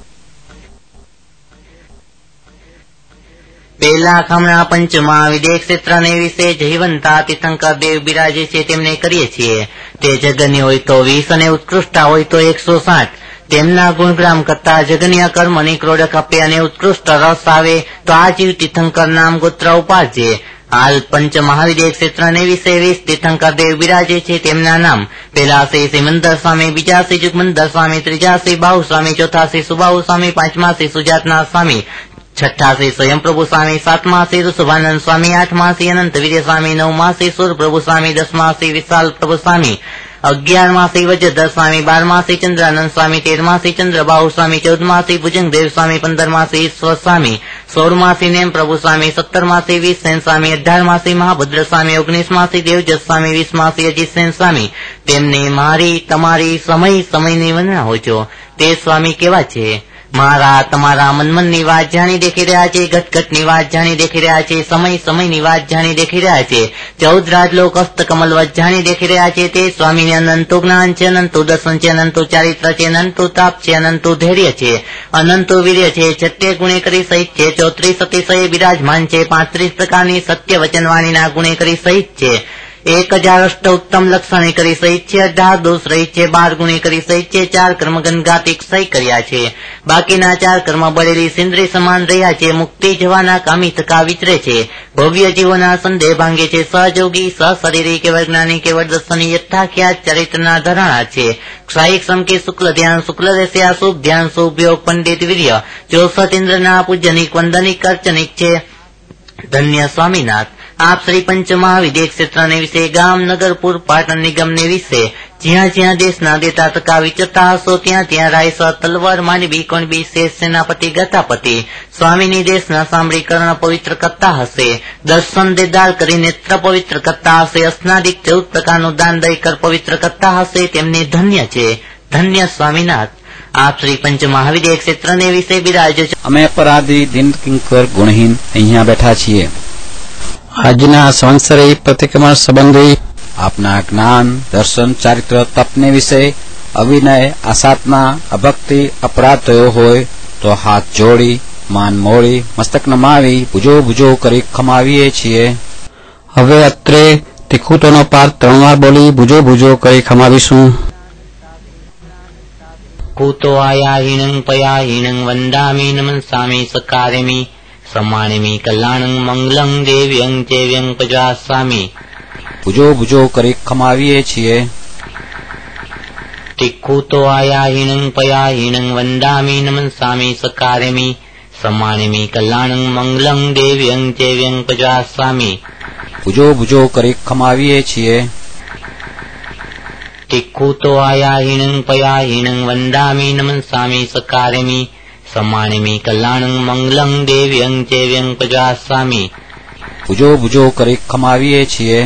પહેલા ખામણા પંચમા વિદેશ ક્ષેત્રને વિશે જયવંતા તીર્થંકર દેવ બિરાજે છે તેમને કરીએ છીએ. તે જગન્ય હોય તો વીસ અને ઉત્કૃષ્ટા હોય તો એકસો સાઠ. તેમના ગુણગ્રામ કરતા જગન્ય કર્મની ક્રોડક આપે અને ઉત્કૃષ્ટ રસ આવે તો આ જીવ તીર્થંકર નામ ગોત્ર ઉપાડજે. હાલ પંચ મહાવિદેશ ક્ષેત્રને વિશે વીસ તીર્થંકર દેવ બિરાજે છે તેમના નામ પહેલા શ્રી સિમંદર સ્વામી, બીજા શ્રી જુગમંદર સ્વામી, ત્રીજા શ્રી બાહુ સ્વામી, ચોથા શ્રી સુબાહુ સ્વામી, પાંચમા શ્રી સુજાતનાથ સ્વામી, છઠ્ઠા શ્રી સ્વયંપ્રભુ સ્વામી, સાતમા શ્રી ઋષભાનંદ સ્વામી, આઠમા શ્રી અનંત વીર્ય સ્વામી, નવમા શ્રી સૂરપ્રભુ સ્વામી, દસમા શ્રી વિશાલ પ્રભુ સ્વામી, અગિયારમા શ્રી વજ્રધર સ્વામી, બારમા શ્રી ચંદ્રાનંદ સ્વામી, તેરમા શ્રી ચંદ્રબાહુ સ્વામી, ચૌદમા શ્રી ભુજંગદેવ સ્વામી, પંદરમા શ્રી ઈશ્વર સ્વામી, સોળ માસી નેમ પ્રભુ સ્વામી, સત્તર માસી વીસેન સ્વામી, અઢાર માસી મહાભદ્ર સ્વામી, ઓગણીસ માસી દેવજસ સ્વામી, વીસ માસી અજીતસેન સ્વામી. તેમને મારી તમારી સમય સમયની વંદના હોય છો. તે સ્વામી કેવા છે? મારા તમારા મનમનની વાત જાણી દેખી રહ્યા છે, ઘટઘટની વાત જાણી દેખી રહ્યા છે, સમય સમયની વાત જાણી દેખી રહ્યા છે, ચૌદ રાજલોક હસ્તકમલ વચ જાણી દેખી રહ્યા છે. તે સ્વામીને અનંતો જ્ઞાન છે, અનંતો દર્શન છે, અનંતો ચારિત્ર છે, અનંતો તાપ છે, અનંતો ધૈર્ય છે, અનંતો વીર્ય છે, છત્તે ગુણે કરી સહિત છે, ચોત્રીસ અતિશય બિરાજમાન છે, પાંત્રીસ પ્રકારની સત્ય વચનવાણીના ગુણે કરી સહિત છે, એક હજાર અષ્ટ ઉત્તમ લક્ષણે કરી સહિત છે, અઢાર દોષ રહિત છે, બાર ગુણે કરી સહિત છે, ચાર કર્મ ગણઘાતિક સહી કર્યા છે, બાકીના ચાર કર્મ બળેલી સિંદ્રી સમાન રહ્યા છે, મુક્તિ જવાના કામી થકા વિચરે છે, ભવ્ય જીવોના સંદેહ ભાંગે છે, સહયોગી સશરીરી કે વૈજ્ઞાનિક કે દર્શની યથાખ્યાત ચરિત્રના ધરાણા છે, ક્ષાયિક સમકી શુક્લ ધ્યાન શુક્લ દેશ્યા શુભ ધ્યાન શુભ યોગ પંડિત વીર્ય ચોસઠ ઇન્દ્રના પૂજનિક વંદનિક અર્ચનિક છે. ધન્ય સ્વામીનાથ. આપ શ્રી પંચમહાવિદ્ય ક્ષેત્રને વિશે, ગામ નગરપુર પાટણ નિગમને વિશે, જ્યાં જ્યાં દેશના દેતા તકા વિચરતા હશો ત્યાં ત્યાં રાયસર તલવાર માંડવી કોણબી શેષ સેનાપતિ ગતાપતિ સ્વામીની દેશના સાંભળી કર્ણ પવિત્ર કરતા હશે, દર્શન દેદાર કરી નેત્ર પવિત્ર કરતા હશે, અસ્નાદિક ચૌદ પ્રકારનું દાન દઈ કર પવિત્ર કરતા હશે, તેમને ધન્ય છે. ધન્ય સ્વામીનાથ. આપ શ્રી પંચમહાવિદ્ય ક્ષેત્રને વિશે બિરાજો છો. અમે અપરાધી દિન કિંકર ગુણહીન અહીંયા બેઠા છીએ. આજના સંવત્સરી પ્રતિક્રમણ સંબંધી આપના જ્ઞાન દર્શન ચારિત્ર તપને વિશે અવિનય આસાત્મા અભક્તિ અપરાધ થયો હોય તો હાથ જોડી માન મોડી મસ્તક નમાવી ભુજો ભુજો કરી ખમાવીએ છીએ. હવે અત્રે તિખુતોનો પાઠ ત્રણ વાર બોલી ભુજો ભુજો કરી ખમાવીશું. કૂતો આયાહીણં પયાહીણં વંદામી નમસ્સામી સકારેમી सम्मानिमी कल्याणं मंगलं देव्यं चैव्यं पजास्वामी. ભુજો ભુજો કરી ખમાવીએ છીએ. તિખુતો આયાહીણં પયાહીણં વંદામી નમસ્સામી સકારેમી सम्मानिमी कल्याणं मंगलं देव्यं चैव्यं पजास्वामी. ભુજો ભુજો કરી ખમાવીએ છીએ. તિખુતો આયાહીણં પયાહીણં વંદામી નમસ્સામી સકારેમી सम्मानिमी कल्याणं मंगलं देव्यं चैव्यं पजास्वामी. ભુજો ભુજો કરી ખમાવીએ છીએ.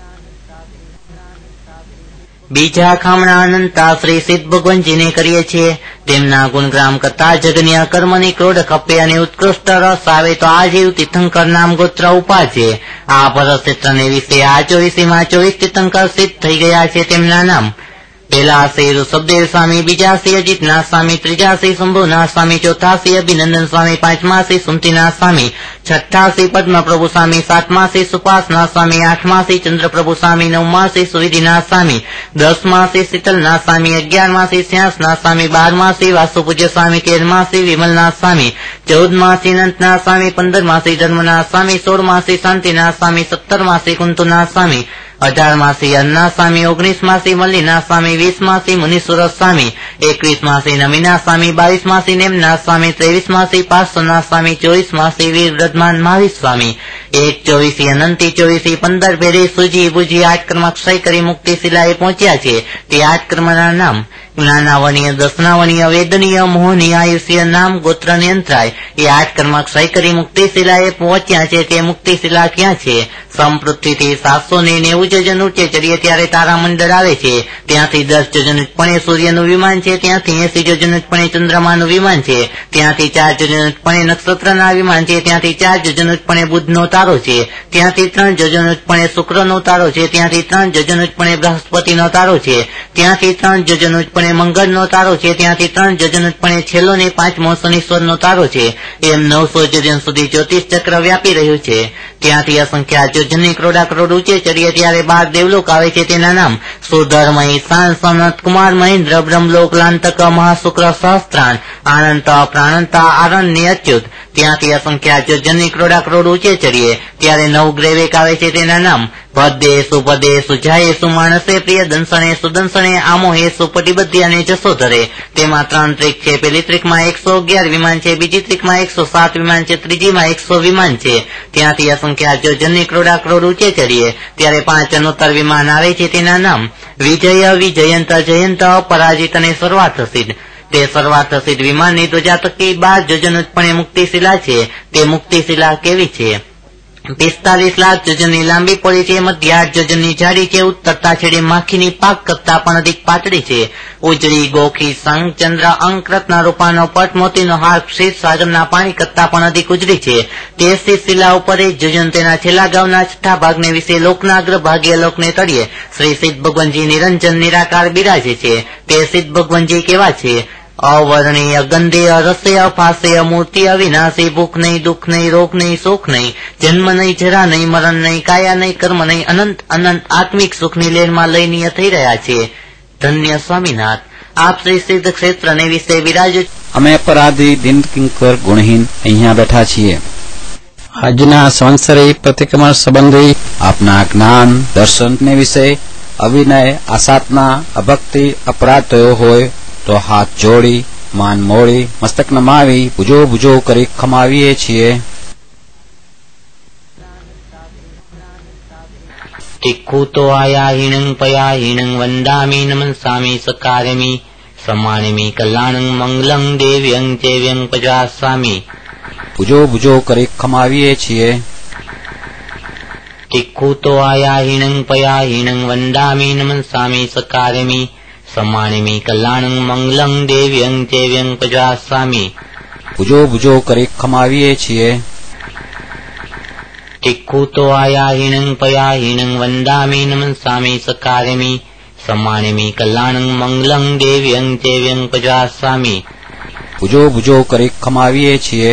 બીજા ખામણા અનંતા શ્રી સિદ્ધ ભગવાનજીને કરીએ છીએ. તેમના ગુણગ્રામ કરતા જગન્ય કર્મની ક્રોડ ખપે અને ઉત્કૃષ્ટ રસ આવે તો આ જીવ તીર્થંકર નામ ગોત્ર ઉપાજે. આ પરક્ષેત્રને વિશે આ ચોવીસીમાં ચોવીસ તીર્થંકર સિદ્ધ થઈ ગયા છે. તેમના નામ પહેલા શ્રી ઋષભદેવ સ્વામી, બીજા શ્રી અજીતનાથ સ્વામી, ત્રીજા શ્રી શંભુનાથ સ્વામી, ચોથા શ્રી અભિનંદન સ્વામી, પાંચમા શ્રી સુમતીનાથ સ્વામી, છઠ્ઠા શ્રી પદ્મપ્રભુ સ્વામી, સાતમા શ્રી સુપાસનાથ સ્વામી, આઠમા શ્રી ચંદ્રપ્રભુ સ્વામી, નવમા શ્રી સુવિધિનાથ સ્વામી, દસમા શ્રી શીતલનાથ સ્વામી, અગિયારમા શ્રી શ્યાસનાથ સ્વામી, બારમા શ્રી વાસુપૂજ્ય સ્વામી, તેરમા શ્રી વિમલનાથ સ્વામી, ચૌદમા શ્રી અનંતનાથ સ્વામી, પંદરમા શ્રી ધર્મનાથ સ્વામી, સોળમા શ્રી શાંતિનાથ સ્વામી, સત્તરમા શ્રી કુંતુનાથ સ્વામી, અઢારમા શ્રી અન્નાથ સ્વામી, ઓગણીસમા શ્રી મલ્લીનાથ સ્વામી, વીસમા શ્રી મુનીશ્વર સ્વામી, એકવીસમા શ્રી નમીનાથ સ્વામી, બાવીસમા શ્રી નેમનાથ સ્વામી, ત્રેવીસમા શ્રી પાર્શ્વનાથ સ્વામી, ચોવીસમા શ્રી વીર વ્રજમાન મહાવીર સ્વામી, એક ચોવીસી અનંતી ચોવીસી પંદર ભેરી સુજી બુજી આઠ કર્મ ક્ષય કરી મુક્તિ શિલાએ પહોંચ્યા છે. તે આઠ કર્મના નામ જ્ઞાનાવનીય, દર્શનાવનીય, વેદનીય, મોહનીય, આયુષ્ય નામ ગોત્ર નિયંત્રાય એ આઠ કર્મ ક્ષય કરી મુક્તિ શિલાએ પહોંચ્યા છે. તે મુક્તિ શિલા ક્યાં છે? સંપૃથ્વીથી સાતસો ને નેવું જોજન ઉચ્ચે ચડીએ ત્યારે તારામંડળ આવે છે. ત્યાંથી દસ જોજન ઉચ્ચપણે સૂર્યનું વિમાન છે. ત્યાંથી એસી જોજન ઉચ્ચપણે ચંદ્રમાનું વિમાન છે. ત્યાંથી ચાર જોજન ઉચ્ચપણે નક્ષત્રના વિમાન છે. ત્યાંથી ચાર જોજન ઉચ્ચપણે બુધનો તારો છે. ત્યાંથી ત્રણ જોજન ઉચ્ચપણે શુક્રનો તારો છે. ત્યાંથી ત્રણ જોજન ઉચ્ચપણે બૃહસ્પતિનો તારો છે. ત્યાંથી ત્રણ જોજન ઉચ્ચપણે મંગળનો તારો છે. ત્યાંથી ત્રણ જોજન ઉચ્ચપણે છેલ્લો ને પાંચમો શનિશ્વરનો તારો છે. એમ નવસો જોજન સુધી જ્યોતિષ ચક્ર વ્યાપી રહ્યું છે. ત્યાંથી અસંખ્ય જોજનની કરોડા કરોડ ઊંચે ચડીએ ત્યારે બાર દેવલોક આવે છે. તેના નામ સુધર્મય, શાન, સનત, કુમાર, મહેન્દ્ર, બ્રહ્મલોક, લાંતક, મહાશુક્ર, સહસ્ત્રાણ, આનંત, પ્રાણંત, આરણ્ય, અચ્યુત. ત્યાંથી અસંખ્ય જોજનની કરોડા કરોડ ઊંચે ચડીએ ત્યારે નવ ગ્રેવેક આવે છે. તેના નામ ભદ્દે, સુપદે, સુજાએ, સુમાણસે, પ્રિય દંસણે, સુદંસણે, આમોહે, સુપટીબદ્ધી અને જસોધરે. તેમાં ત્રણ ત્રિક છે. પેલી ત્રિકમાં એકસો અગિયાર વિમાન છે. બીજી ત્રિકમાં એકસો સાત વિમાન છે. ત્રીજીમાં એકસો વિમાન છે. ત્યાંથી અસંખ્ય જોજનની કરોડા કરોડ ઊંચે ચડીએ ત્યારે પાંચ અનોત્તર વિમાન આવે છે. તેના નામ વિજય, વિજયંત, જયંત, પરાજિત અને સર્વાર્થ સિદ્ધ. તે સર્વાર્થ સિદ્ધ વિમાનની ધ્વજા તકી બાર જોજન ઉત્પન્ન મુક્તિશિલા છે. તે મુક્તિશિલા કેવી છે? પિસ્તાલીસ લાખ જોજનની લાંબી પડી છે, મધ્ય આઠ જોજનની જાડી છે, ઉત્તરતા છેડે માખીની પાક કરતા પણ અધિક પાતળી છે. ઉજળી, ગોખી, શંખ, ચંદ્ર, અંક, રત્ન, રૂપાનો પટ, મોતીનો હાર, ક્ષીર સાગરના પાણી કરતા પણ અધિક ઉજળી છે. તે શિલા ઉપર એક જોજન તેના છેલ્લા ગાવના છઠ્ઠા ભાગને વિશે લોકના અગ્ર ભાગ્ય લોકને તળિયે શ્રી સિદ્ધ ભગવાનજી નિરંજન નિરાકાર બિરાજે છે. તે સિદ્ધ ભગવાનજી કેવા છે? અવર્ણીય, ગંધેય, રસેય, ફાસેય, મૂર્તિ, અવિનાશી, ભૂખ નહીં, દુઃખ નહીં, રોગ નહીં, શોક નહીં, જન્મ નહીં, જરા નહીં, મરણ નહીં, કાયા નહીં, કર્મ નહીં, અનંત અનંત આત્મિક સુખની લેરમાં લયનીય થઈ રહ્યા છે. ધન્ય સ્વામિનાથ, આપ શ્રી સિદ્ધ ક્ષેત્રને વિશે બિરાજો. અમે અપરાધી દિન કિંકર ગુણહીન અહીંયા બેઠા છીએ. આજના સંવત્સરી પ્રતિક્રમણ સંબંધી આપના જ્ઞાન દર્શનને વિશે અવિનય, આસાતના, અભક્તિ, અપરાધ થયો હોય તો હાથ જોડી, માન મોડી, મસ્તક નમાવી, ભુજો ભુજો કરી ખમાવીએ છીએ. તિક્ખુતો આયાહીણં પયાહીણં વંદામી નમસ્સામી સકાર્યમી સમાણિમી કલ્યાણં મંગલં દેવ્યં ચેવ્યં પજાસામી. ભુજો ભુજો કરી ખમાવીએ છીએ. તિક્ખુતો આયાહીણં પયાહીણં વંદામી નમસ્સામી સકાર્યમી સમાણિમી કલ્યાણં મંગલં દેવ્યં ચેવ્યં પજાસામી. ભુજો ભુજો કરી ખમાવીએ છીએ. તિક્ખુતો આયાહીણં પયાહીણં વંદામી નમસ્સામી સકાર્યમી સમાણિમી કલ્યાણં મંગલં દેવ્યં ચેવ્યં પજાસામી. ભુજો ભુજો કરી ખમાવીએ છીએ.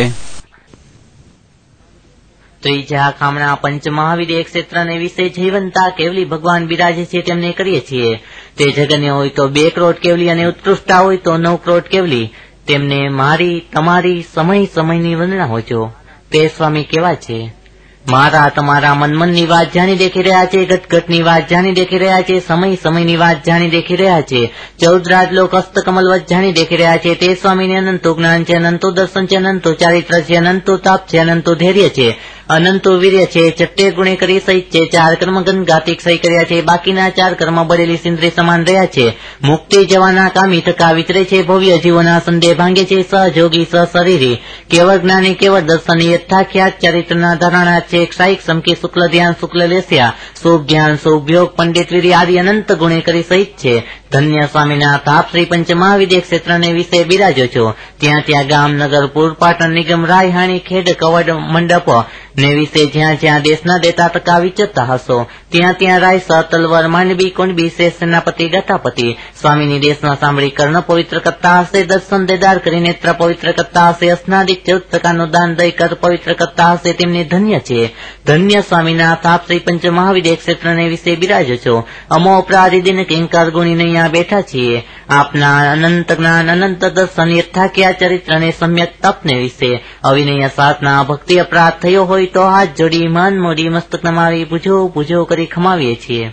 ત્રીજા ખામણા પંચમહાવિદ્ય ક્ષેત્રને વિશે જીવંતા કેવલી ભગવાન બિરાજે છે તેમને કરીએ છીએ. તે જગન્ય હોય તો બે કરોડ કેવલી અને ઉત્કૃષ્ટા હોય તો નવ કરોડ કેવલી. તેમને મારી તમારી સમય સમયની વંદના હોજો. તે સ્વામી કેવા છે? મારા તમારા મન મનની વાત જાણી દેખી રહ્યા છે, ઘટ ઘટની વાત જાણી દેખી રહ્યા છે, સમય સમયની વાત જાણી દેખી રહ્યા છે, ચૌદ રાજલોક હસ્તકમલ વચ જાણી દેખી રહ્યા છે. તે સ્વામીને અનંતો જ્ઞાન છે, અનંતો દર્શન છે, અનંતો ચારિત્ર છે, અનંતો તાપ છે, અનંતો ધૈર્ય છે, અનંતો વીર્ય છે, ચટ્ટે ગુણે કરી સહિત છે, ચાર કર્મ ગંગાતિક સહી કર્યા છે, બાકીના ચાર કર્મ બળેલી સિંદ્રી સમાન રહ્યા છે, મુક્તિ જવાના કામી થકા વિતરે છે, ભવ્ય જીવોના સંદેહ ભાંગે છે, સહજોગી સશરીરી, કેવળ જ્ઞાની કેવળ દર્શની યથાખ્યાત ચરિત્રના ધારણા છે, ક્ષાયિક સમકી શુક્લ ધ્યાન શુક્લ લેસ્યા, શુભ ધ્યાન શુભ યોગ પંડિત વિધિ આદિ અનંત ગુણે કરી સહિત છે. ધન્ય સ્વામીનાથ, આપ શ્રી પંચમહાવિદ્ય ક્ષેત્રને વિશે બિરાજો છો. ત્યાં ત્યાં ગામ નગર પુર પાટણ નિગમ રાયહાણી ખેડ કવડ મંડપ ને વિશે જ્યાં જ્યાં દેશના દેતા ટકા વિચરતા હશો ત્યાં ત્યાં રાય સ તલવાર માંડવી કુંડબી શેષ સેનાપતિ ગતાપતિ સ્વામીની દેશમાં સાંભળી કર્ણ પવિત્ર કરતા હશે, દર્શન દેદાર કરી નેત્ર પવિત્ર કરતા હશે, અસ્નાદિક ચૌદ પ્રકારનું દાન દઈ કર પવિત્ર કરતા હશે તેમને ધન્ય છે. ધન્ય સ્વામીનાથ, આપ શ્રી પંચમહાવિદ્ય ક્ષેત્રને વિશે બિરાજો છો. અમો અપરાધી દિન કિંકાર ગુણી અહીંયા બેઠા છીએ. આપના અનંત જ્ઞાન અનંત દર્શન યથાખ્યા ચરિત્ર અને સમ્યક તપને વિશે અવિનય સાધના ભક્તિ અપરાધ થયો હોય તો હાથ જોડી મન મોડી મસ્તક નમાવી પૂજો પૂજો કરી ખમાવીએ છીએ.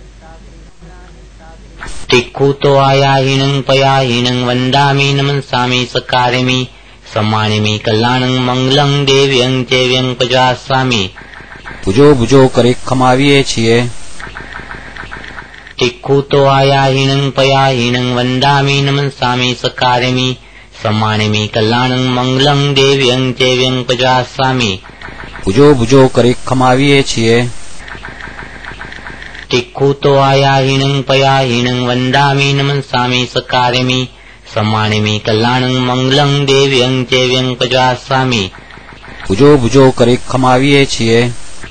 તિક્ખુતો આયાહીણં પયાહીણં વંદામી નમસ્સામી સકાર્યમી સમાણિમી કલ્યાણં મંગલં દેવ્યં ચેવ્યં પજાસામી. ભુજો ભુજો કરી ખમાવીએ છીએ. તિક્ખુતો આયાહીણં પયાહીણં વંદામી નમસ્સામી સકાર્યમી સમાણિમી કલ્યાણં મંગલં દેવ્યં ચેવ્યં પજાસામી. ભુજો ભુજો કરી ખમાવીએ છીએ. તિક્ખુતો આયાહીણં પયાહીણં વંદામી નમસ્સામી સકાર્યમી સમાણિમી કલ્યાણં મંગલં દેવ્યં ચેવ્યં પજાસામી. ભુજો ભુજો કરી ખમાવીએ છીએ.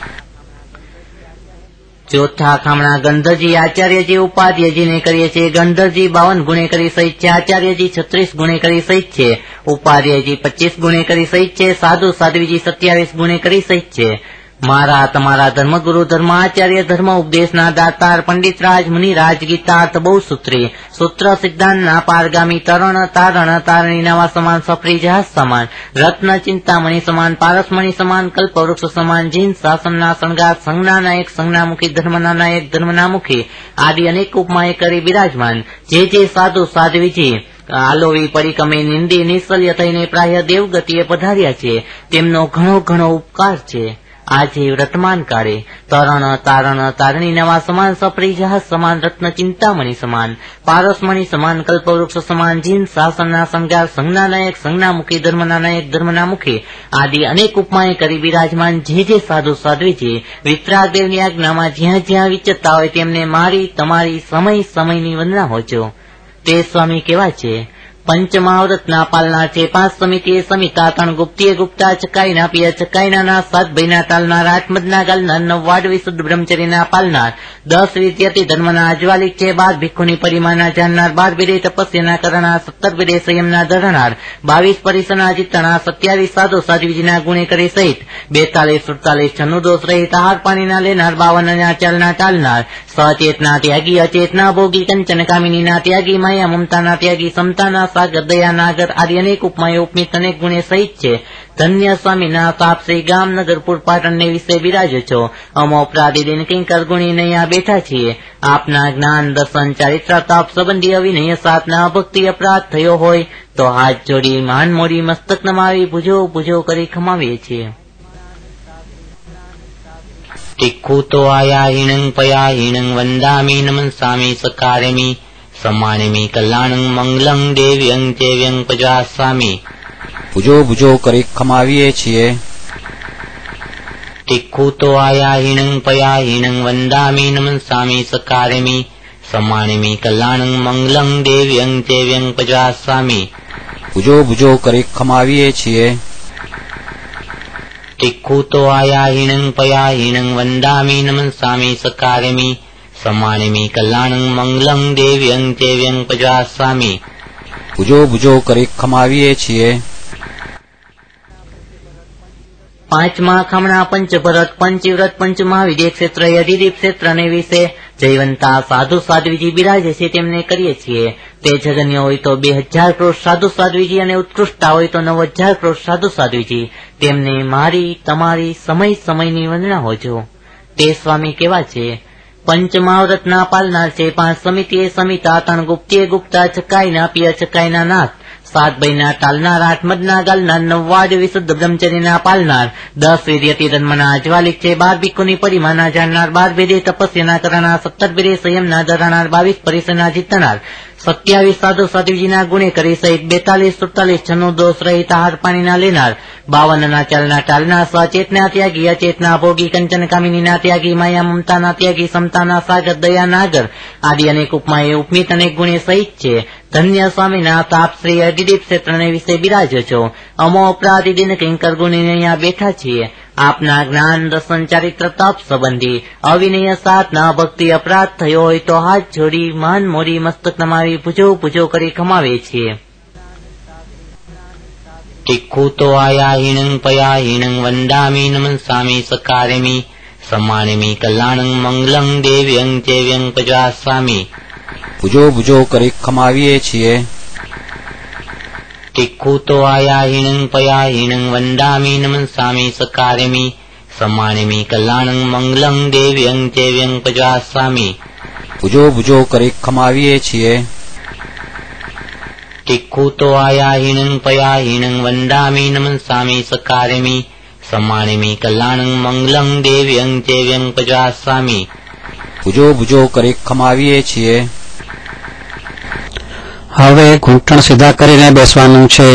ચોથા ખામણા ગંધર્જી આચાર્યજી ઉપાધ્યજીને કરીએ છીએ. ગંધર્જી બાવન ગુણે કરી સહિત છે, આચાર્યજી છત્રીસ ગુણે કરી સહિત છે, ઉપાધ્યયજી પચીસ ગુણે કરી સહિત છે, સાધુ સાધ્વીજી સત્યાવીસ ગુણે કરી સહિત છે. મારા તમારા ધર્મગુરુ ધર્માચાર્ય ધર્મ ઉપદેશના દાતાર પંડિત રાજ મુનિરાજ ગીતાર્થ બહુ સૂત્રી સૂત્ર સિદ્ધાંત ના પારગામી તરણ તારણ તારણી નવા સમાન સફરી જહાજ સમાન રત્ન ચિંતામણી સમાન પારસમણી સમાન કલ્પવૃક્ષ સમાન જીન શાસનના શણગાર સંજ્ઞા નાયક સંજ્ઞામુખી ધર્મના નાયક ધર્મનામુખી આદિ અનેક ઉપમાએ કરી બિરાજમાન જે જે સાધુ સાધ્વીજી આલોવી પરિકમે નિંદી નિશ્ચલ્ય થઈને પ્રાય દેવગતિએ પધાર્યા છે તેમનો ઘણો ઘણો ઉપકાર છે. આજે વર્તમાન કાળે તરણ તારણ તારણી નવા સમાન સપ્રી જહાજ સમાન રત્ન ચિંતામણી સમાન પારસમણી સમાન કલ્પવૃક્ષ સમાન જીન શાસનના સંગાર સંજ્ઞા નાયક સંજ્ઞા મુખી ધર્મના નાયક ધર્મના મુખી આદિ અનેક ઉપમાએ કરી બિરાજમાન જે જે સાધુ સાધ્વીજી વિતરાગદેવની આજ્ઞામાં જ્યાં જ્યાં વિચરતા હોય તેમને મારી તમારી સમય સમયની વંદના હોજો. તે સ્વામી કેવા છે? પંચમહાવ્રતના પાલના છે, પાંચ સમિતિએ સમિતા, ત્રણ ગુપ્તીએ ગુપ્તા, ચકાઈના પિય ચકાઈના, સાત ભયના તાલનાર, આઠ મદના ગાલનાર, નવ વાડ વિશુદ્ધ બ્રહ્મચર્યના પાલનાર, દસ વિદ્યાર્થી ધર્મના અજવાલિક છે, બાર ભિક્ષુની પરિમાના જાણનાર, બાર વિદે તપસ્યાના કરનાર, સત્તર વિદે સંયમના ધરનાર, બાવીસ પરિસરના જીતનાર, સત્યાવીસ સાધુ સાધ્વીજીના ગુણે કરી સહિત, બેતાલીસ સુડતાલીસ છન્નું દોષ રહિત આહાર પાણીના લેનાર, બાવન ચાલના ટાલનાર, સચેતના ત્યાગી, અચેતના ભોગી, કંચન કામિનીના ત્યાગી, માયા મમતાના ત્યાગી, સમતાના સાગર દયા નાગર આદિ અનેક ઉપમાએ ઉપમિત અનેક ગુણે સહિત છે. ધન્ય સ્વામીના સાપ શ્રી ગામનગરપુર પાટણને વિશે બિરાજો છો. અમો પ્રાદિદિન કિંકર ગુણી નૈયા બેઠા છીએ. આપના જ્ઞાન દર્શન ચારિત્ર તાપ સંબંધી અવિનય સાધના ભક્તિ અપરાધ થયો હોય તો હાથ જોડી માન મોડી મસ્તક નમાવી પૂજો પૂજો કરી ખમાવીએ છીએ. તિક્ખુતો આયાહીણં પયાહીણં વંદામી નમસ્સામી સકારેમી सम्मानिमी कल्याणं मंगलं देव्यं चैव्यं पजास्वामी. પૂજો પૂજો કરી ખમાવીએ છીએ. તિક્ખુતો આયાહીણં પયાહીણં વંદામી નમસ્સામી સકારેમી सम्मानिमी कल्याणं मंगलं देव्यं चैव्यं पजास्वामी. પૂજો પૂજો કરી ખમાવીએ છીએ. તિક્ખુતો આયાહીણં પયાહીણં વંદામી નમસ્સામી સકારેમી सम्मानिमी कल्याणं मंगलं देव्यं चैव्यं पजास्वामी. પૂજો પૂજો કરી ખમાવીએ છીએ. પાંચમા ખમણા પંચભરત પંચવ્રત પંચમહાવિદ્ય ક્ષેત્ર યદિદીપ ક્ષેત્રને વિશે જયવંતા સાધુ સાધ્વીજી બિરાજે છે તેમને કરીએ છીએ. તે જગન્ય હોય તો બે હજાર કરોડ સાધુ સાધ્વીજી અને ઉત્કૃષ્ટતા હોય તો નવ હજાર કરોડ સાધુ સાધ્વીજી તેમને મારી તમારી સમય સમયની વંદના હોજો. તે સ્વામી કેવા છે? પંચમહાવ્રતના પાલનાર છે, પાંચ સમિતિએ સમિતા, ત્રણ ગુપ્તીએ ગુપ્તા, ચકાઈના પિય ચકાઈના નાથ, સાત ભયના ટાલનાર, આઠ મદના ગાલનાર, નવ વાડ વિશુદ્ધ બ્રહ્મચર્યના પાલનાર, દસ વિદ્યાર્થી ધર્મના અજવાલિક છે, બાર ભિક્ષુની પરિમાના જાણનાર, બાર વેદે તપસ્યાના કરનાર, સત્તર વેદે સંયમના ધરનાર, બાવીસ પરિસરના જીતનાર, સત્યાવીસ સાધુ સાધ્વીજીના ગુણે કરી સહિત, બેતાલીસ સુડતાલીસ છન્નું દોષ રહિત આહાર પાણીના લેનાર, બાવનના ચાલના ટાલના, સચેતના ત્યાગી, અચેતના ભોગી, કંચન કામિનીના ત્યાગી, માયા મમતાના ત્યાગી, સમતાના સાગર દયા નાગર આદિ અનેક ઉપમાએ ઉપમિત અનેક ગુણે સહિત છે. ધન્ય સ્વામીના તાપ શ્રી અધિદીપ ક્ષેત્રને વિશે બિરાજો છો. અમો અપરાધિદિન કિંકર ગુણી અહીંયા બેઠા છીએ. આપના જ્ઞાન દર્શન ચારિત્ર તપ સંબંધી અવિનય સાધના ભક્તિ અપરાધ થયો હોય તો હાથ જોડી માન મોડી મસ્તક નમાવી પૂજો પૂજો કરી ખમાવે છીએ. તિક્ખુતો આયાહીણં પયાહીણં વંદામી નમસ્સામી સકારેમી सम्मानिमी कल्याणं मंगलं देव्यं चैव्यं पजास्वामी. પૂજો પૂજો કરી ખમાવીએ છીએ. તિક્ખુતો આયાહીણં પયાહીણં વંદામી નમસ્સામી સકારેમી सम्मानिमी कल्याणं मंगलं देव्यं चैव्यं पजास्वामी. પૂજો પૂજો કરી ખમાવીએ છીએ. તિક્ખુતો આયાહીણં પયાહીણં વંદામી નમસ્સામી સકારેમી सम्मानिमी कल्याणं मंगलं देव्यं चैव्यं पजास्वामी. પૂજો પૂજો કરી ખમાવીએ છીએ. હવે ઘૂંટણ સીધા કરીને બેસવાનું છે.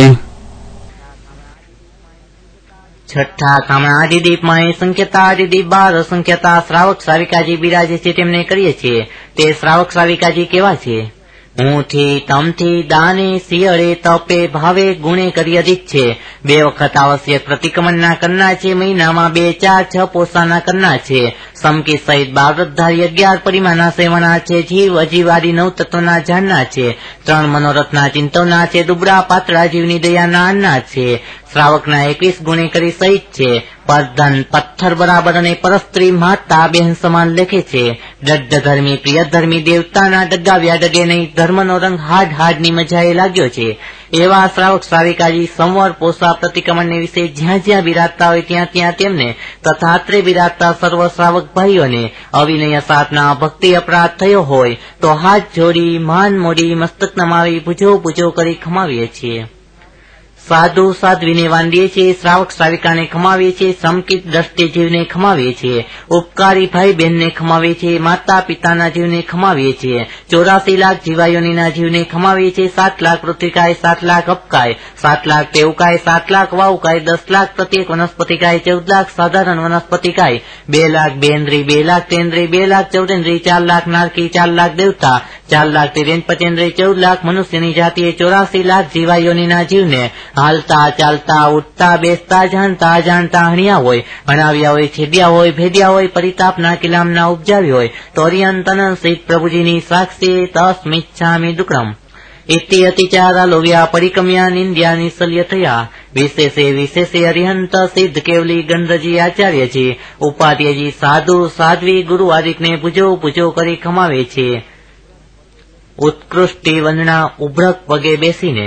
છઠ્ઠા કામણા આદિદીપમાં એ સંખ્યતા આદિદીપ બાર સંખ્યતા શ્રાવક શ્રાવિકાજી બિરાજે છે તેમને કરીએ છીએ. તે શ્રાવક શ્રાવિકાજી કેવા છે? ઊંથી તમથી દાને શિયળે તપે ભાવે ગુણે કરી અધિક છે. બે વખત આવશ્યક પ્રતિક્રમણના કરનાર છે. મહિનામાં બે ચાર છ પોસાના કરનાર છે. સમકી સહિત બાવરધારી અગિયાર પરિમાના સેવના છે. જીવ અજીવાદી નવ તત્વના જાણનાર છે. ત્રણ મનોરથના ચિંતવના છે. દુબળા પાતળા જીવની દયાના અન્નાર છે. શ્રાવકના એકવીસ ગુણે કરી સહિત છે. પરધન પથ્થર બરાબર અને પરસ્ત્રી માતા બેન સમાન લેખે છે. દડ્ડ ધર્મી પ્રિય ધર્મી દેવતાના ડગાવ્યા ડગે નહીં. ધર્મનો રંગ હાડ હાડની મજાએ લાગ્યો છે. એવા શ્રાવક શ્રાવિકાજી સંવર પોસા પ્રતિક્રમણને વિશે જ્યાં જ્યાં બિરાજતા હોય ત્યાં ત્યાં તેમને તથા અત્રે બિરાજતા સર્વ શ્રાવક ભાઈઓને અવિનય સાધના ભક્તિ અપરાધ થયો હોય તો હાથ જોડી માન મોડી મસ્તક નમાવી પૂજો પૂજો કરી ખમાવીએ છીએ. સાધુ સાધ્વીને વાંદીએ છીએ, શ્રાવક શ્રાવિકાને ખમાવીએ છીએ, સમકિત દ્રષ્ટિ જીવને ખમાવીએ છીએ, ઉપકારી ભાઈ બહેનને ખમાવીએ છીએ, માતા પિતાના જીવને ખમાવીએ છીએ, ચોરાસી લાખ જીવાયોનીના જીવને ખમાવીએ છીએ, સાત લાખ પૃથ્વીકાય, સાત લાખ અપકાય, સાત લાખ ટેવકાય, સાત લાખ વાવકાય, દસ લાખ પ્રત્યેક વનસ્પતિકાય, ચૌદ લાખ સાધારણ વનસ્પતિકાય, બે લાખ બેન્દ્રી, બે લાખ તેન્દ્રી, બે લાખ ચૌદેન્દ્રી, ચાર લાખ નારકી, ચાર લાખ દેવતા, ચાર લાખ તિરેન પચેન્દ્રી, ચૌદ લાખ મનુષ્યની જાતિએ, ચોરાસી લાખ જીવાયોનીના જીવને હાલતા ચાલતા ઉઠતા બેસતા જાણતા અજાણતા હણ્યા હોય, હણાવ્યા હોય, છેદ્યા હોય, ભેદ્યા હોય, પરિતાપના કિલામના ઉપજાવી હોય, તો અરિયંતન સિદ્ધ પ્રભુજીની સાક્ષી તસ્મિચ્છામિ દુક્રમ ઇતિ અતિચારા લોવ્યા પરિકમ્યા નિંદ્યા નિસલ્ય થયા વિશેષે વિશેષે અરિહંત સિદ્ધ કેવલી ગંધજી આચાર્યજી ઉપાધ્યજી સાધુ સાધ્વી ગુરુ આદિકને પૂજો પૂજો કરી ખમાવે છે. ઉત્કૃષ્ટિ વંદના ઉભ્રક પગે બેસીને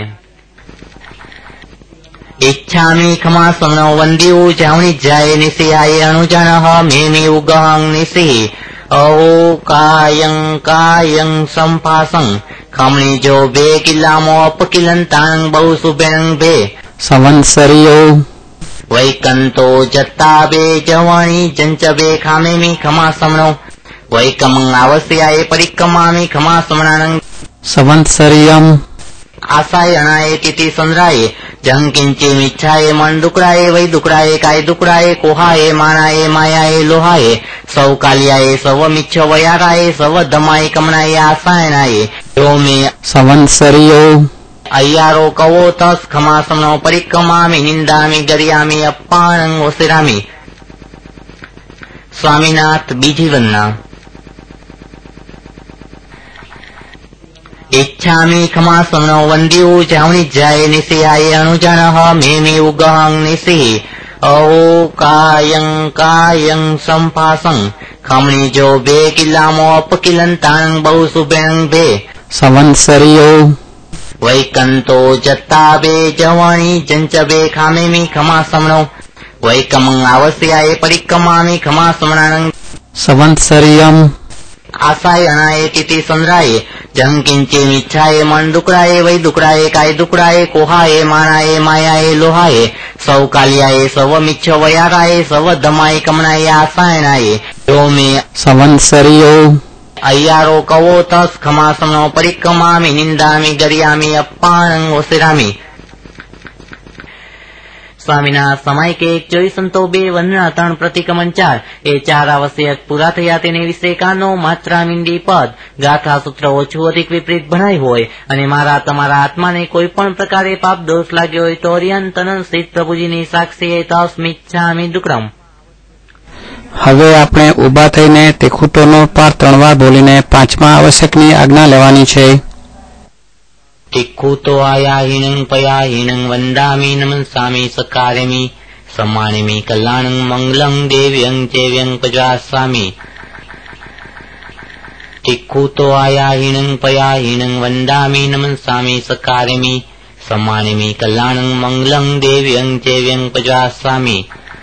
ઈચ્છામિ ખમા સમનો વંદ્યુ જાવણી જાય નિશિયાય અનુજનઃ મેમી ઉગહં નિશિ અહો કાયં કાયં સંપાસં ખમણી જો બે કિલ્લામો અપકિલંતાણં બહુ સુભેણ ભે સંવત્સરીયો વૈકંતો જત્તા બે જવાણી જંચબે ખામેમી ખમા સમનો વૈકમં આવસ્યાય પરિક્રમામિ ખમા સમણાનં સંવત્સરીયમ આશાય અણાય તિથિ સંદ્રાય જં કિંચે મિચ્છાએ મન દુકડાએ વૈ દુકડાએ કાય દુકડાએ કોહાએ માણાએ માયાએ લોહાએ સૌ કાલિયાએ સવ મિચ્છ વયારાએ સવ ધમાય કમણાએ આસાયણાએ જો મે સંવત્સરીયો અય્યારો કવો તસ ખમાસમનો પરિક્રમામિ નિંદામિ ગરિયામિ અપ્પાણં ઓસિરામિ. સ્વામીનાથ બીજી વંદના. ઈચ્છામિ ખમા સમનો વંદ્યુ જાવણી જાય નિશિયાય અનુજનઃ મેમી ઉગહં નિશિ અહો કાયં કાયં સંપાસં ખમણી જો બે કિલ્લામો અપકિલંતાણં બહુ સુભેણ ભે સંવત્સરીયો વૈકંતો જત્તા બે જવાણી જંચબે ખામેમી ખમા સમનો વૈકમં આવસ્યાય પરિક્રમામિ ખમા સમણાનં સંવત્સરીયમ આશાય અણાય તિથિ સંદ્રાય જં કિંચે મિચ્છાએ મન દુકડાએ વૈ દુકડાએ કાય દુકડાએ કોહાએ માણાએ માયાએ લોહાએ સૌ કાલિયાએ સવ મિચ્છ વયારાએ સવ ધમાય કમણાએ આસાયણાએ જો મે સંવત્સરીયો અય્યારો કવો તસ ખમાસમનો પરિક્રમામિ નિંદામિ ગરિયામિ અપ્પાણં ઓસિરામિ. સ્વામીના સમય કે એક ચોવીસ સંતો બે વંદના ત્રણ પ્રતિક્રમણ ચાર એ ચાર આવશ્યક પૂરા થયા તેને વિશે કાનો માત્રા મીંડી પદ ગાથા સૂત્ર ઓછું અધિક વિપરીત ભણાય હોય અને મારા તમારા આત્માને કોઈ પણ પ્રકારે પાપ દોષ લાગ્યો હોય તો અરિયંતન સિદ્ધ પ્રભુજીની સાક્ષી તસ્મિચ્છામિ દુક્રમ. હવે આપણે ઉભા થઈને તિખુટોનો પાર ત્રણ વાર બોલીને પાંચમા આવશ્યકની આજ્ઞા લેવાની છે. તિખુતો આયાહીણં પયાહીણં વંદામિ નમસ્સામિ સકાર્યમિ सम्मानिमि कल्याणं मंगलं देव्यं चेव्यं पजास्सामि टिक्कुतो आयाहीनं पयाहीनं वन्दामि नमस्सामि सकारमि सम्मानिमि कल्याणं मंगलं देव्यं चेव्यं पजास्सामि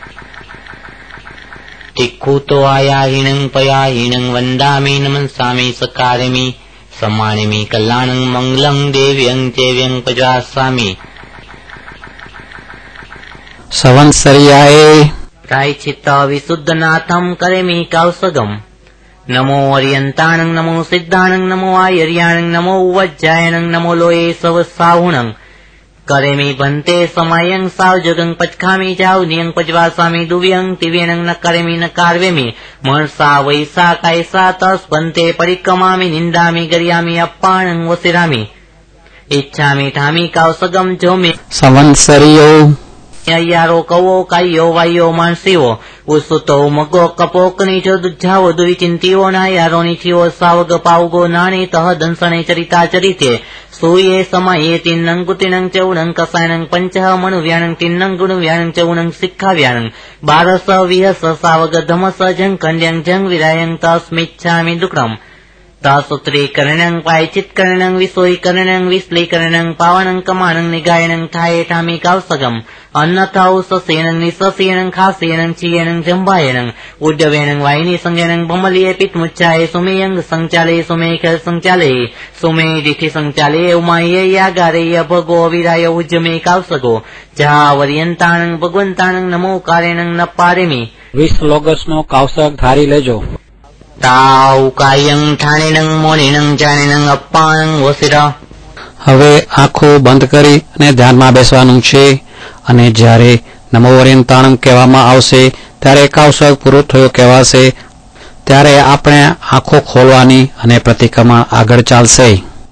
टिक्कुतो आयाहीनं पयाहीनं वन्दामि नमस्सामि सकारमि सम्मानिमि कल्याणं मंगलं देव्यं चेव्यं पजास्सामि संवत्सरीयाये प्रायश्चित्त विशुद्धनाथं करेमि कौसगम् नमो अर्यन्ताणं नमो सिद्धाणं नमो आयर्याणं नमो वज्जायणं नमो लोये सवसाहुणं करेमि भन्ते समयं सावजगं पचखामि जावनियं पजवासामि दुव्यं तिव्यनं न करेमि न कार्वेमि मनसा वैसा कायसा तस् भन्ते परिक्रमामि निन्दामि गर्यामि अप्पाणं वसिरामि इच्छामि ठामि कौसगं जोमि संवत्सरीयो अय्यारो कवो कायो वायो मानसीवो उसुतो मगो कपोकनी जो दुझावो दुई चिंतीवो नायारो नीचीवो सावग पावगो नानी तह दंसने चरिता चरिते सूये समये तिन्नं गुतिनं चौनं कसायनं पंचह मनुव्याणं तिन्नं गुणव्याणं चौनं सिक्खाव्याणं बारस विहस सावग धमस जं कन्यं जं विरायं तस्मिच्छामि दुक्रम तासूत्रीकरणं प्रायचित्करणं विसोयीकरणं विश्लीकरणं पावनं कमानं निगायनं ठाये ठामी कावसगम अन्नथाउ ससेनं निससेनं खासेनं चियनं जम्बायनं उड्डवेनं वायिनी संज्ञनं बमलिये पित्मुच्चाये सुमेयंग संचाले सुमेख संचाले सुमे दिठि संचाले उमाये यागारे भगो विराय उज्जमे कावसगो जहावर्यंताणं भगवंताणं नमो कारेणं न पारेमी વીસ લોગસનો કાવસક ધારી લેજો. ताऊ कायं ठाणेनं मोनेनं जाणेनं अप्पाणं वसिरा. હવે આંખો બંધ કરી અને ધ્યાનમાં બેસવાનું છે અને જ્યારે નમો વરિયંતાણં કહેવામાં આવશે ત્યારે કાવસક પૂરું થયું કહેવાશે ત્યારે આપણે આંખો ખોલવાની અને પ્રતિક્રમણ આગળ ચાલશે.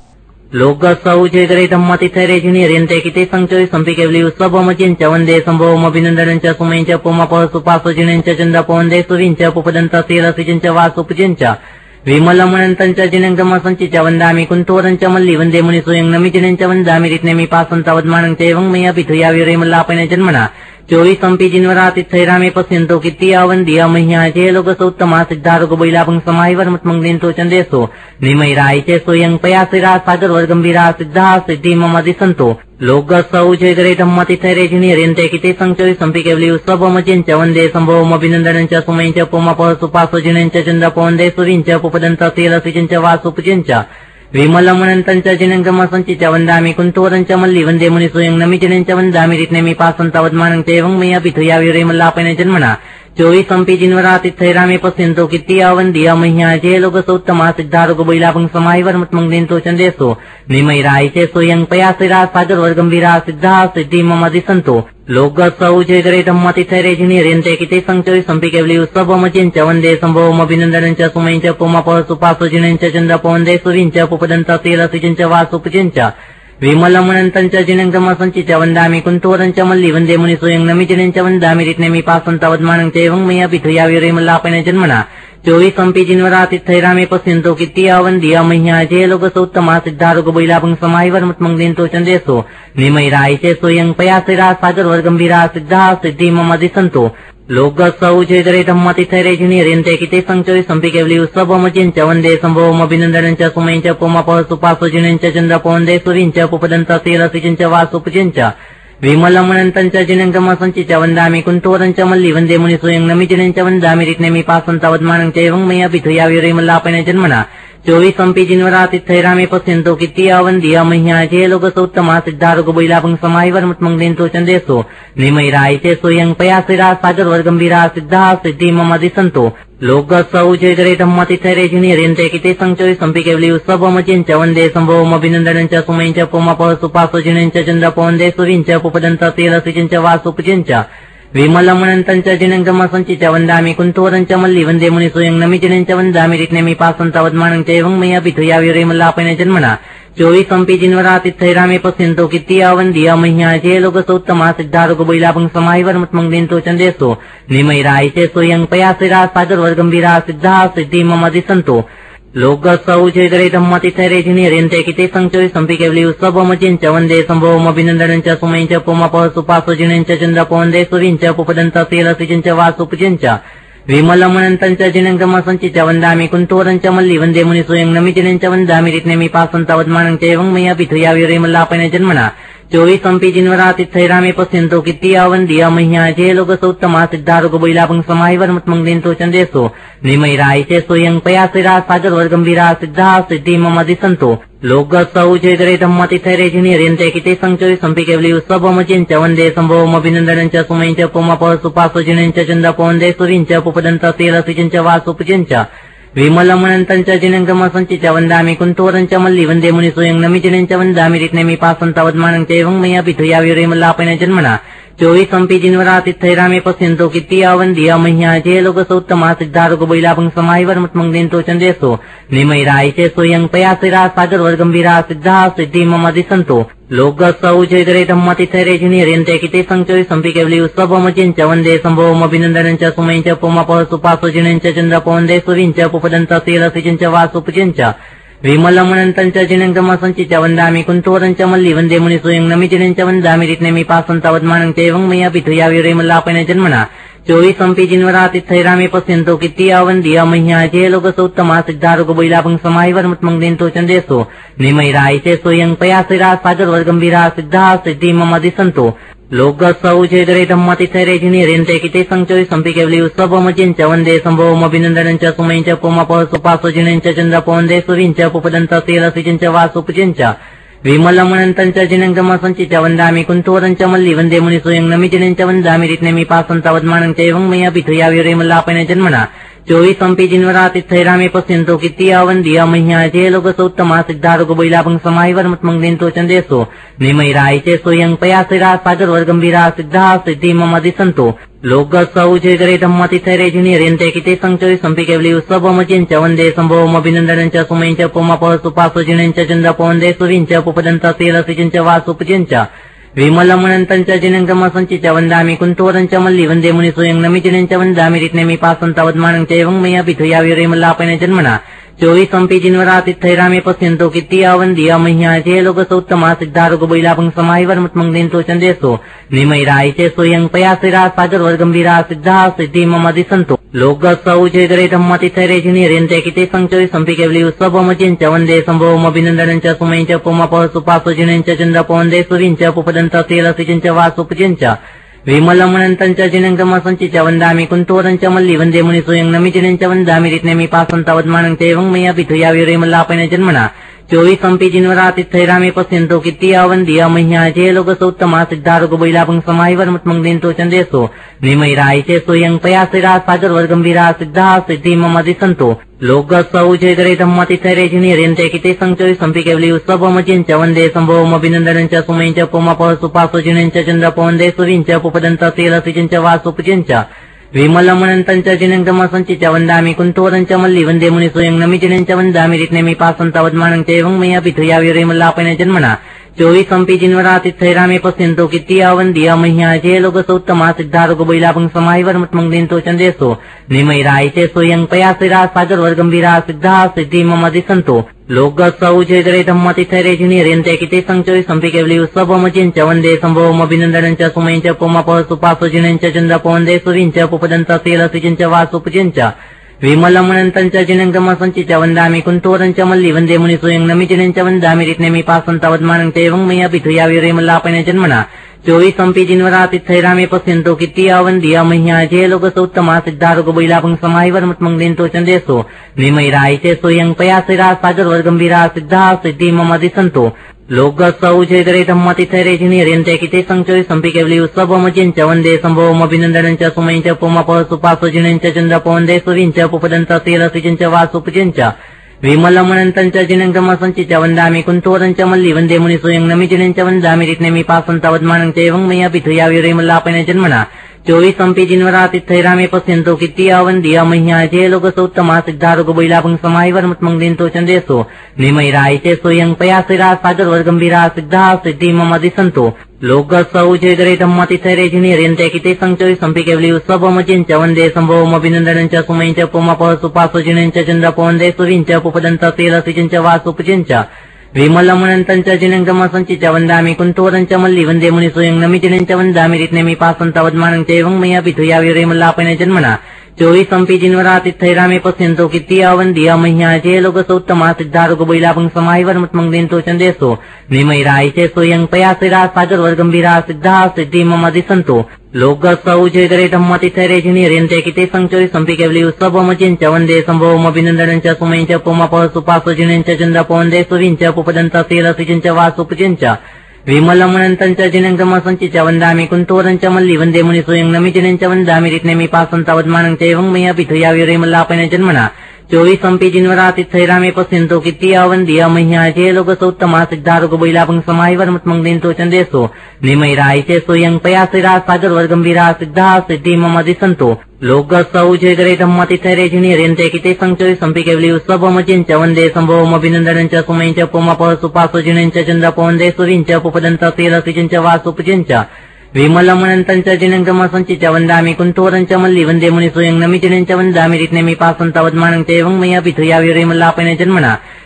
लोग सौजे करे धम्मति थैरे जिनी रेंते किते संचोय संपिकेवली उत्सवमचिंच वंदे संभवमभिनंदनंच सुमेंच पुमपः सुपासो जिनेंच चंदपवंदे सुविंच पुपदंत सीरसिचिंच वासुपचिंच विमलमनंतंच जिनेंगम संचिच वंदामि कुंतोरंच मल्लि वंदे मुनिसोयं नमि जिनेंच वंदामि रित्नेमि पासंत वद्मानं चैवं मया पिथुया विरेमल्लापने जन्मना चोवी संपि जिन्वराति थैरामे पश्यन्तो कित्तिया वंदिया मह्या जे लोकसोत्तमा सिद्धारुग बैलापं समाहिवर्मत्मंगेन्तो चंदेसो निमैरायचे सोयं पयासिरा सागर वर्गंभीरा सिद्धा सिद्धि मम दिसंतो लोग सौजे गरे धम्मति थैरे जिनी रेंते किते संचोय संपिकेवली उत्सवमचिंच वंदे संभवमभिनंदनंच सुमेंच पुमपः सुपासो जिनेंच चंदपवंदे सुविंच पुपदंत सीरसिचिंच वासुपचिंच विमलमनंतंच जिनेंगम संचिच वंदामि कुंतोरंच मल्लि वंदे मुनिसोयं नमि जिनेंच वंदामि रित्नेमि पासंत वद्मानं चैवं मया पिथुया विरेमल्लापने जन्मना चोवी संपि जिन्वराति थैरामे पश्यन्तो कित्तिया वंदिया मह्या जे लोकसोत्तमा सिद्धारुग बैलापं समाहिवर्मत्मंगेन्तो चंदेसो निमैरायचे सोयं पयासिरा सागर वर्गंभीरा सिद्धा सिद्धि मम दिसंतो लोग सौजे गरे धम्मति थैरे जिनी रेंते किते संचोय संपिकेवली उत्सवमचिंच वंदे संभवमभिनंदनंच सुमेंच पुमपः सुपासो जिनेंच चंदपवंदे सुविंच पुपदंत सीरसिचिंच वासुपचिंच विमलमनंतंच जिनेंगम संचिच वंदामि कुंतोरंच मल्लि वंदे मुनिसोयं नमि जिनेंच वंदामि रित्नेमि पासंत वद्मानं चैवं मया पिथुया विरेमल्लापने जन्मना चोवी संपि जिन्वराति थैरामे पश्यन्तो कित्तिया वंदिया मह्या जे लोकसोत्तमा सिद्धारुग बैलापं समाहिवर्मत्मंगेन्तो चंदेसो निमैरायचे सोयं पयासिरा सागर वर्गंभीरा सिद्धा सिद्धि मम दिसंतो लोग सौजे गरे धम्मति थैरे जिनी रेंते किते संचोय संपिकेवली उत्सवमचिंच वंदे संभवमभिनंदनंच सुमेंच पुमपः सुपासो जिनेंच चंदपवंदे सुविंच पुपदंत सीरसिचिंच वासुपचिंच विमलमनंतंच जिनेंगम संचिच वंदामि कुंतोरंच मल्लि वंदे मुनिसोयं नमि जिनेंच वंदामि रित्नेमि पासंत वद्मानं चैवं मया पिथुया विरेमल्लापने जन्मना चोवी संपि जिन्वराति थैरामे पश्यन्तो कित्तिया वंदिया मह्या जे लोकसोत्तमा सिद्धारुग बैलापं समाहिवर्मत्मंगेन्तो चंदेसो निमैरायचे सोयं पयासिरा सागर वर्गंभीरा सिद्धा सिद्धि मम दिसंतो लोग सौजे गरे धम्मति थैरे जिनी रेंते किते संचोय संपिकेवली उत्सवमचिंच वंदे संभवमभिनंदनंच सुमेंच पुमपः सुपासो जिनेंच चंदपवंदे सुविंच पुपदंत सीरसिचिंच वासुपचिंच विमलमनंतंच जिनेंगम संचिच वंदामि कुंतोरंच मल्लि वंदे मुनिसोयं नमि जिनेंच वंदामि रित्नेमि पासंत वद्मानं चैवं मया पिथुया विरेमल्लापने जन्मना चोवी संपि जिन्वराति थैरामे पश्यन्तो कित्तिया वंदिया मह्या जे लोकसोत्तमा सिद्धारुग बैलापं समाहिवर्मत्मंगेन्तो चंदेसो निमैरायचे सोयं पयासिरा सागर वर्गंभीरा सिद्धा सिद्धि मम दिसंतो लोग सौजे गरे धम्मति थैरे जिनी रेंते किते संचोय संपिकेवली उत्सवमचिंच वंदे संभवमभिनंदनंच सुमेंच पुमपः सुपासो जिनेंच चंदपवंदे सुविंच पुपदंत सीरसिचिंच वासुपचिंच विमलमनंतंच जिनेंगम संचिच वंदामि कुंतोरंच मल्लि वंदे मुनिसोयं नमि जिनेंच वंदामि रित्नेमि पासंत वद्मानं चैवं मया पिथुया विरेमल्लापने जन्मना चोवी संपि जिन्वराति थैरामे पश्यन्तो कित्तिया वंदिया मह्या जे लोकसोत्तमा सिद्धारुग बैलापं समाहिवर्मत्मंगेन्तो चंदेसो निमैरायचे सोयं पयासिरा सागर वर्गंभीरा सिद्धा सिद्धि मम दिसंतो लोग सौजे गरे धम्मति थैरे जिनी रेंते किते संचोय संपिकेवली उत्सवमचिंच वंदे संभवमभिनंदनंच सुमेंच पुमपः सुपासो जिनेंच चंदपवंदे सुविंच पुपदंत सीरसिचिंच वासुपचिंच विमलमनंतंच जिनेंगम संचिच वंदामि कुंतोरंच मल्लि वंदे मुनिसोयं नमि जिनेंच वंदामि रित्नेमि पासंत वद्मानं चैवं मया पिथुया विरेमल्लापने जन्मना चोवी संपि जिन्वराति थैरामे पश्यन्तो कित्तिया वंदिया मह्या जे लोकसोत्तमा सिद्धारुग बैलापं समाहिवर्मत्मंगेन्तो चंदेसो निमैरायचे सोयं पयासिरा सागर वर्गंभीरा सिद्धा सिद्धि मम दिसंतो लोग सौजे गरे धम्मति थैरे जिनी रेंते किते संचोय संपिकेवली उत्सवमचिंच वंदे संभवमभिनंदनंच सुमेंच पुमपः सुपासो जिनेंच चंदपवंदे सुविंच पुपदंत सीरसिचिंच वासुपचिंच विमलमनन्तं च जिनङ्गम सञ्चिच वन्दामि कुन्तोरं च मल्लि वन्दे मुनिसूयं नमिचिनं च वन्दामि रित्नेमि पासन्तवद्मानं चैवं मया पिथुया विरेमल्लापेन जन्मना चोवीसंपि जिन्वरातिथैरामि पश्यन्तो कित्तिया वन्दिया मह्या जे लोकसौत्तमा सिद्धारुगबैलाभं समाहिवर्मुत्मङ्गेन्तो चन्देसो निमैरायिचे सोऽयं पयासिरा सागरवर्गम्भीरा सिद्धाः सिद्धि मम दिसन्तो लोकसौचेदरेधम्मतिथैरेजिनिरेन्ते किते सङ्चोयि सम्पि केवलि उत्सवमजिं च वन्दे सम्भवमभिनन्दनं च सुमयं च पुमपः सुपासुजिनं च चन्द्रपोन्दे सुरिं च पुपदन्त सेलसिजं च वासुपजिं च विमलमनन्तं च जिनङ्गम सञ्चिच वन्दामि कुन्तोरं च मल्लि वन्दे मुनिसूयं नमिजिनं च वन्दामि रित्नेमि पासन्तवद्मानं चैवं मया पिथुया विरेमल्लापेन जन्मना चोवीसंपि जिन्वरातिथैरामि पश्यन्तो कित्तिया वन्दिया मह्या जे लोकसौत्तमा सिद्धारुगबैलाभं समाहिवर्मुत्मङ्गेन्तो चन्देसो निमैरायिचे सोऽयं पयासिरा सागरवर्गम्भीरा सिद्धाः सिद्धि मम दिसन्तो लोकसौचेदरेधम्मतिथैरेजिनिरेन्ते किते सङ्चोयि सम्पि केवलि उत्सवमजिं च वन्दे सम्भवमभिनन्दनं च सुमयं च पुमपः सुपासुजिनं च चन्द्रपोन्दे सुरिं च पुपदन्त सेलसिजं च वासुपजिं च विमलमनन्तं च जिनङ्गम सञ्चिच वन्दामि कुन्तोरं च मल्लि वन्दे मुनिसूयं नमिजिनं च वन्दामि रित्नेमि पासन्तवद्मानं चैवं मया पिथुया विरेमल्लापेन जन्मना चोवीसंपि जिन्वरातिथैरामि पश्यन्तो कित्तिया वन्दिया मह्या जे लोकसौत्तमा सिद्धारुगबैलाभं समाहिवर्मुत्मङ्गेन्तो चन्देसो निमैरायिचे सोऽयं पयासिरा सागरवर्गम्भीरा सिद्धाः सिद्धि मम दिसन्तो लोकसौचेदरेधम्मतिथैरेजिनिरेन्ते किते सङ्चोयि सम्पि केवलि उत्सवमजिं च वन्दे सम्भवमभिनन्दनं च सुमयं च पुमपः सुपासुजिनं च चन्द्रपोन्दे सुरिं च पुपदन्त सेलसिजं च वासुपजिं च विमलमनन्तं च जिनङ्गम सञ्चिच वन्दामि कुन्तोरं च मल्लि वन्दे मुनिसूयं नमिजिनं च वन्दामि रित्नेमि पासन्तवद्मानं चैवं मया पिथुया विरेमल्लापेन जन्मना चोवीसंपि जिन्वरातिथैरामि पश्यन्तो कित्तिया वन्दिया मह्या जे लोकसौत्तमा सिद्धारुगबैलाभं समाहिवर्मुत्मङ्गेन्तो चन्देसो निमैरायिचे सोऽयं पयासिरा सागरवर्गम्भीरा सिद्धाः सिद्धि मम दिसन्तो लोकसौचेदरेधम्मतिथैरेजिनिरेन्ते किते सङ्चोयि सम्पि केवलि उत्सवमजिं च वन्दे सम्भवमभिनन्दनं च सुमयं च पुमपः सुपासुजिनं च चन्द्रपोन्दे सुरिं च पुपदन्त सेलसिजं च वासुपजिं च विमलमनन्तं च जिनङ्गम सञ्चिच वन्दामि कुन्तोरं च मल्लि वन्दे मुनिसूयं नमिजिनं च वन्दामि रित्नेमि पासन्तवद्मानं चैवं मया पिथुया विरेमल्लापेन जन्मना चोवीसंपि जिन्वरातिथैरामि पश्यन्तो कित्तिया वन्दिया मह्या जे लोकसौत्तमा सिद्धारुगबैलाभं समाहिवर्मुत्मङ्गेन्तो चन्देसो निमैरायिचे सोऽयं पयासिरा सागरवर्गम्भीरा सिद्धाः सिद्धि मम दिसन्तो लोकसौचेदरेधम्मतिथैरेजिनिरेन्ते किते सङ्चोयि सम्पि केवलि उत्सवमजिं च वन्दे सम्भवमभिनन्दनं च सुमयं च पुमपः सुपासुजिनं च चन्द्रपोन्दे सुरिं च पुपदन्त सेलसिजं च वासुपजिं च विमलमनन्तं च जिनङ्गम सञ्चिच वन्दामि कुन्तोरं च मल्लि वन्दे मुनिसूयं नमिजिनं च वन्दामि रित्नेमि पासन्तवद्मानं चैवं मया पिथुया विरेमल्लापेन जन्मना चोवीसंपि जिन्वरातिथैरामि पश्यन्तो कित्तिया वन्दिया मह्या जे लोकसौत्तमा सिद्धारुगबैलाभं समाहिवर्मुत्मङ्गेन्तो चन्देसो निमैरायिचे सोऽयं पयासिरा सागरवर्गम्भीरा सिद्धाः सिद्धि मम दिसन्तो लोकसौचेदरेधम्मतिथैरेजिनिरेन्ते किते सङ्चोयि सम्पि केवलि उत्सवमजिं च वन्दे सम्भवमभिनन्दनं च सुमयं च पुमपः सुपासुजिनं च चन्द्रपोन्दे सुरिं च पुपदन्त सेलसिजं च वासुपजिं च विमलमनन्तं च जिनङ्गम सञ्चिच वन्दामि कुन्तोरं च मल्लि वन्दे मुनिसूयं नमिजिनं च वन्दामि रित्नेमि पासन्तवद्मानं चैवं मया पिथुया विरेमल्लापेन जन्मना चोवीसंपि जिन्वरातिथैरामि पश्यन्तो कित्तिया वन्दिया मह्या जे लोकसौत्तमा सिद्धारुगबैलाभं समाहिवर्मुत्मङ्गेन्तो चन्देसो निमैरायिचे सोऽयं पयासिरा सागरवर्गम्भीरा सिद्धाः सिद्धि मम दिसन्तो लोकसौचेदरेधम्मतिथैरेजिनिरेन्ते किते सङ्चोयि सम्पि केवलि उत्सवमजिं च वन्दे सम्भवमभिनन्दनं च सुमयं च पुमपः सुपासुजिनं च चन्द्रपोन्दे सुरिं च पुपदन्त सेलसिजं च वासुपजिं च विमलमनन्तं च जिनङ्गम सञ्चिच वन्दामि कुन्तोरं च मल्लि वन्दे मुनिसूयं नमिजिनं च वन्दामि रित्नेमि पासन्तवद्मानं चैवं मया पिथुया विरेमल्लापेन जन्मना चोवीसंपि जिन्वरातिथैरामि पश्यन्तो कित्तिया वन्दिया मह्या जे लोकसौत्तमा सिद्धारुगबैलाभं समाहिवर्मुत्मङ्गेन्तो चन्देसो निमैरायिचे सोऽयं पयासिरा सागरवर्गम्भीरा सिद्धाः सिद्धि मम दिसन्तो लोकसौचेदरेधम्मतिथैरेजिनिरेन्ते किते सङ्चोयि सम्पि केवलि उत्सवमजिं च वन्दे सम्भवमभिनन्दनं च सुमयं च पुमपः सुपासुजिनं च चन्द्रपोन्दे सुरिं च पुपदन्त सेलसिजं च वासुपजिं च विमलमनन्तं च जिनङ्गम सञ्चिच वन्दामि कुन्तोरं च मल्लि वन्दे मुनिसूयं नमिजिनं च वन्दामि रित्नेमि पासन्तवद्मानं चैवं मया पिथुया विरेमल्लापेन जन्मना चोवीसंपि जिन्वरातिथैरामि पश्यन्तो कित्तिया वन्दिया मह्या जे लोकसौत्तमा सिद्धारुगबैलाभं समाहिवर्मुत्मङ्गेन्तो चन्देसो निमैरायिचे सोऽयं पयासिरा सागरवर्गम्भीरा सिद्धाः सिद्धि मम दिसन्तो लोकसौचेदरेधम्मतिथैरेजिनिरेन्ते किते सङ्चोयि सम्पि केवलि उत्सवमजिं च वन्दे सम्भवमभिनन्दनं च सुमयं च पुमपः सुपासुजिनं च चन्द्रपोन्दे सुरिं च पुपदन्त सेलसिजं च वासुपजिं च विमलमनन्तं च जिनङ्गम सञ्चिच वन्दामि कुन्तोरं च मल्लि वन्दे मुनिसूयं नमिजिनं च वन्दामि रित्नेमि पासन्तवद्मानं चैवं मया पिथुया विरेमल्लापेन जन्मना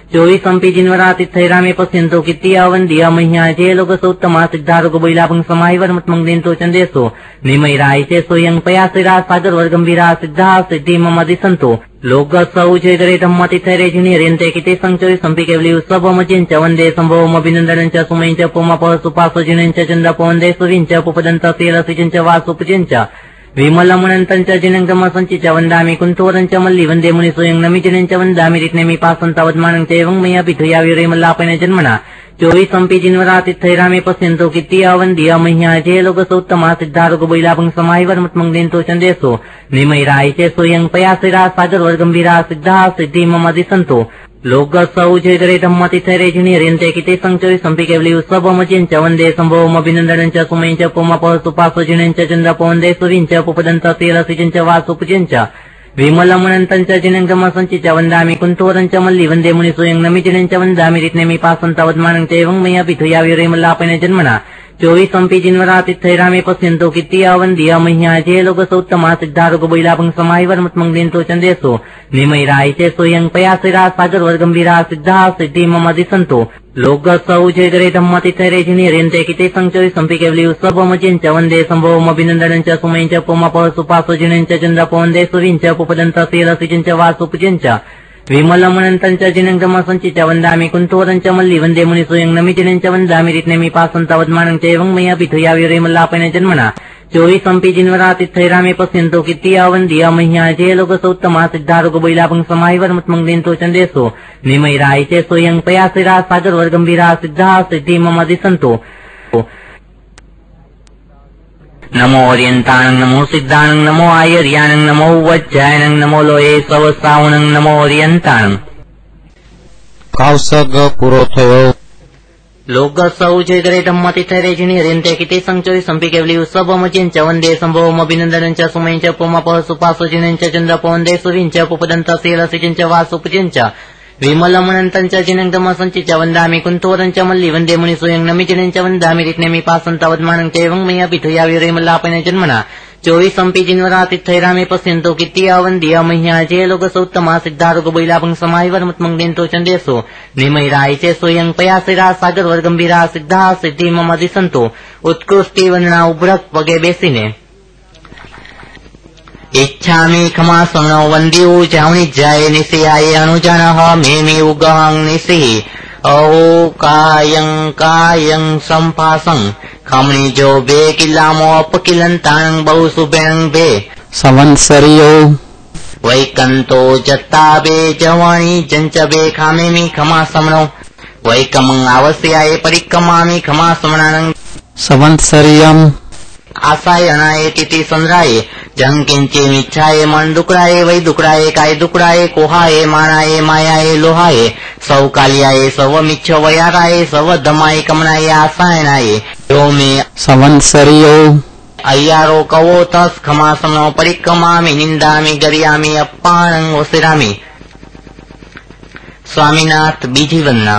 चोवीसंपि जिन्वरातिथैरामे पश्यन्तो कित्तिया वन्द्या मह्या चेलोकसोत्तमा सिद्धारुगबैलाभं समाहिवर्मत्मङ्गेन्तो चन्देसो निमैरायिचे सोऽयं पयासिरा सागरवर्गम्भीरा सिद्धाः सिद्धिममदिसन्तो लोकसौ चेतरेतम्मतिथैरेजिनिर्यन्ते किते सञ्चोरिसंपि केवलियुत्सवमजिञ्च वन्दे सम्भवमभिनन्दनं च सुमयञ्च पुमपः सुपासुजिनञ्च चन्द्रपवन्दे सुविञ्च पुपदन्त शीलसिजञ्च वासुपजिञ्च विमलमुनन्तञ्च जिनङ्गमसञ्चिच वन्दामि कुन्तोरञ्च मल्लि वन्दे मुनिसोऽयं नमिजिनञ्च वन्दामि रित्नेमि पासन्तवद्मानं च एवं मया पिथुया विरेमल्लापेन जन्मना चोवीसंपि जिन्वरातिथैरामे पश्यन्तो कित्तिया वन्द्या मह्या चेलोकसोत्तमा सिद्धारुगबैलाभं समाहिवर्मत्मङ्गेन्तो चन्देसो निमैरायिचे सोऽयं पयासिरा सागरवर्गम्भीरा सिद्धाः सिद्धिममदिसन्तो लोकसौ चेतरेतम्मतिथैरेजिनिर्यन्ते किते सञ्चोरिसंपि केवलियुत्सवमजिञ्च वन्दे सम्भवमभिनन्दनं च सुमयञ्च पुमपः सुपासुजिनञ्च चन्द्रपवन्दे सुविञ्च पुपदन्त शीलसिजञ्च वासुपजिञ्च विमलमुनन्तञ्च जिनङ्गमसञ्चिच वन्दामि कुन्तोरञ्च मल्लि वन्दे मुनिसोऽयं नमिजिनञ्च वन्दामि रित्नेमि पासन्तवद्मानं च एवं मया पिथुया विरेमल्लापेन जन्मना चोवीसंपि जिन्वरातिथैरामे पश्यन्तो कित्तिया वन्द्या मह्या चेलोकसोत्तमा सिद्धारुगबैलाभं समाहिवर्मत्मङ्गेन्तो चन्देसो निमैरायिचे सोऽयं पयासिरा सागरवर्गम्भीरा सिद्धाः सिद्धिममदिसन्तो लोकसौ चेतरेतम्मतिथैरेजिनिर्यन्ते किते सञ्चोरिसंपि केवलियुत्सवमजिञ्च वन्दे सम्भवमभिनन्दनं च सुमयञ्च पुमपः सुपासुजिनञ्च चन्द्रपवन्दे सुविञ्च पुपदन्त शीलसिजञ्च वासुपजिञ्च विमलमुनन्तञ्च जिनङ्गमसञ्चिच वन्दामि कुन्तोरञ्च मल्लि वन्दे मुनिसोऽयं नमिजिनञ्च वन्दामि रित्नेमि पासन्तवद्मानं च एवं मया पिथुया विरेमल्लापेन जन्मना चोवीसंपि जिन्वरातिथैरामे पश्यन्तो कित्तिया वन्द्या मह्या चेलोकसोत्तमा सिद्धारुगबैलाभं समाहिवर्मत्मङ्गेन्तो चन्देसो निमैरायिचे सोऽयं पयासिरा सागरवर्गम्भीरा सिद्धाः सिद्धिममदिसन्तो नमो ओरियंतानं नमो सिद्धानं नमो आयर्यानं नमो वज्जायनं नमो लोये सवसावनं नमो ओरियंतानं કાવસગ પૂરો થયો. लोकसौ चेतरेतम्मतिथैरेजिनिर्यन्ते किते सञ्चोरिसंपि केवलियुत्सवमजिञ्च वन्दे सम्भवमभिनन्दनं च सुमयञ्च पुमपः सुपासुजिनञ्च चन्द्रपवन्दे सुविञ्च पुपदन्त शीलसिजञ्च वासुपजिञ्च विमलमुनन्तञ्च जिनङ्गमसञ्चिच वन्दामि कुन्तोरञ्च मल्लि वन्दे मुनिसोऽयं नमिजिनञ्च वन्दामि रित्नेमि पासन्तवद्मानं च एवं मया पिथुया विरेमल्लापेन जन्मना चोवीसंपि जिन्वरातिथैरामे पश्यन्तो कित्तिया वन्द्या मह्या चेलोकसोत्तमा सिद्धारुगबैलाभं समाहिवर्मत्मङ्गेन्तो चन्देसो निमैरायिचे सोऽयं पयासिरा सागरवर्गम्भीरा सिद्धाः सिद्धिममदिसन्तो उत्कृष्टि वन्दना उभ्रक पगे बेसीने इच्छामि खमासनो वन्द्यो जावणिज्याय निशयाय अनुजनः मेमि उगहं निशिः अहो कायं कायं सम्पासं खमणिजो बे किल्लामो अपकिलन्तानं बहुसुबेणं बे संवत्सरियो वैकन्तो जत्ता बे जवाणी जंच बे खामेमि खमासमनो वैकमं आवस्याय परिक्रमामि खमासमनानं संवत्सरियम् आशाय अनाय तिथि संद्राय जं किंचिमिच्छाय मन दुकड़ाए वै दुकड़ाए काय दुकड़ाए कोहाए मानाए मायाए लोहाए सौ कालियाए सव मिच्छ वयाराए सव दमाए कमनाए आसायनाए यो मे संवत्सरियो अय्यारो कवो तस खमासमनो परिक्रमामि निंदामि गरियामि अपाणं ओसिरामि स्वामीनाथ बीजी वन्ना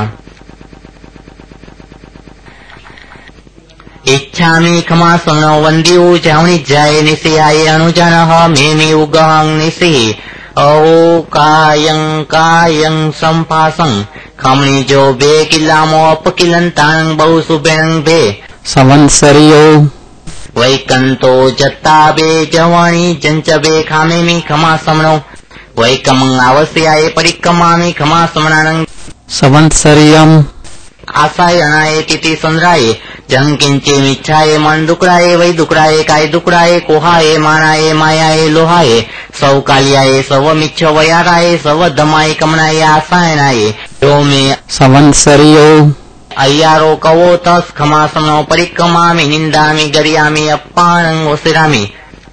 इच्छामि खमासनो वन्द्यो जावणिज्याय निशयाय अनुजनः मेमि उगहं निशिः अहो कायं कायं सम्पासं खमणिजो बे किल्लामो अपकिलन्तानं बहुसुबेणं बे संवत्सरियो वैकन्तो जत्ता बे जवाणी जंच बे खामेमि खमासमनो वैकमं आवस्याय परिक्रमामि खमासमनानं संवत्सरियम् आशाय अनाय तिथि संद्राय जं किंचिमिच्छाय मन दुकड़ाए वै दुकड़ाए काय दुकड़ाए कोहाए मानाए मायाए लोहाए सौ कालियाए सव मिच्छ वयाराए सव दमाए कमनाए आसायनाए यो मे संवत्सरियो अय्यारो कवो तस खमासमनो परिक्रमामि निंदामि गरियामि अपाणं ओसिरामि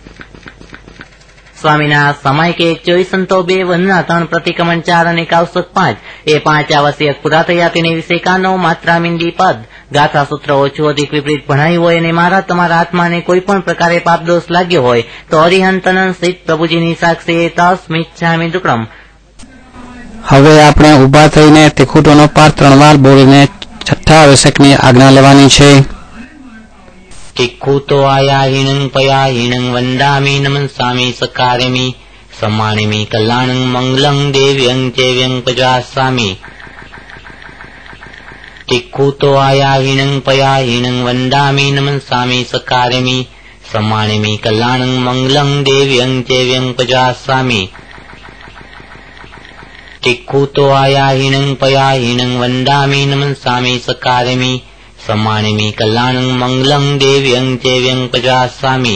સ્વામીના સમય કે ચોવીસ સંતો બે વનના ત્રણ પ્રતિક્રમણ ચાર અને કાવસક પાંચ એ પાંચ આવશ્યક પૂરા થયા તેને વિશે કાનો માત્રા મીંડી પદ ગાથા સૂત્ર ઓછું અધિક વિપરીત ભણાયું હોય અને મારા તમારા આત્માને કોઈ પણ પ્રકારે પાપ દોષ લાગ્યો હોય તો હરિહંતન સ્થિત પ્રભુજીની સાક્ષી તસ્મિચ્છામિ દુક્કડમ. હવે આપણે ઉભા થઈને તિખુટોનો પાઠ ત્રણ વાર બોલીને છઠ્ઠા આવશ્યકની આજ્ઞા લેવાની છે. टिक्खुतो आयाहीनं पयाहीनं वन्दामि नमस्सामि सकारिमि सम्मानिमि कल्याणं मङ्गलं देव्यं चैव्यं प्रजास्सामि टिक्खुतो आयाहिनं पयाहिनं वन्दामि नमस्सामि सकारयामि सम्मानयामि कल्याणं मङ्गलं देव्यं चैव्यं प्रजास्सामि टिक्खुतो आयाहिनं पयाहिनं वन्दामि नमस्सामि सकारयामि सम्मानयामि कल्याणं मङ्गलं देव्यं चैव्यं प्रजास्सामि।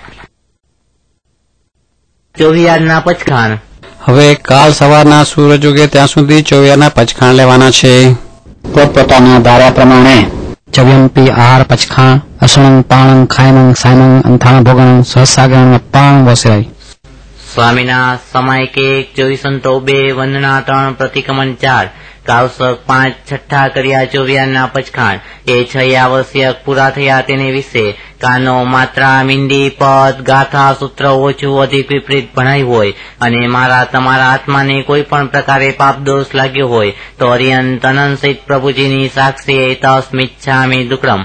ચોવિયારના પચખાણ। હવે કાલ સવારના સૂરજ ઉગે ત્યાં સુધી ચોવિયારના પચખાણ લેવાના છે। પોતપોતાના ધાર્યા પ્રમાણે ચવ્યંપી આહાર પચખાણ અસણંગ પાણંગ ખાયનંગ સાયનંગ અંથાણ ભોગણંગ સહસાગણ અપાણ વસરાય। સ્વામીના સમાયક એક ચોવીસંતો બે વંદના ત્રણ પ્રતિક્રમણ ચાર કાવસક પાંચ છઠ્ઠા કર્યા ચોવિયારના પચખાણ એ છ આવશ્યક પૂરા થયા તેને વિશે કાનો માત્રા મીંડી પદ ગાથા સૂત્ર ઓછું અધિક વિપરીત ભણાઈ હોય અને મારા તમારા આત્માને કોઈ પણ પ્રકારે પાપ દોષ લાગ્યો હોય તો અરિયંત અનંત પ્રભુજીની સાક્ષી તસ્મિચ્છામિ દુક્રમ।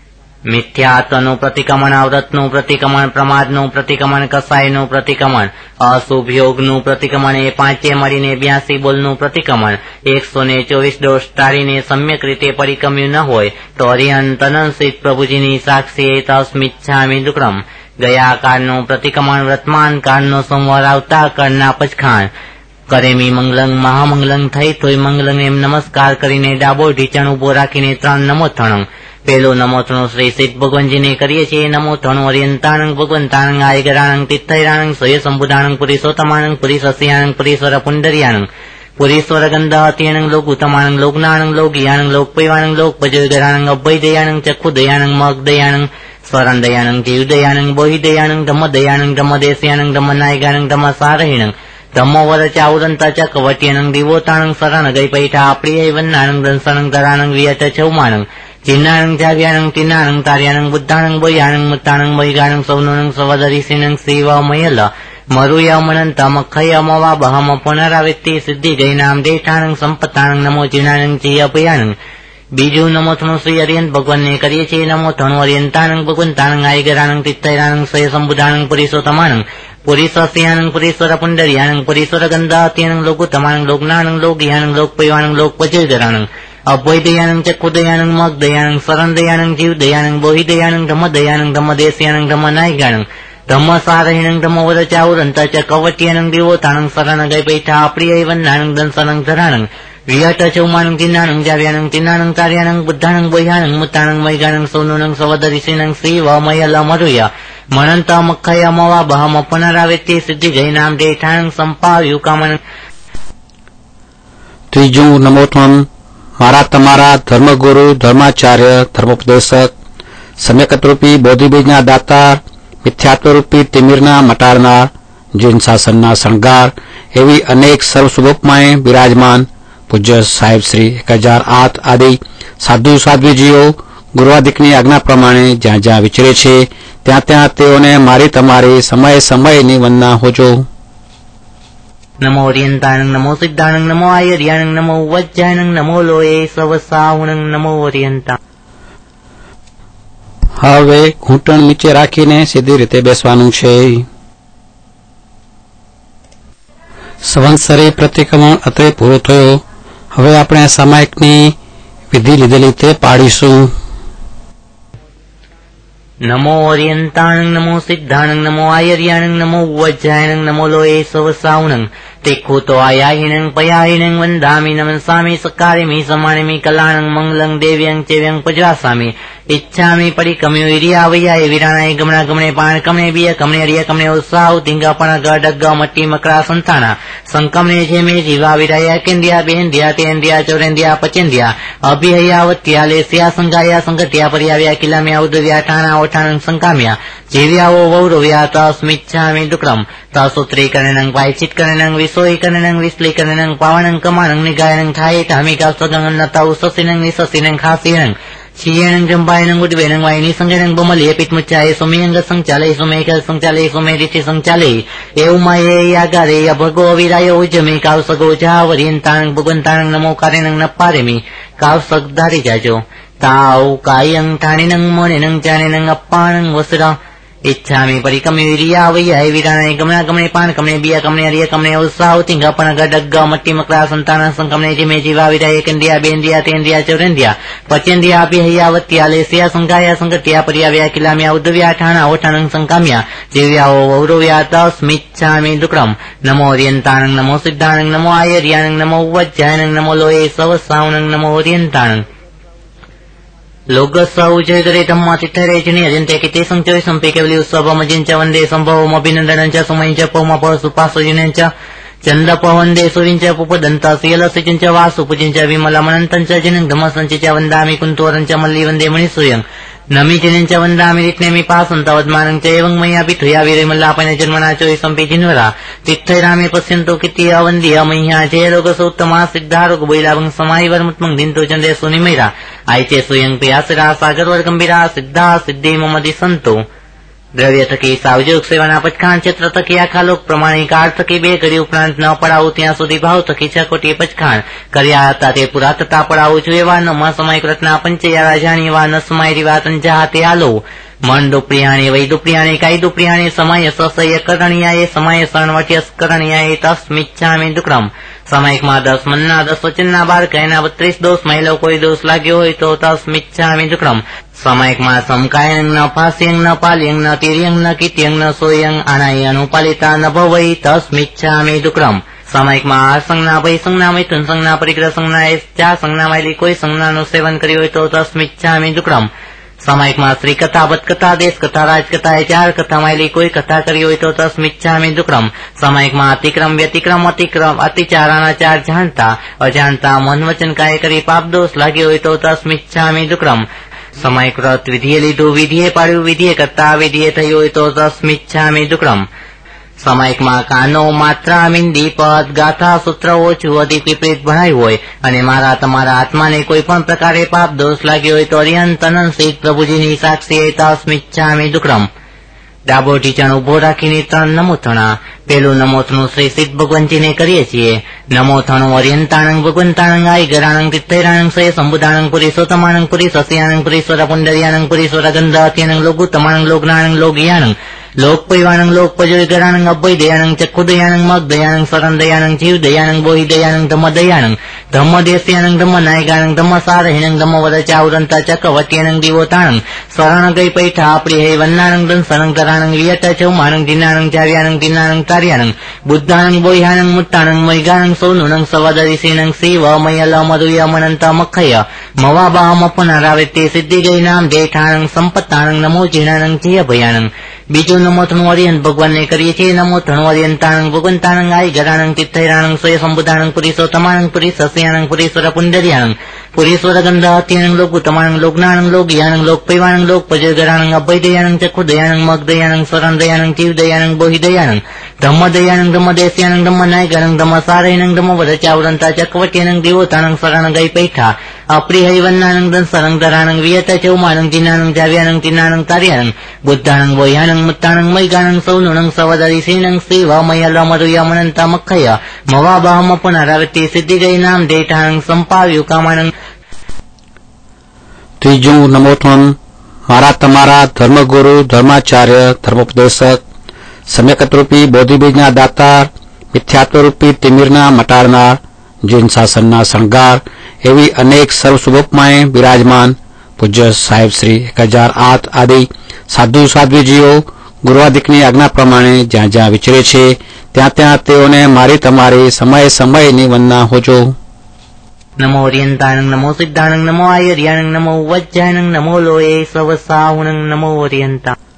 મિથ્યાત્વનું પ્રતિક્રમણ, અવ્રતનું પ્રતિક્રમણ, પ્રમાદનું પ્રતિક્રમણ, કસાયનું પ્રતિક્રમણ, અશુભ યોગનું પ્રતિક્રમણ એ પાંચે મળીને બ્યાસી બોલનું પ્રતિક્રમણ એકસો ને ચોવીસ દોષ ટાળીને સમ્યક રીતે પરિક્રમ્યું ન હોય તો અરિહંત અનંત પ્રભુજીની સાક્ષી તસ્મિચ્છામિ દુક્રમ। ગયા કાળનું પ્રતિક્રમણ, વર્તમાન કાળનો સંવર, આવતા કાળના પચખાણ કરેમી મંગલંગ મહામંગલંગ થઈ તોય મંગલંગ એમ નમસ્કાર કરીને ડાબો ઢીચણ ઉભો રાખીને ત્રણ નમો થણંગ। પેલો નમો થણો શ્રી સિદ્ધ ભગવાનજીને કરીએ છીએ। નમો થણો અરિયંતાણંગ ભગવંતાણંગ આયગરાણંગ તિથૈરાણંગ સ્વય સંબુધાણંગ પુરીશોત્તમાણંગ પુરીશસ્યાણંગ પુરીશ્વર પુંડરિયાણંગ પુરીશ્વર ગંધાતિયાણંગ લોકુત્તમાણંગ લોકનાણંગ લોકગિયાણંગ લોકપૈવાણંગ લોકપજોગરાણંગ અભયદયાણંગ ચક્ષુદયાણંગ મગદયાણંગ સ્વરણદયાણંગ જીવદયાણંગ બોહિદયાણંગ ધમ્મદયાણંગ ધમ્મદેશયાણંગ ધમ્મનાયગાણંગ ધમ્મસારહિણંગ ધમ્મવર ચાઉરંતા ચ કવટ્યણંગ દિવોતાણંગ શરણ ગઈ પૈઠા આપણી વન્નાણંગ દંસણંગ ધરાણંગ વિયત ચૌમાણંગ ચિન્નાણંગ જાવ્યાણંગ તિન્નાણંગ તાર્યાણંગ બુદ્ધાણંગ બોયાણંગ મુત્તાણંગ મૈગાણંગ સૌનણંગ સવદરિસિણંગ શિવમયલ મરુયમણંત મખયમવા બહમ પુનરાવૃત્તિ સિદ્ધિ જૈનામ દેઠાણંગ સંપત્તાણંગ નમો જીણાણંગ જીયપયાણંગ। બીજું નમો થણું શ્રી અરિયંત ભગવાનને કરીએ છીએ। નમો થણું અરિયંતાણંગ ભગવંતાણંગ આયગરાણંગ તિથૈરાણંગ સ્વય સંબુધાણંગ પુરીશોત્તમાણંગ પુરીશસ્યાણંગ પુરીશ્વર પુંડરિયાણંગ પુરીશ્વર ગંધાત્યાણંગ લોકુત્તમાણંગ લોકનાણંગ લોકગિયાણંગ લોકપૈવાણંગ લોકપજોગરાણંગ અભયદયાણંગ ચક્ષુદયાણંગ મગદયાણંગ શરણદયાણંગ જીવદયાણંગ બોહિદયાણંગ ધમ્મદયાણંગ ધમ્મદેશયાણંગ ધમ્મનાયગાણંગ ધમ્મસારહિણંગ ધમ્મવર ચાઉરંત ચ કવટ્યણંગ દિવોતાણંગ શરણ ગઈ પૈઠા આપણી વન્નાણંગ દંસણંગ ધરાણંગ વિયટ ચૌમાણંગ ચિન્નાણંગ જાવ્યાણંગ ચિન્નાણંગ તાર્યાણંગ બુદ્ધાણંગ બોયાણંગ મુત્તાણંગ મૈગાણંગ સૌનણંગ સવદરિસિણંગ શિવમયલ મરુય મણંત મખયમવા બહમ પુનરાવૃત્તિ સિદ્ધિ જૈનામ દેઠાણંગ સંપાવ્યુ કામણ। ત્રીજું નમોત્વમ મારા તમારા ધર્મગુરુ ધર્માચાર્ય ધર્મોપદેશક સમ્યકતરૂપી બોધિબીજના દાતાર મિથ્યાત્વરૂપી તિમિરના મટાડનાર જીન શાસનના શણગાર એવી અનેક સર્વશુભોપમાએ બિરાજમાન પૂજ્ય સાહેબ શ્રી એક હજાર આઠ આદિ સાધુ સાધ્વીજીઓ ગુરુવાદિકની આજ્ઞા પ્રમાણે જ્યાં જ્યાં વિચરે છે ત્યાં ત્યાં તેઓને મારી તમારી સમય સમયની વંદના હોજો। નમો અરિયંતાણંગ નમો સિદ્ધાણંગ નમો આયર્યાણંગ નમો વજ્જાયણંગ નમો લોયે સવસાવણંગ નમો અરિયંતા। હવે ઘૂંટણ નીચે રાખીને સીધી રીતે બેસવાનું છે। સંવત્સરી પ્રતિક્રમણ અત્રે પૂરો થયો। હવે આપણે સામાયિકની વિધિ લીધેલી તે પાડીશું। નમો અરિયંતાણંગ નમો સિદ્ધાણંગ નમો આયર્યાણંગ નમો વજ્જાયણંગ નમો લોયે સવસાવણંગ તિક્ખુતો આયાહિણંગ પયાહિણંગ વંદામિ નમસ્સામિ સકારિમિ સમાણિમિ કલ્યાણંગ મંગલં દેવ્યં ચૈવ્યં પૂજવાસામિ। ઈચ્છામિ પરિક્રમ્યો ઇરિયાવૈયાએ વિરાણાએ ગમણા ગમણે પાણ કમણે બિય કમણે અરિય કમણે ઉત્સાહ ધીંગાપણ ગઢ ગ મટ્ટી મકરા સંતાણા સંકમણે જેમે જીવા વિરાયા કેન્દ્યા બેન્દ્યા તેન્દ્યા ચોરેન્દ્યા પચેન્દ્યા અભિહયાવત્યા લેસ્યા સંઘાયા સંગત્યા પર્યાવ્યા કિલામ્યા ઉદવ્યા ઠાણા ઓઠાણંગ સંકામ્યા જીવ્યાઓ વૌરવ્યા તસ્મિચ્છામિ દુક્રમ। તસુત્રીકરણંગ પાયચિત્કરણંગ વિસોહીકરણંગ વિશ્લીકરણંગ પાવણંગ કમાણંગ નિગાયણંગ ઠાયે ધામિકા સ્વગંગ નતાઉ સસિનંગ નિસસિનંગ ખાસિનંગ क्षीयणं जम्बायणं उद्वेणं वायिनी संजनं बमले पित्मुच्चाये सुमेयंग संचाले सुमेक संचाले सुमेरिति संचाले एवमाये यागारे यभगो विराय उज्जमे काव सगो जावरियंताणं भगवंताणं नमो कारेणं नप्पारेमि काव सगधारी जाजो ताव कायं ठाणिनं मणिनं जाणिनं अप्पाणं वसुरा इच्छामि परिकमे वीर्या वैयाय वीराणाय गमनागमने पानकमने बियाकमने अर्यकमने उत्साहुतिंग अपनगडग्ग मट्टिमक्रा संतान संकमने जिमे जीवा विराय केन्द्रिया बेन्द्रिया तेन्द्रिया चौरेन्द्रिया पचेन्द्रिया अभिहय्यावत्या लेस्या संगाया संगत्या पर्याव्या किलाम्या उद्दव्या ठाणा ओठाणं संकाम्या जीव्या वौरव्या तस्मिच्छामि दुक्रम नमो ओरियन्ताणं नमो सिद्धाणं नमो आयर्याणं नमो वज्जायणं नमो लोये सवसावणं नमो ओरियन्ताणं लोकसौजयदरे धम्मा चित्तरेजनी अजंते किते संचय संपे केवली उत्सवमजिंच वंदे संभवमभिनन्दनं च सुमयञ्च पौमप सुपासुजिनं च चन्दप वन्दे सुविञ्च पुपदन्त श्रियलसिचिञ्च वासुपुजिञ्च विमलमनन्तं च जिनं धमसञ्च च वन्दामि कुन्तोरं च मल्ली वन्दे मणिसूयं नमीजनं च वन्दामि रिक्नेमि पासन्तवद्मानं च एवं मया पिथुया वीरमल्लापन जन्मना चोय सम्पे जिन्वरा तित्थैरामे पश्यन्तो कित्य वन्द्य मह्या जयरोगसौत्तमा सिद्धारोगबैलाभं समायिवर्मुत्मं दिन्तो चन्दे सुनिमैरा आयचे सुयं प्रियासरा सागरवर्गम्भीरा सिद्धा सिद्धि मम दिसन्तो દ્રવ્ય થકી સાવજોગ સેવાના પચખાણ ક્ષેત્ર થકી આખા લોક પ્રમાણિકાર થકી બે ઘડી ઉપરાંત ન પડાવું ત્યાં સુધી ભાવ થકી છ કોટી પચખાણ કર્યા હતા તે પૂરા થતા પડાવું છું એવા નમા સમાય કૃતના પંચયારા જાણીવા ન સમાય રીવા તંજા તે આલો મન દુપ્રિયાણી વૈ દુપ્રિયાણી કાઈ દુપ્રિયાણી સમય સસય કરણિયાએ સમય શરણવટ્યસ કરણિયાએ તસ્મિચ્છામિ દુક્રમ સમયકમાં દસ મનના દસ વચનના બાર કહેના બત્રીસ દોષ મહિલો કોઈ દોષ લાગ્યો હોય તો તસ્મિચ્છામિ દુક્રમ સમયકમાં સમકાયંગ ન પાસ્યંગ ન પાલ્યંગ ન તિર્યંગ ન કિત્યંગ ન સોયંગ આનાય અનુપાલિતા ન ભવૈ તસ્મિચ્છામિ દુક્રમ સમયકમાં આ સંજ્ઞા ભય સંજ્ઞા મૈથુન સંજ્ઞા પરિગ્રહ સંજ્ઞા ચાર સંજ્ઞા વાળી કોઈ સંજ્ઞાનું સેવન કર્યું હોય તો તસ્મિચ્છામિ દુક્રમ સમયકમાં શ્રી કથા બદકથા દેશ કથા રાજકથા ચાર કથા માયલી કોઈ કથા કરી હોય તો તસ્મિચ્છામિ દુક્રમ સમયકમાં અતિક્રમ વ્યતિક્રમ અતિક્રમ અતિચારાના ચાર જાણતા અજાણતા મન વચન કાય કરી પાપ દોષ લાગ્યો હોય તો તસ્મિચ્છામિ દુક્રમ સમયકૃત વિધિએ લીધું વિધિએ પાડ્યું વિધિએ કરતા વિધિએ થયું હોય તો તસ્મિચ્છામિ દુક્રમ સમયકમાં કાનો માત્રા મિંદી પદ ગાથા સૂત્ર ઓછું અધિક વિપરીત ભણાયું હોય અને મારા તમારા આત્માને કોઈ પણ પ્રકારે પાપ દોષ લાગ્યો હોય તો અર્યંત અનંત પ્રભુજીની સાક્ષી તસ્મિચ્છામિ દુક્રમ ડાબો ઢીચણ ઉભો રાખીને ત્રણ નમોથણા પેલું નમોથણું શ્રી સિદ્ધ ભગવાનજીને કરીએ છીએ નમોથણું અર્યંતાણંગ ભગવંતાણંગ આય ગરાણંગ તિત્તૈરાણંગ સે સંબુધાણંગ પુરીસોત્તમાણંગ પુરીસસ્યાણંગ પુરીશ્વર પુંડરિયાણંગ પુરીશ્વર ગંધાત્યનંગ લોગુત્તમાણંગ લોગનાણંગ લોગયાણંગ લોકપૈવાણંગ લોકપજોય ગરાણંગ અભય દયાણંગ ચક્ષુ દયાણંગ મગ દયાણંગ શરણ દયાણંગ જીવ દયાણંગ બોહિ દયાણંગ ધમ્મ દયાણંગ ધમ્મ દેશ્યાણંગ ધમ્મ નાયગાણંગ ધમ્મ સારહિણંગ ધમ્મ વદચાવરંતા ચક્રવટ્યાણંગ દીવોતાણંગ શરણ ગઈ પૈઠા આપડી હૈ વન્નાણંગ દન શરણ કરાણંગ વિયત ચૌમાણંગ દિનાણંગ જાવ્યાણંગ દિનાણંગ તાર્યાણંગ બુદ્ધાણંગ બોહ્યાણંગ મુટ્ટાણંગ મૈગાણંગ સૌનુણંગ સવદરિષીણંગ શિવ મયલ મધુય મનંત મખય મવાબાહમ પુનરાવૃત્તિ સિદ્ધિ ગઈ નામ જયઠાણંગ સંપત્તાણંગ નમો જીણાણંગ જીય ભયાણંગ બીજું નમોથણું અર્યંત ભગવાનને કરીએ છીએ નમોથણું અર્યંતાણંગ ભગવંતાણંગ આય ગરાણંગ તિત્તૈરાણંગ સોય સંબુધાણંગ પુરીસોત્તમાણંગ પુરીસસ્યાણંગ પુરીશ્વર પુંડરિયાણંગ પુરીશ્વર ગંધાત્યનંગ લોગુત્તમાણંગ લોગનાણંગ લોગયાણંગ લોકપૈવાણંગ લોકપજય ગરાણંગ અભય દયાણંગ ચક્ષુ દયાણંગ મગ દયાણંગ શરણ દયાણંગ જીવ દયાણંગ બોહિ દયાણંગ ધમ્મ દયાણંગ ધમ્મ દેશ્યાણંગ ધમ્મ નાયગાણંગ ધમ્મ સારહિણંગ ધમ્મ વદચાવરંતા ચક્રવટ્યાણંગ દીવોતાણંગ શરણ ગઈ પૈઠા અપ્રિય હૈવન્નાણંગ દન શરંગ ધરાણંગ વિયત ચૌમાણંગ જીનાણંગ જાવ્યાણંગ તિનાણંગ તાર્યાણંગ બુદ્ધાણંગ બોહ્યાણંગ મુટ્ટાણંગ મૈગાણંગ સૌનુણંગ સવદરિષીણંગ શિવ મયલ મધુય મનંત મખય મવાબાહમ પુનરાવૃત્તિ સિદ્ધિ ગઈ નામ દેઠાણંગ સંપાવ્યું કામાણંગ ત્રીજું નમોથણ મારા તમારા ધર્મગુરુ ધર્માચાર્ય ધર્મોપદેશક સમ્યકતરૂપી બોધિબીજના દાતાર મિથ્યાત્વરૂપી તિમિરના મટાડનાર જીન શાસનના શણગાર એવી અનેક સર્વશુભોપમાએ બિરાજમાન પૂજ્ય સાહેબ શ્રી એક હજાર આઠ આદિ સાધુ સાધ્વીજીઓ ગુરુવાદિકની આજ્ઞા પ્રમાણે જ્યાં જ્યાં વિચરે છે ત્યાં ત્યાં તેઓને મારી તમારી સમય સમયની વંદના હોજો નમો ઓરિયંતાણંગ નમો સિદ્ધાણંગ નમો આયર્યાણંગ નમો વજ્જાયણંગ નમો લોયે સવસાહુણંગ નમો ઓરિયંતા